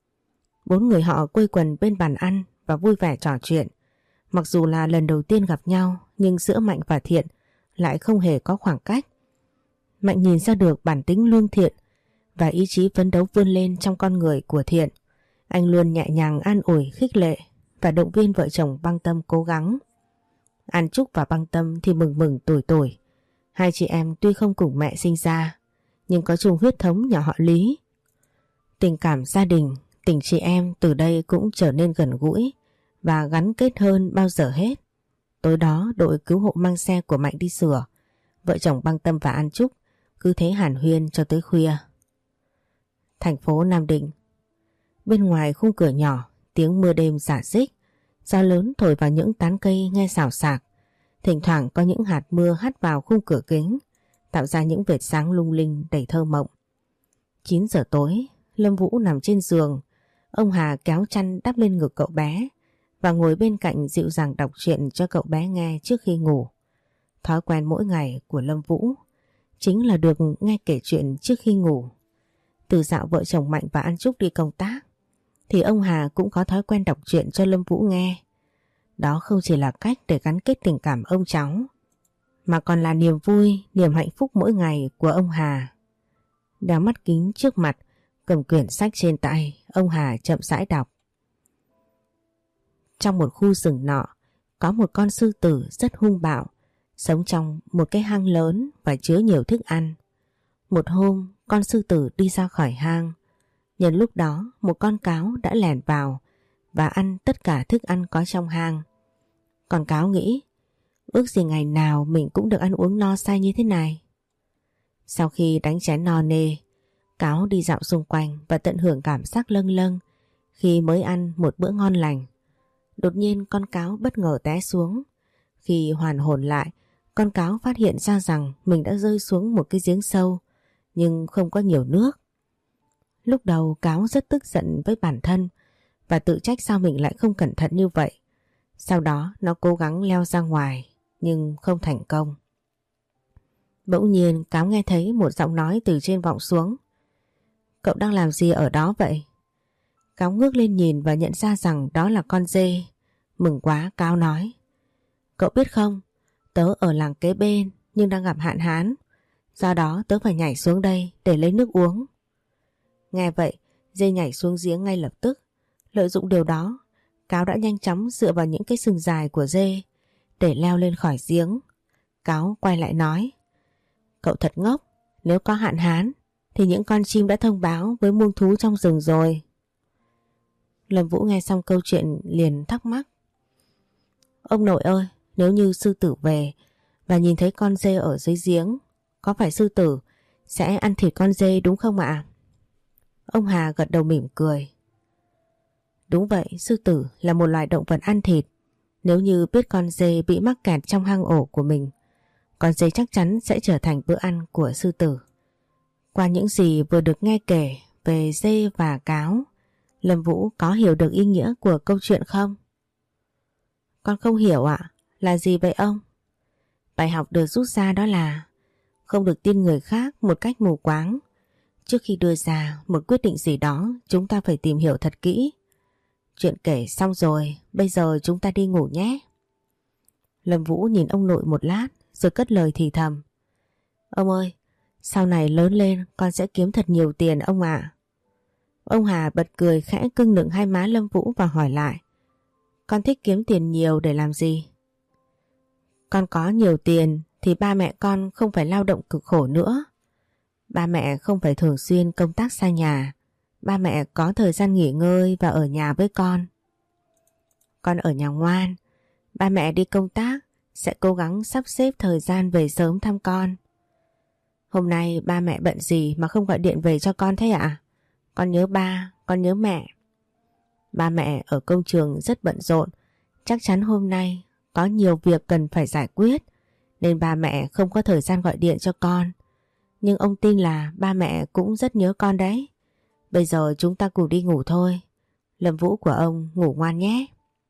Bốn người họ quây quần bên bàn ăn và vui vẻ trò chuyện. Mặc dù là lần đầu tiên gặp nhau, nhưng giữa Mạnh và Thiện lại không hề có khoảng cách. Mạnh nhìn ra được bản tính lương thiện và ý chí phấn đấu vươn lên trong con người của Thiện. Anh luôn nhẹ nhàng an ủi, khích lệ và động viên vợ chồng Băng Tâm cố gắng. An Trúc và Băng Tâm thì mừng mừng tuổi tuổi. Hai chị em tuy không cùng mẹ sinh ra, nhưng có chung huyết thống nhà họ Lý. Tình cảm gia đình, tình chị em từ đây cũng trở nên gần gũi và gắn kết hơn bao giờ hết. Tối đó đội cứu hộ mang xe của Mạnh đi sửa. Vợ chồng Băng Tâm và An Trúc cứ thế hàn huyên cho tới khuya. Thành phố Nam Định. Bên ngoài khung cửa nhỏ, tiếng mưa đêm rả rích, gió lớn thổi vào những tán cây nghe xào xạc. Thỉnh thoảng có những hạt mưa hắt vào khung cửa kính, tạo ra những vệt sáng lung linh đầy thơ mộng. chín giờ tối, Lâm Vũ nằm trên giường. Ông Hà kéo chăn đắp lên ngực cậu bé và ngồi bên cạnh dịu dàng đọc truyện cho cậu bé nghe trước khi ngủ. Thói quen mỗi ngày của Lâm Vũ chính là được nghe kể chuyện trước khi ngủ. Từ dạo vợ chồng Mạnh và An Trúc đi công tác thì ông Hà cũng có thói quen đọc truyện cho Lâm Vũ nghe. Đó không chỉ là cách để gắn kết tình cảm ông cháu, mà còn là niềm vui, niềm hạnh phúc mỗi ngày của ông Hà. Đeo mắt kính trước mặt, cầm quyển sách trên tay, ông Hà chậm rãi đọc. Trong một khu rừng nọ, có một con sư tử rất hung bạo, sống trong một cái hang lớn và chứa nhiều thức ăn. Một hôm, con sư tử đi ra khỏi hang. Nhân lúc đó, một con cáo đã lẻn vào và ăn tất cả thức ăn có trong hang. Con cáo nghĩ, ước gì ngày nào mình cũng được ăn uống no say như thế này. Sau khi đánh chén no nê, cáo đi dạo xung quanh và tận hưởng cảm giác lâng lâng khi mới ăn một bữa ngon lành. Đột nhiên con cáo bất ngờ té xuống. Khi hoàn hồn lại, con cáo phát hiện ra rằng mình đã rơi xuống một cái giếng sâu, nhưng không có nhiều nước. Lúc đầu cáo rất tức giận với bản thân và tự trách sao mình lại không cẩn thận như vậy. Sau đó nó cố gắng leo ra ngoài nhưng không thành công. Bỗng nhiên cáo nghe thấy một giọng nói từ trên vọng xuống. Cậu đang làm gì ở đó vậy? Cáo ngước lên nhìn và nhận ra rằng đó là con dê. Mừng quá, cáo nói. Cậu biết không, tớ ở làng kế bên nhưng đang gặp hạn hán. Do đó tớ phải nhảy xuống đây để lấy nước uống. Nghe vậy, dê nhảy xuống giếng ngay lập tức. Lợi dụng điều đó, cáo đã nhanh chóng dựa vào những cái sừng dài của dê để leo lên khỏi giếng. Cáo quay lại nói. Cậu thật ngốc, nếu có hạn hán thì những con chim đã thông báo với muông thú trong rừng rồi. Lâm Vũ nghe xong câu chuyện liền thắc mắc. Ông nội ơi, nếu như sư tử về và nhìn thấy con dê ở dưới giếng, có phải sư tử sẽ ăn thịt con dê đúng không ạ? Ông Hà gật đầu mỉm cười. Đúng vậy, sư tử là một loài động vật ăn thịt. Nếu như biết con dê bị mắc kẹt trong hang ổ của mình, con dê chắc chắn sẽ trở thành bữa ăn của sư tử. Qua những gì vừa được nghe kể về dê và cáo, Lâm Vũ có hiểu được ý nghĩa của câu chuyện không? Con không hiểu ạ. Là gì vậy ông? Bài học được rút ra đó là không được tin người khác một cách mù quáng. Trước khi đưa ra một quyết định gì đó, chúng ta phải tìm hiểu thật kỹ. Chuyện kể xong rồi, bây giờ chúng ta đi ngủ nhé. Lâm Vũ nhìn ông nội một lát rồi cất lời thì thầm. Ông ơi, sau này lớn lên con sẽ kiếm thật nhiều tiền ông ạ. Ông Hà bật cười khẽ cưng nựng hai má Lâm Vũ và hỏi lại. Con thích kiếm tiền nhiều để làm gì? Con có nhiều tiền thì ba mẹ con không phải lao động cực khổ nữa. Ba mẹ không phải thường xuyên công tác xa nhà. Ba mẹ có thời gian nghỉ ngơi và ở nhà với con. Con ở nhà ngoan. Ba mẹ đi công tác sẽ cố gắng sắp xếp thời gian về sớm thăm con. Hôm nay ba mẹ bận gì mà không gọi điện về cho con thế ạ? À? Con nhớ ba, con nhớ mẹ. Ba mẹ ở công trường rất bận rộn. Chắc chắn hôm nay có nhiều việc cần phải giải quyết nên ba mẹ không có thời gian gọi điện cho con. Nhưng ông tin là ba mẹ cũng rất nhớ con đấy. Bây giờ chúng ta cùng đi ngủ thôi. Lâm Vũ của ông ngủ ngoan nhé.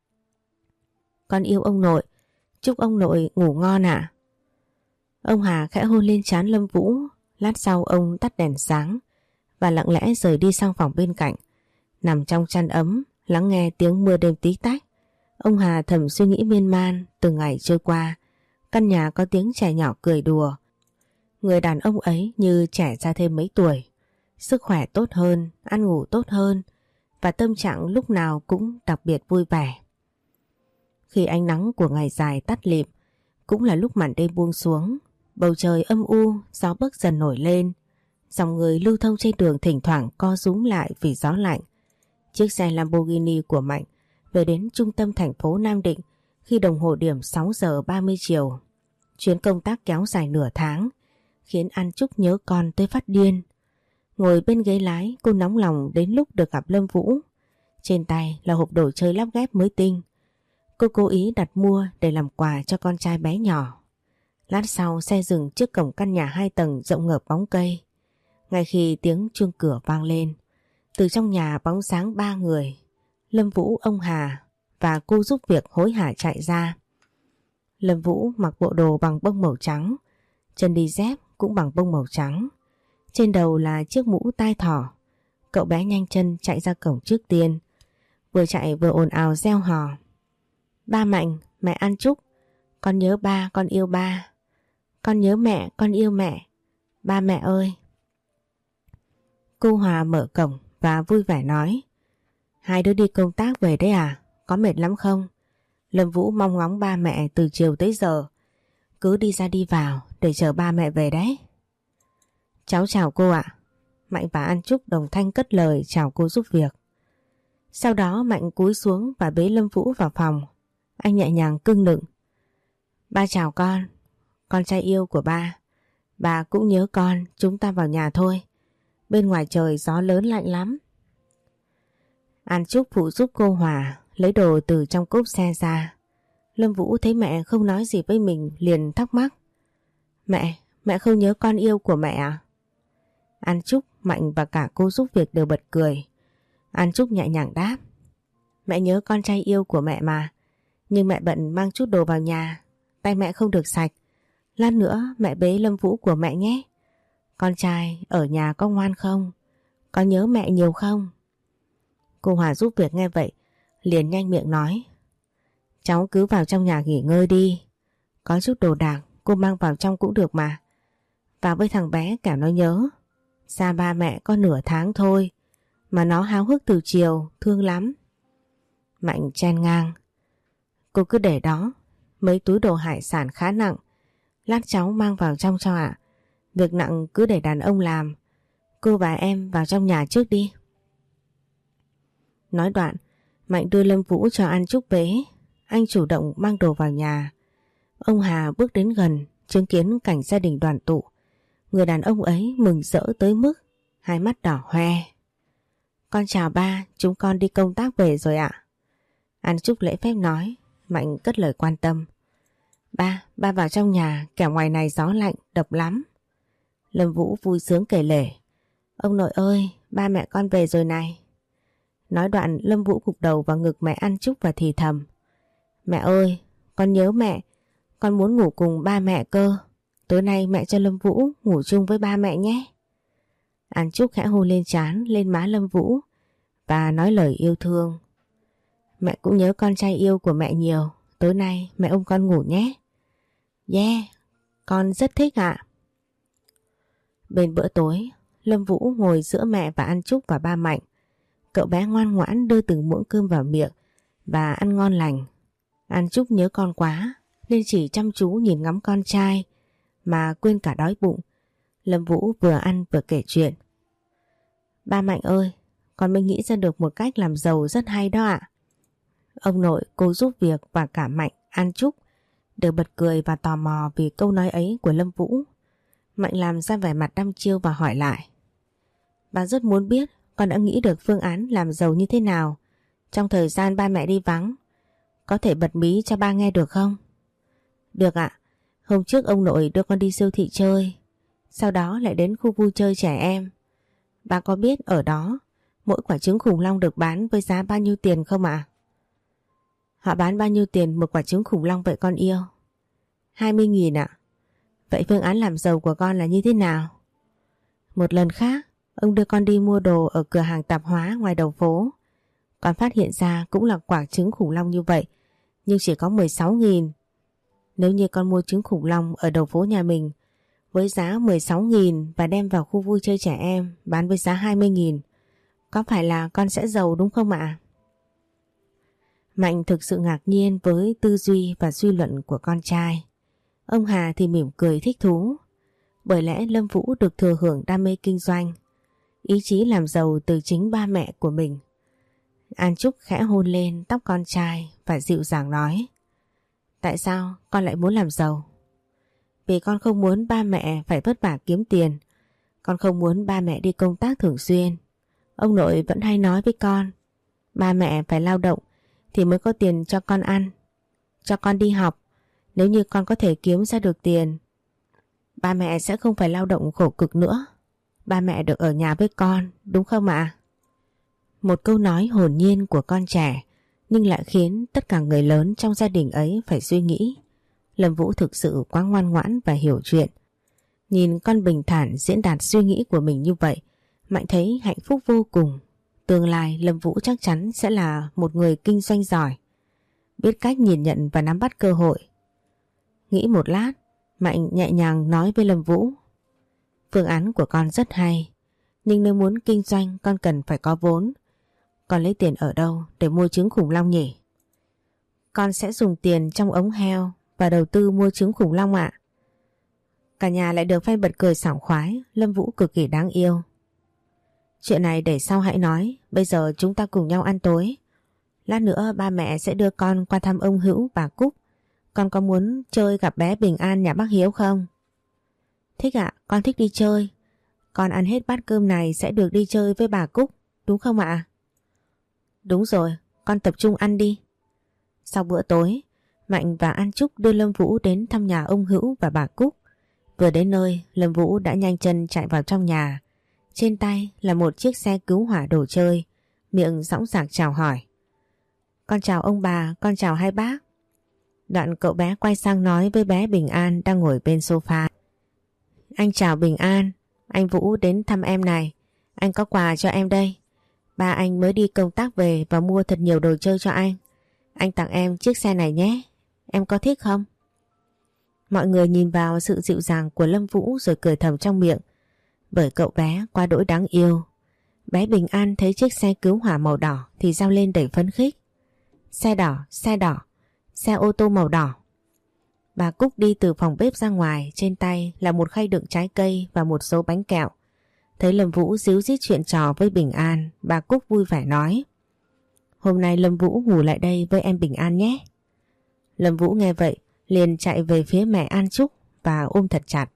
Con yêu ông nội. Chúc ông nội ngủ ngon ạ. Ông Hà khẽ hôn lên trán Lâm Vũ. Lát sau ông tắt đèn sáng và lặng lẽ rời đi sang phòng bên cạnh. Nằm trong chăn ấm, lắng nghe tiếng mưa đêm tí tách. Ông Hà thầm suy nghĩ miên man. Từng ngày trôi qua, căn nhà có tiếng trẻ nhỏ cười đùa. Người đàn ông ấy như trẻ ra thêm mấy tuổi. Sức khỏe tốt hơn, ăn ngủ tốt hơn và tâm trạng lúc nào cũng đặc biệt vui vẻ. Khi ánh nắng của ngày dài tắt lịm, cũng là lúc màn đêm buông xuống. Bầu trời âm u, gió bấc dần nổi lên. Dòng người lưu thông trên đường thỉnh thoảng co rúm lại vì gió lạnh. Chiếc xe Lamborghini của Mạnh về đến trung tâm thành phố Nam Định khi đồng hồ điểm sáu giờ ba mươi chiều. Chuyến công tác kéo dài nửa tháng, khiến An Trúc nhớ con tới phát điên. Ngồi bên ghế lái, cô nóng lòng đến lúc được gặp Lâm Vũ. Trên tay là hộp đồ chơi lắp ghép mới tinh. Cô cố ý đặt mua để làm quà cho con trai bé nhỏ. Lát sau xe dừng trước cổng căn nhà hai tầng rộng ngợp bóng cây. Ngay khi tiếng chuông cửa vang lên, từ trong nhà bóng sáng ba người, Lâm Vũ, ông Hà và cô giúp việc hối hả chạy ra. Lâm Vũ mặc bộ đồ bằng bông màu trắng, chân đi dép cũng bằng bông màu trắng. Trên đầu là chiếc mũ tai thỏ. Cậu bé nhanh chân chạy ra cổng trước tiên. Vừa chạy vừa ồn ào reo hò. Ba Mạnh, mẹ An Trúc. Con nhớ ba, con yêu ba. Con nhớ mẹ, con yêu mẹ. Ba mẹ ơi. Cô Hòa mở cổng và vui vẻ nói. Hai đứa đi công tác về đấy à? Có mệt lắm không? Lâm Vũ mong ngóng ba mẹ từ chiều tới giờ. Cứ đi ra đi vào để chờ ba mẹ về đấy. Cháu chào cô ạ. Mạnh và An Trúc đồng thanh cất lời chào cô giúp việc. Sau đó Mạnh cúi xuống và bế Lâm Vũ vào phòng. Anh nhẹ nhàng cưng nựng. Ba chào con. Con trai yêu của ba. Bà cũng nhớ con, chúng ta vào nhà thôi. Bên ngoài trời gió lớn lạnh lắm. An Trúc phụ giúp cô Hòa lấy đồ từ trong cốp xe ra. Lâm Vũ thấy mẹ không nói gì với mình liền thắc mắc. Mẹ, mẹ không nhớ con yêu của mẹ à? An Trúc, Mạnh và cả cô giúp việc đều bật cười. An Trúc nhẹ nhàng đáp. Mẹ nhớ con trai yêu của mẹ mà. Nhưng mẹ bận mang chút đồ vào nhà. Tay mẹ không được sạch. Lát nữa mẹ bế Lâm Vũ của mẹ nhé. Con trai ở nhà có ngoan không? Có nhớ mẹ nhiều không? Cô Hòa giúp việc nghe vậy liền nhanh miệng nói. Cháu cứ vào trong nhà nghỉ ngơi đi. Có chút đồ đạc cô mang vào trong cũng được mà. Vào với thằng bé kẻo nó nhớ. Xa ba mẹ có nửa tháng thôi mà nó háo hức từ chiều, thương lắm. Mạnh chen ngang. Cô cứ để đó. Mấy túi đồ hải sản khá nặng. Lát cháu mang vào trong cho ạ. Việc nặng cứ để đàn ông làm. Cô và em vào trong nhà trước đi. Nói đoạn, Mạnh đưa Lâm Vũ cho An Trúc bế. Anh chủ động mang đồ vào nhà. Ông Hà bước đến gần, chứng kiến cảnh gia đình đoàn tụ. Người đàn ông ấy mừng rỡ tới mức hai mắt đỏ hoe. Con chào ba, chúng con đi công tác về rồi ạ. An Trúc lễ phép nói. Mạnh cất lời quan tâm. Ba, ba vào trong nhà, kẻo ngoài này gió lạnh, độc lắm. Lâm Vũ vui sướng kể lể. Ông nội ơi, ba mẹ con về rồi này. Nói đoạn Lâm Vũ gục đầu vào ngực mẹ An Trúc và thì thầm. Mẹ ơi, con nhớ mẹ, con muốn ngủ cùng ba mẹ cơ. Tối nay mẹ cho Lâm Vũ ngủ chung với ba mẹ nhé. An Trúc khẽ hôn lên trán, lên má Lâm Vũ và nói lời yêu thương. Mẹ cũng nhớ con trai yêu của mẹ nhiều. Tối nay mẹ ôm con ngủ nhé. Yeah, con rất thích ạ. Bên bữa tối, Lâm Vũ ngồi giữa mẹ và An Trúc và ba Mạnh. Cậu bé ngoan ngoãn đưa từng muỗng cơm vào miệng và ăn ngon lành. An Trúc nhớ con quá nên chỉ chăm chú nhìn ngắm con trai mà quên cả đói bụng. Lâm Vũ vừa ăn vừa kể chuyện. Ba Mạnh ơi, con mới nghĩ ra được một cách làm giàu rất hay đó ạ. Ông nội, cô giúp việc và cả Mạnh, An Trúc đều bật cười và tò mò vì câu nói ấy của Lâm Vũ. Mạnh làm ra vẻ mặt đăm chiêu và hỏi lại. Bà rất muốn biết con đã nghĩ được phương án làm giàu như thế nào trong thời gian ba mẹ đi vắng. Có thể bật mí cho ba nghe được không? Được ạ. Hôm trước ông nội đưa con đi siêu thị chơi, sau đó lại đến khu vui chơi trẻ em. Bà có biết ở đó mỗi quả trứng khủng long được bán với giá bao nhiêu tiền không ạ? Họ bán bao nhiêu tiền một quả trứng khủng long vậy con yêu? hai mươi nghìn ạ. Vậy phương án làm giàu của con là như thế nào? Một lần khác, ông đưa con đi mua đồ ở cửa hàng tạp hóa ngoài đầu phố. Con phát hiện ra cũng là quả trứng khủng long như vậy, nhưng chỉ có mười sáu nghìn. Nếu như con mua trứng khủng long ở đầu phố nhà mình với giá mười sáu nghìn và đem vào khu vui chơi trẻ em bán với giá hai mươi nghìn, có phải là con sẽ giàu đúng không ạ? Mạnh thực sự ngạc nhiên với tư duy và suy luận của con trai. Ông Hà thì mỉm cười thích thú. Bởi lẽ Lâm Vũ được thừa hưởng đam mê kinh doanh, ý chí làm giàu từ chính ba mẹ của mình. An Trúc khẽ hôn lên tóc con trai và dịu dàng nói. Tại sao con lại muốn làm giàu? Vì con không muốn ba mẹ phải vất vả kiếm tiền. Con không muốn ba mẹ đi công tác thường xuyên. Ông nội vẫn hay nói với con, ba mẹ phải lao động thì mới có tiền cho con ăn, cho con đi học. Nếu như con có thể kiếm ra được tiền, ba mẹ sẽ không phải lao động khổ cực nữa. Ba mẹ được ở nhà với con, đúng không ạ? Một câu nói hồn nhiên của con trẻ nhưng lại khiến tất cả người lớn trong gia đình ấy phải suy nghĩ. Lâm Vũ thực sự quá ngoan ngoãn và hiểu chuyện. Nhìn con bình thản diễn đạt suy nghĩ của mình như vậy, Mạnh thấy hạnh phúc vô cùng. Tương lai Lâm Vũ chắc chắn sẽ là một người kinh doanh giỏi, biết cách nhìn nhận và nắm bắt cơ hội. Nghĩ một lát, Mạnh nhẹ nhàng nói với Lâm Vũ: phương án của con rất hay, nhưng nếu muốn kinh doanh con cần phải có vốn. Con lấy tiền ở đâu để mua trứng khủng long nhỉ? Con sẽ dùng tiền trong ống heo và đầu tư mua trứng khủng long ạ. Cả nhà lại được phe bật cười sảng khoái. Lâm Vũ cực kỳ đáng yêu. Chuyện này để sau hãy nói, bây giờ chúng ta cùng nhau ăn tối. Lát nữa ba mẹ sẽ đưa con qua thăm ông Hữu, bà Cúc. Con có muốn chơi gặp bé Bình An nhà bác Hiếu không? Thích ạ, con thích đi chơi. Con ăn hết bát cơm này sẽ được đi chơi với bà Cúc, đúng không ạ? Đúng rồi, con tập trung ăn đi. Sau bữa tối, Mạnh và An Trúc đưa Lâm Vũ đến thăm nhà ông Hữu và bà Cúc. Vừa đến nơi, Lâm Vũ đã nhanh chân chạy vào trong nhà. Trên tay là một chiếc xe cứu hỏa đồ chơi, miệng dõng dạc chào hỏi. Con chào ông bà, con chào hai bác. Đoạn cậu bé quay sang nói với bé Bình An đang ngồi bên sofa. Anh chào Bình An, anh Vũ đến thăm em này. Anh có quà cho em đây. Ba anh mới đi công tác về và mua thật nhiều đồ chơi cho anh. Anh tặng em chiếc xe này nhé. Em có thích không? Mọi người nhìn vào sự dịu dàng của Lâm Vũ rồi cười thầm trong miệng. Bởi cậu bé quá đỗi đáng yêu. Bé Bình An thấy chiếc xe cứu hỏa màu đỏ thì rao lên đầy phấn khích. Xe đỏ, xe đỏ, xe ô tô màu đỏ. Bà Cúc đi từ phòng bếp ra ngoài, trên tay là một khay đựng trái cây và một số bánh kẹo. Thấy Lâm Vũ díu dít chuyện trò với Bình An, bà Cúc vui vẻ nói: Hôm nay Lâm Vũ ngủ lại đây với em Bình An nhé. Lâm Vũ nghe vậy liền chạy về phía mẹ An Trúc và ôm thật chặt.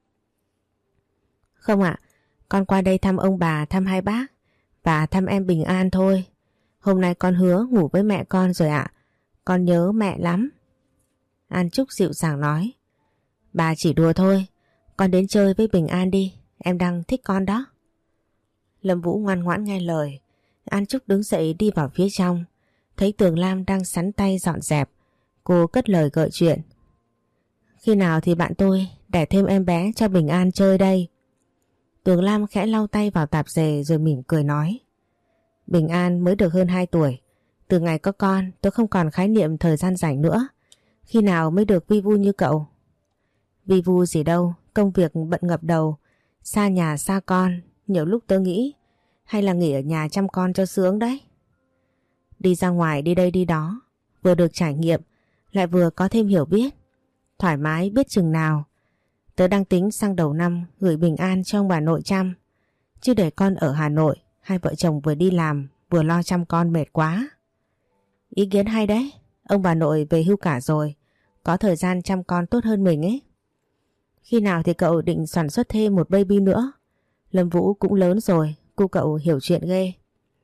Không ạ, con qua đây thăm ông bà, thăm hai bác và thăm em Bình An thôi. Hôm nay con hứa ngủ với mẹ con rồi ạ. Con nhớ mẹ lắm. An Trúc dịu dàng nói: Bà chỉ đùa thôi, con đến chơi với Bình An đi, em đang thích con đó. Lâm Vũ ngoan ngoãn nghe lời. An Trúc đứng dậy đi vào phía trong. Thấy Tường Lam đang sắn tay dọn dẹp, cô cất lời gợi chuyện. Khi nào thì bạn tôi đẻ thêm em bé cho Bình An chơi đây? Tường Lam khẽ lau tay vào tạp dề rồi mỉm cười nói: Bình An mới được hơn hai tuổi. Từ ngày có con tôi không còn khái niệm thời gian rảnh nữa. Khi nào mới được vi vu như cậu? Vi vu gì đâu, công việc bận ngập đầu, xa nhà xa con. Nhiều lúc tôi nghĩ hay là nghỉ ở nhà chăm con cho sướng đấy. Đi ra ngoài đi đây đi đó, vừa được trải nghiệm lại vừa có thêm hiểu biết. Thoải mái biết chừng nào. Tớ đang tính sang đầu năm gửi Bình An cho ông bà nội chăm. Chứ để con ở Hà Nội, hai vợ chồng vừa đi làm vừa lo chăm con mệt quá. Ý kiến hay đấy, ông bà nội về hưu cả rồi, có thời gian chăm con tốt hơn mình ấy. Khi nào thì cậu định sản xuất thêm một baby nữa? Lâm Vũ cũng lớn rồi, cô cậu hiểu chuyện ghê.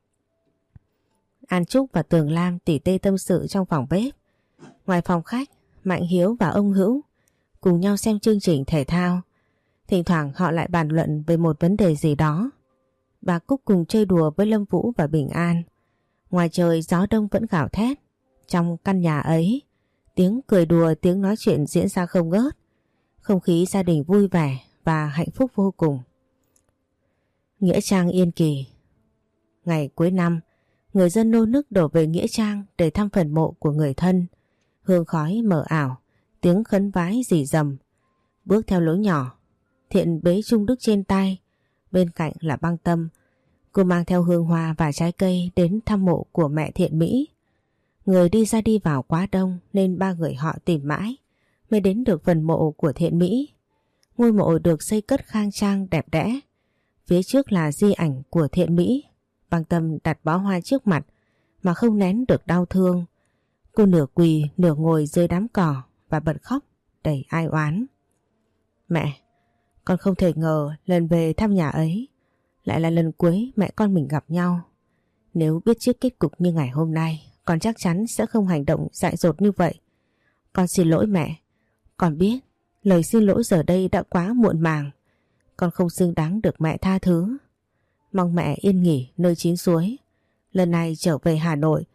An Trúc và Tường Lam tỉ tê tâm sự trong phòng bếp. Ngoài phòng khách, Mạnh Hiếu và ông Hữu cùng nhau xem chương trình thể thao. Thỉnh thoảng họ lại bàn luận về một vấn đề gì đó. Bà Cúc cùng chơi đùa với Lâm Vũ và Bình An. Ngoài trời gió đông vẫn gào thét. Trong căn nhà ấy, tiếng cười đùa, tiếng nói chuyện diễn ra không ngớt. Không khí gia đình vui vẻ và hạnh phúc vô cùng. Nghĩa trang Yên Kỳ. Ngày cuối năm, người dân nô nức đổ về Nghĩa trang để thăm phần mộ của người thân. Hương khói mờ ảo, tiếng khấn vái rì rầm. Bước theo lối nhỏ, Thiện bế chung Đức trên tay, bên cạnh là Băng Tâm. Cô mang theo hương hoa và trái cây đến thăm mộ của mẹ Thiện Mỹ. Người đi ra đi vào quá đông nên ba người họ tìm mãi mới đến được phần mộ của Thiện Mỹ. Ngôi mộ được xây cất khang trang đẹp đẽ. Phía trước là di ảnh của Thiện Mỹ. Băng Tâm đặt bó hoa trước mặt mà không nén được đau thương. Cô nửa quỳ nửa ngồi dưới đám cỏ và bật khóc đầy ai oán. Mẹ, con không thể ngờ lần về thăm nhà ấy lại là lần cuối mẹ con mình gặp nhau. Nếu biết trước kết cục như ngày hôm nay, con chắc chắn sẽ không hành động dại dột như vậy. Con xin lỗi mẹ. Con biết lời xin lỗi giờ đây đã quá muộn màng. Con không xứng đáng được mẹ tha thứ. Mong mẹ yên nghỉ nơi chín suối. Lần này trở về Hà Nội,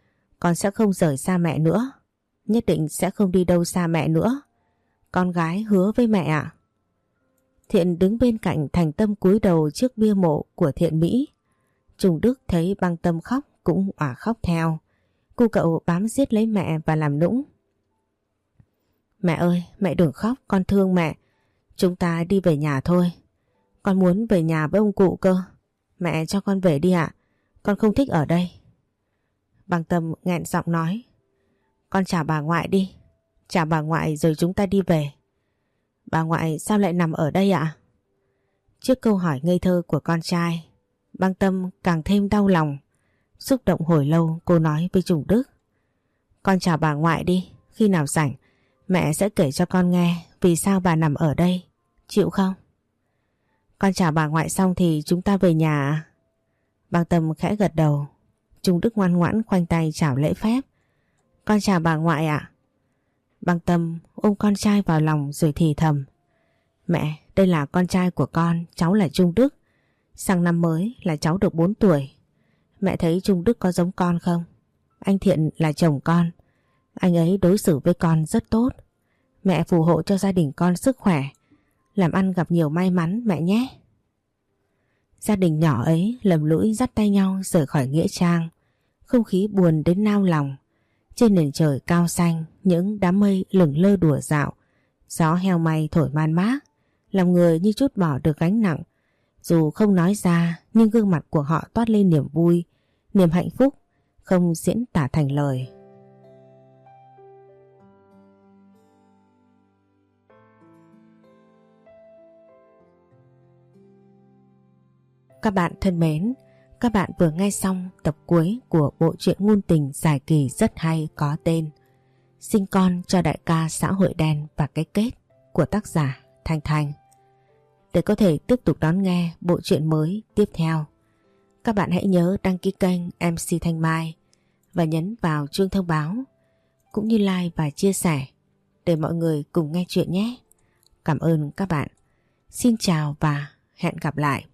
Con sẽ không rời xa mẹ nữa. Nhất định sẽ không đi đâu xa mẹ nữa. Con gái hứa với mẹ ạ. Thiện đứng bên cạnh thành tâm cúi đầu trước bia mộ của Thiện Mỹ. Trung Đức thấy Băng Tâm khóc cũng òa khóc theo. Cô cậu bám giết lấy mẹ và làm nũng. Mẹ ơi, mẹ đừng khóc, con thương mẹ. Chúng ta đi về nhà thôi. Con muốn về nhà với ông cụ cơ. Mẹ cho con về đi ạ. Con không thích ở đây. Băng Tâm nghẹn giọng nói. Con chào bà ngoại đi. Chào bà ngoại rồi chúng ta đi về. Bà ngoại sao lại nằm ở đây ạ? Trước câu hỏi ngây thơ của con trai, Băng Tâm càng thêm đau lòng. Xúc động hồi lâu cô nói với Trung Đức. Con chào bà ngoại đi. Khi nào rảnh mẹ sẽ kể cho con nghe vì sao bà nằm ở đây. Chịu không? Con chào bà ngoại xong thì chúng ta về nhà à? Băng Tâm khẽ gật đầu. Trung Đức ngoan ngoãn khoanh tay chào lễ phép. Con chào bà ngoại ạ. Băng Tâm ôm con trai vào lòng rồi thì thầm. Mẹ, đây là con trai của con, cháu là Trung Đức. Sang năm mới là cháu được bốn tuổi. Mẹ thấy Trung Đức có giống con không? Anh Thiện là chồng con. Anh ấy đối xử với con rất tốt. Mẹ phù hộ cho gia đình con sức khỏe, làm ăn gặp nhiều may mắn mẹ nhé. Gia đình nhỏ ấy lầm lũi dắt tay nhau rời khỏi nghĩa trang. Không khí buồn đến nao lòng. Trên nền trời cao xanh, những đám mây lửng lơ đùa dạo. Gió heo may thổi man mát, làm người như trút bỏ được gánh nặng. Dù không nói ra, nhưng gương mặt của họ toát lên niềm vui, niềm hạnh phúc, không diễn tả thành lời. Các bạn thân mến, các bạn vừa nghe xong tập cuối của bộ truyện ngôn tình dài kỳ rất hay có tên Sinh con cho đại ca xã hội đen và cái kết của tác giả Thanh Thanh. Để có thể tiếp tục đón nghe bộ truyện mới tiếp theo, các bạn hãy nhớ đăng ký kênh em xê Thanh Mai và nhấn vào chuông thông báo cũng như like và chia sẻ để mọi người cùng nghe chuyện nhé. Cảm ơn các bạn. Xin chào và hẹn gặp lại.